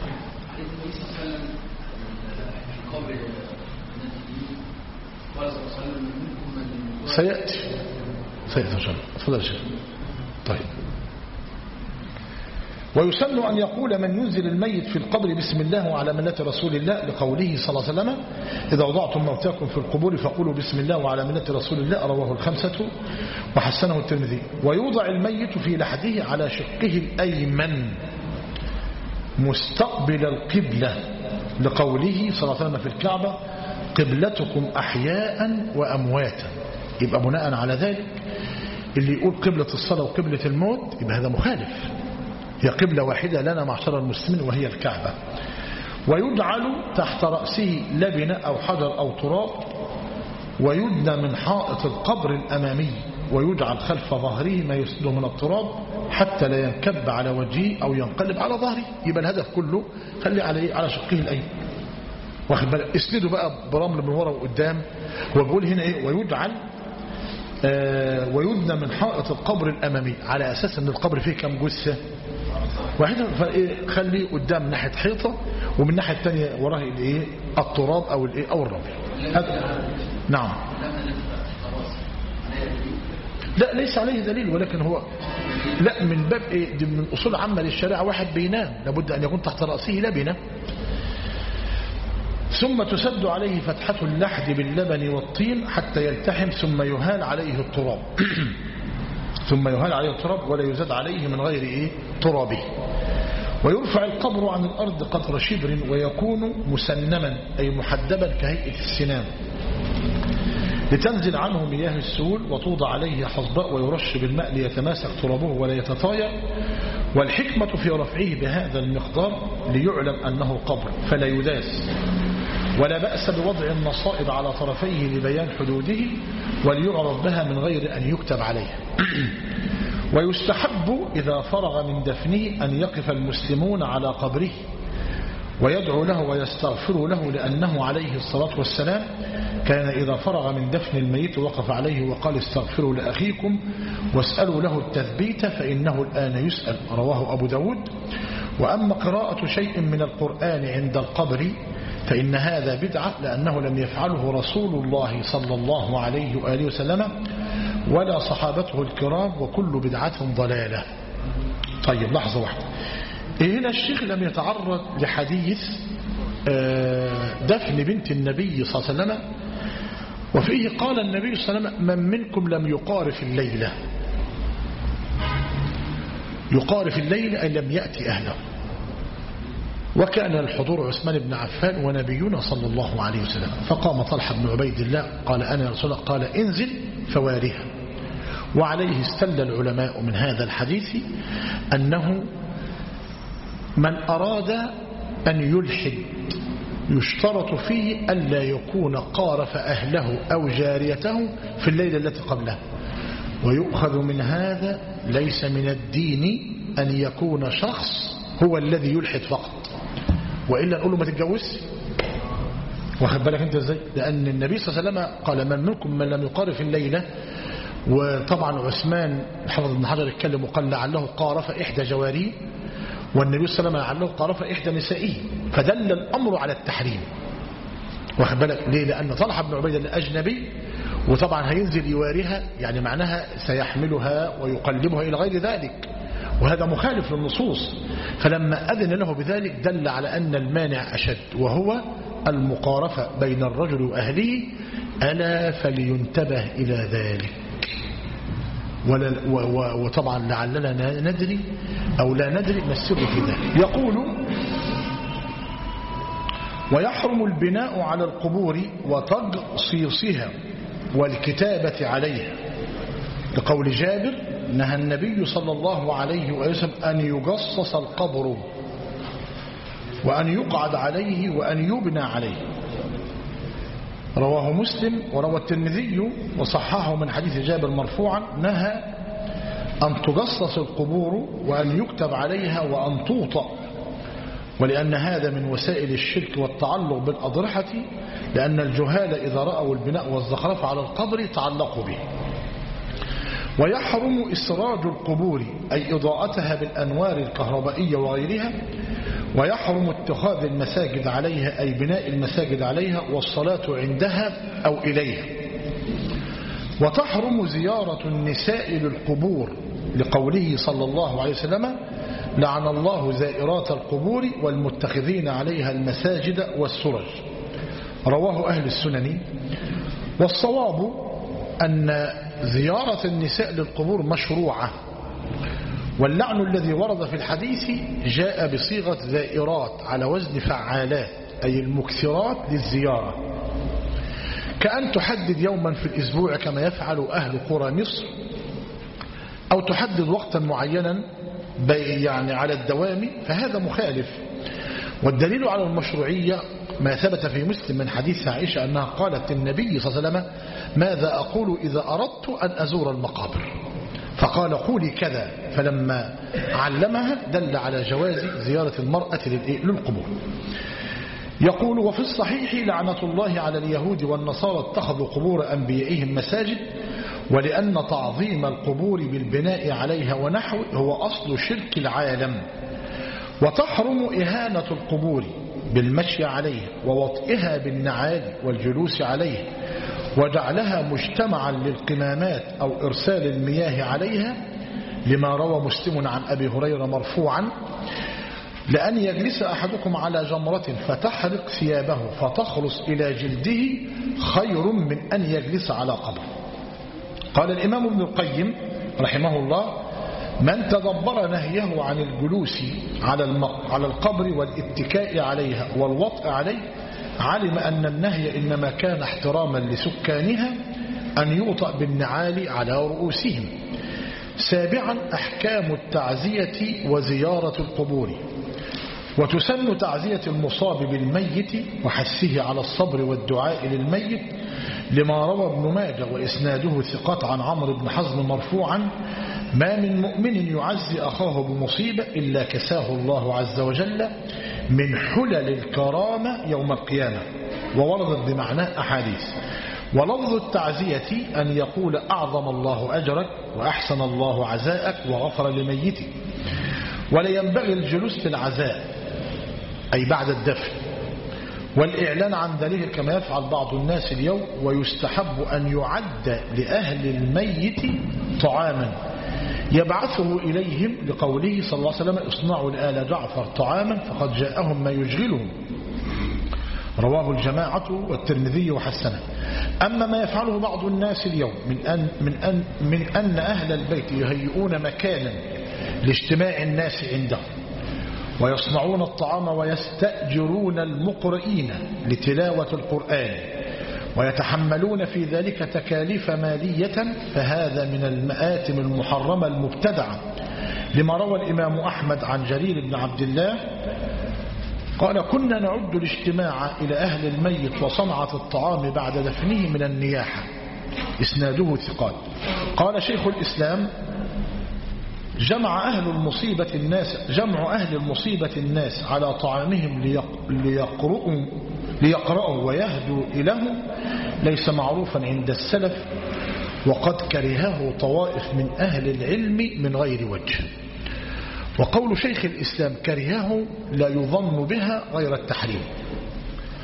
S1: سيأتي سيأتي إن شاء الله. تفضل يا شيخ. طيب. ويسن أن يقول من ينزل الميت في القبر بسم الله وعلى ملة رسول الله، لقوله صلى الله عليه وسلم إذا وضعتم موتاكم في القبور فقولوا بسم الله وعلى ملة رسول الله، رواه الخمسة وحسنه الترمذي. ويوضع الميت في لحده على شقه الأيمن مستقبل القبلة، لقوله صلى الله عليه وسلم في الكعبة قبلتكم أحياء وأمواتا. يبقى بناء على ذلك اللي يقول قبلة الصلاة وقبلة الموت يبقى هذا مخالف. هي قبلة واحدة لنا معشر المسلمين وهي الكعبة. ويجعل تحت رأسه لبنة أو حجر أو تراب، ويدنى من حائط القبر الأمامي، ويجعل خلف ظهره ما يسده من التراب حتى لا ينكب على وجهه أو ينقلب على ظهره. يبقى الهدف كله خلي على على شقه الأيمن، واخد بالك، اسنده بقى برمل من ورا وقدام. هو بيقول هنا ايه؟ ويجعل آه ويدنى من حائط القبر الأمامي، على أساس أن القبر فيه كم جثة؟ واحدة. خليه قدام ناحية حيطة، ومن الناحية الثانية وراه الايه؟ التراب أو الايه؟ أو الرمل. نعم. لا ليس عليه دليل، ولكن هو لا من باب ايه؟ دي من أصول عامة للشريعة. واحد بينام لابد أن يكون تحت رأسه لبنة. ثم تسد عليه فتحة اللحد باللبن والطين حتى يلتحم، ثم يهال عليه التراب ثم يهال عليه التراب ولا يزاد عليه من غير إيه؟ ترابه. ويرفع القبر عن الأرض قدر شبر، ويكون مسنما أي محدبا كهيئة السنام، لتنزل عنه مياه السول، وتوضع عليه حصباء ويرش بالماء ليتماسك ترابه ولا يتطاير. والحكمة في رفعه بهذا المقدار ليعلم أنه قبر فلا يداس. ولا بأس بوضع النصائب على طرفيه لبيان حدوده، وليعرض بها من غير أن يكتب عليه. ويستحب إذا فرغ من دفنه أن يقف المسلمون على قبره ويدعو له ويستغفر له، لأنه عليه الصلاة والسلام كان إذا فرغ من دفن الميت وقف عليه وقال استغفروا لأخيكم واسألوا له التثبيت فإنه الآن يسأل، رواه أبو داود. وأما قراءة شيء من القرآن عند القبر فإن هذا بدعة، لأنه لم يفعله رسول الله صلى الله عليه وآله وسلم ولا صحابته الكرام، وكل بدعة ضلالة. طيب لحظة واحدة، هنا الشيخ لم يتعرض لحديث دفن بنت النبي صلى الله عليه وسلم، وفيه قال النبي صلى الله عليه وسلم من منكم لم يقارف الليلة. يقارف الليلة أي لم يأتي أهله. وكان الحضور عثمان بن عفان ونبينا صلى الله عليه وسلم، فقام طلحة بن عبيد الله قال أنا يا رسول الله، قال انزل فوارها. وعليه استدل العلماء من هذا الحديث أنه من أراد أن يلحد يشترط فيه ألا يكون قارف أهله أو جاريته في الليلة التي قبلها. ويؤخذ من هذا ليس من الدين أن يكون شخص هو الذي يلحد فقط، وإلا نقول له ما تتجوزش. واخد بالك انت ازاي؟ لأن النبي صلى الله عليه وسلم قال من منكم من لم يقارف الليلة. وطبعا عثمان حفظ بن حجر اتكلم وقال لعله قارف إحدى جواريه، والنبي صلى الله عليه وسلم لعله قارف إحدى نسائه، فدل الأمر على التحريم. واخد بالك ليه؟ لأن طلحة بن عبيد الله أجنبي، وطبعا هينزل يواريها، يعني معناها سيحملها ويقلبها إلى غير ذلك، وهذا مخالف للنصوص. فلما أذن له بذلك دل على أن المانع أشد، وهو المقارفة بين الرجل وأهله، ألا فلينتبه إلى ذلك. وطبعا لعلنا ندري أو لا ندري ما السر في ذلك. يقول: ويحرم البناء على القبور وتجصيصها والكتابة عليها، لقول جابر: نهى النبي صلى الله عليه وسلم أن يجصص القبر وأن يقعد عليه وأن يبنى عليه. رواه مسلم وروى الترمذي وصححه من حديث جابر مرفوعا: نهى أن تجصص القبور وأن يكتب عليها وأن توطأ، ولأن هذا من وسائل الشرك والتعلق بالأضرحة، لأن الجهال إذا رأوا البناء والزخرف على القبر تعلقوا به. ويحرم إسراج القبور أي إضاءتها بالأنوار الكهربائية وغيرها، ويحرم اتخاذ المساجد عليها أي بناء المساجد عليها والصلاة عندها أو إليها. وتحرم زيارة النساء للقبور، لقوله صلى الله عليه وسلم: لعن الله زائرات القبور والمتخذين عليها المساجد والسرج. رواه أهل السنن. والصواب أن زيارة النساء للقبور مشروعة، واللعن الذي ورد في الحديث جاء بصيغة زائرات على وزن فعالات، أي المكثرات للزيارة، كأن تحدد يوما في الأسبوع كما يفعل أهل قرى مصر، أو تحدد وقتا معينا يعني على الدوام، فهذا مخالف. والدليل على المشروعية ما ثبت في مسلم من حديث عائشة أنها قالت النبي صلى الله عليه وسلم: ماذا أقول إذا أردت أن أزور المقابر؟ فقال: قولي كذا. فلما علمها دل على جواز زيارة المرأة للقبور. يقول: وفي الصحيح: لعنة الله على اليهود والنصارى اتخذوا قبور أنبيائهم مساجد، ولأن تعظيم القبور بالبناء عليها ونحو هو أصل شرك العالم. وتحرم إهانة القبور بالمشي عليها ووطئها بالنعال والجلوس عليها وجعلها مجتمعا للقمامات أو إرسال المياه عليها، لما روى مسلم عن أبي هريرة مرفوعا: لأن يجلس أحدكم على جمرة فتحرق ثيابه فتخلص إلى جلده خير من أن يجلس على قبر. قال الإمام ابن القيم رحمه الله: من تدبر نهيه عن الجلوس على القبر والاتكاء عليها والوطء عليه علم أن النهي إنما كان احتراما لسكانها أن يوطأ بالنعال على رؤوسهم. سابعا: أحكام التعزية وزيارة القبور. وتسن تعزية المصاب بالميت وحثه على الصبر والدعاء للميت، لما روى ابن ماجه وإسناده ثقات عن عمرو بن حزم مرفوعا: ما من مؤمن يعزي أخاه بمصيبة إلا كساه الله عز وجل من حلل الكرامة يوم القيامة. ووردت بمعنى أحاديث. ولفظ التعزية أن يقول: أعظم الله أجرك وأحسن الله عزاءك وغفر لميتك. ولا ينبغي الجلوس في العزاء أي بعد الدفن والإعلان عن ذلك كما يفعل بعض الناس اليوم. ويستحب أن يعد لأهل الميت طعاما يبعثه إليهم، لقوله صلى الله عليه وسلم: اصنعوا لآل جعفر طعاما فقد جاءهم ما يشغلهم. رواه الجماعة والترمذي وحسنه. أما ما يفعله بعض الناس اليوم من أن, من أن, من أن أهل البيت يهيئون مكانا لاجتماع الناس عندهم ويصنعون الطعام ويستأجرون المقرئين لتلاوة القرآن ويتحملون في ذلك تكاليف مالية، فهذا من المآتم المحرمة المبتدعة، لما روى الإمام أحمد عن جرير بن عبد الله قال: كنا نعد الاجتماع إلى أهل الميت وصنعة الطعام بعد دفنه من النياحة. إسناده ثقات. قال شيخ الإسلام: جمع أهل المصيبة الناس جمع أهل المصيبة الناس على طعامهم ليقرؤوا, ليقرؤوا ويهدوا إليه ليس معروفا عند السلف، وقد كرهه طوائف من أهل العلم من غير وجه. وقول شيخ الإسلام كرهه لا يظن بها غير التحريم.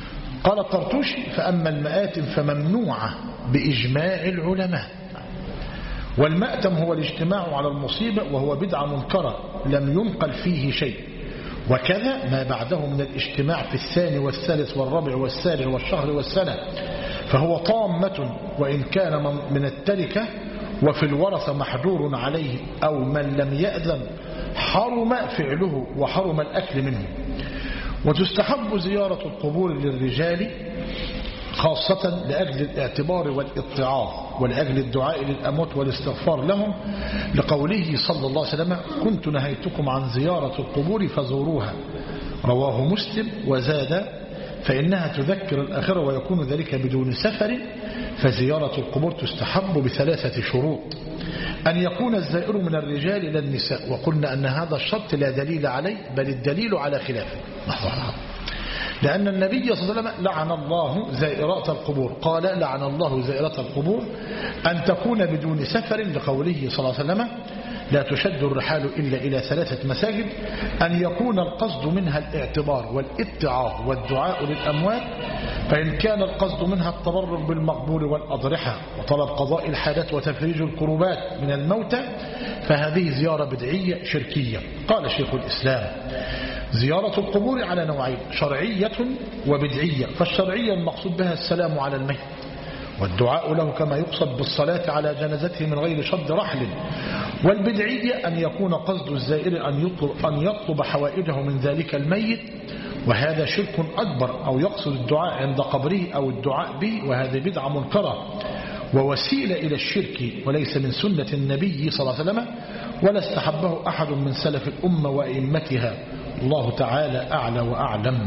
S1: قال الطرطوشي فأما المآتم فممنوعة بإجماع العلماء، والمأتم هو الاجتماع على المصيبة وهو بدعة منكرة لم ينقل فيه شيء، وكذا ما بعده من الاجتماع في الثاني والثالث والرابع والسابع والشهر والسنة، فهو طامة وإن كان من التركة، وفي الورثة محجور عليه أو من لم يأذن حرم فعله وحرم الأكل منه. وتستحب زيارة القبور للرجال خاصة لأجل الاعتبار والاتعاظ ولأجل الدعاء للأموات والاستغفار لهم، لقوله صلى الله عليه وسلم كنت نهيتكم عن زيارة القبور فزوروها، رواه مسلم. وزاد فإنها تذكر الآخرة ويكون ذلك بدون سفر، فزيارة القبور تستحب بثلاثة شروط: أن يكون الزائر من الرجال لا النساء، وقلنا أن هذا الشرط لا دليل عليه بل الدليل على خلافه، لأن النبي صلى الله عليه وسلم لعن الله زائرات القبور، قال لعن الله زائرات القبور. أن تكون بدون سفر لقوله صلى الله عليه وسلم لا تشد الرحال إلا إلى ثلاثة مساجد. أن يكون القصد منها الاعتبار والاتعاظ والدعاء للأموات، فإن كان القصد منها التبرك بالمقبول والأضرحة وطلب قضاء الحاجات وتفريج الكروبات من الموتى، فهذه زيارة بدعية شركية. قال شيخ الإسلام زيارة القبور على نوعين: شرعية وبدعية. فالشرعية المقصود بها السلام على الميت والدعاء له كما يقصد بالصلاة على جنازته من غير شد رحل. والبدعية أن يكون قصد الزائر أن يطلب, أن يطلب حوائجه من ذلك الميت، وهذا شرك أكبر، أو يقصد الدعاء عند قبره أو الدعاء به، وهذا بدعة منكرة ووسيلة إلى الشرك، وليس من سنة النبي صلى الله عليه وسلم ولا استحبه أحد من سلف الأمة وأئمتها. الله تعالى أعلى وأعلم.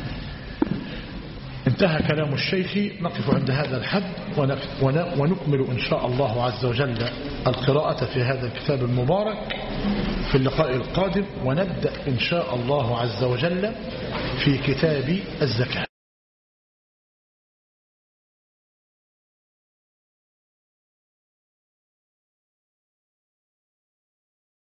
S1: انتهى كلام الشيخ، نقف عند هذا الحد ونكمل إن شاء الله عز وجل القراءة في هذا الكتاب المبارك في اللقاء القادم، ونبدأ إن شاء الله عز وجل في كتاب الزكاة.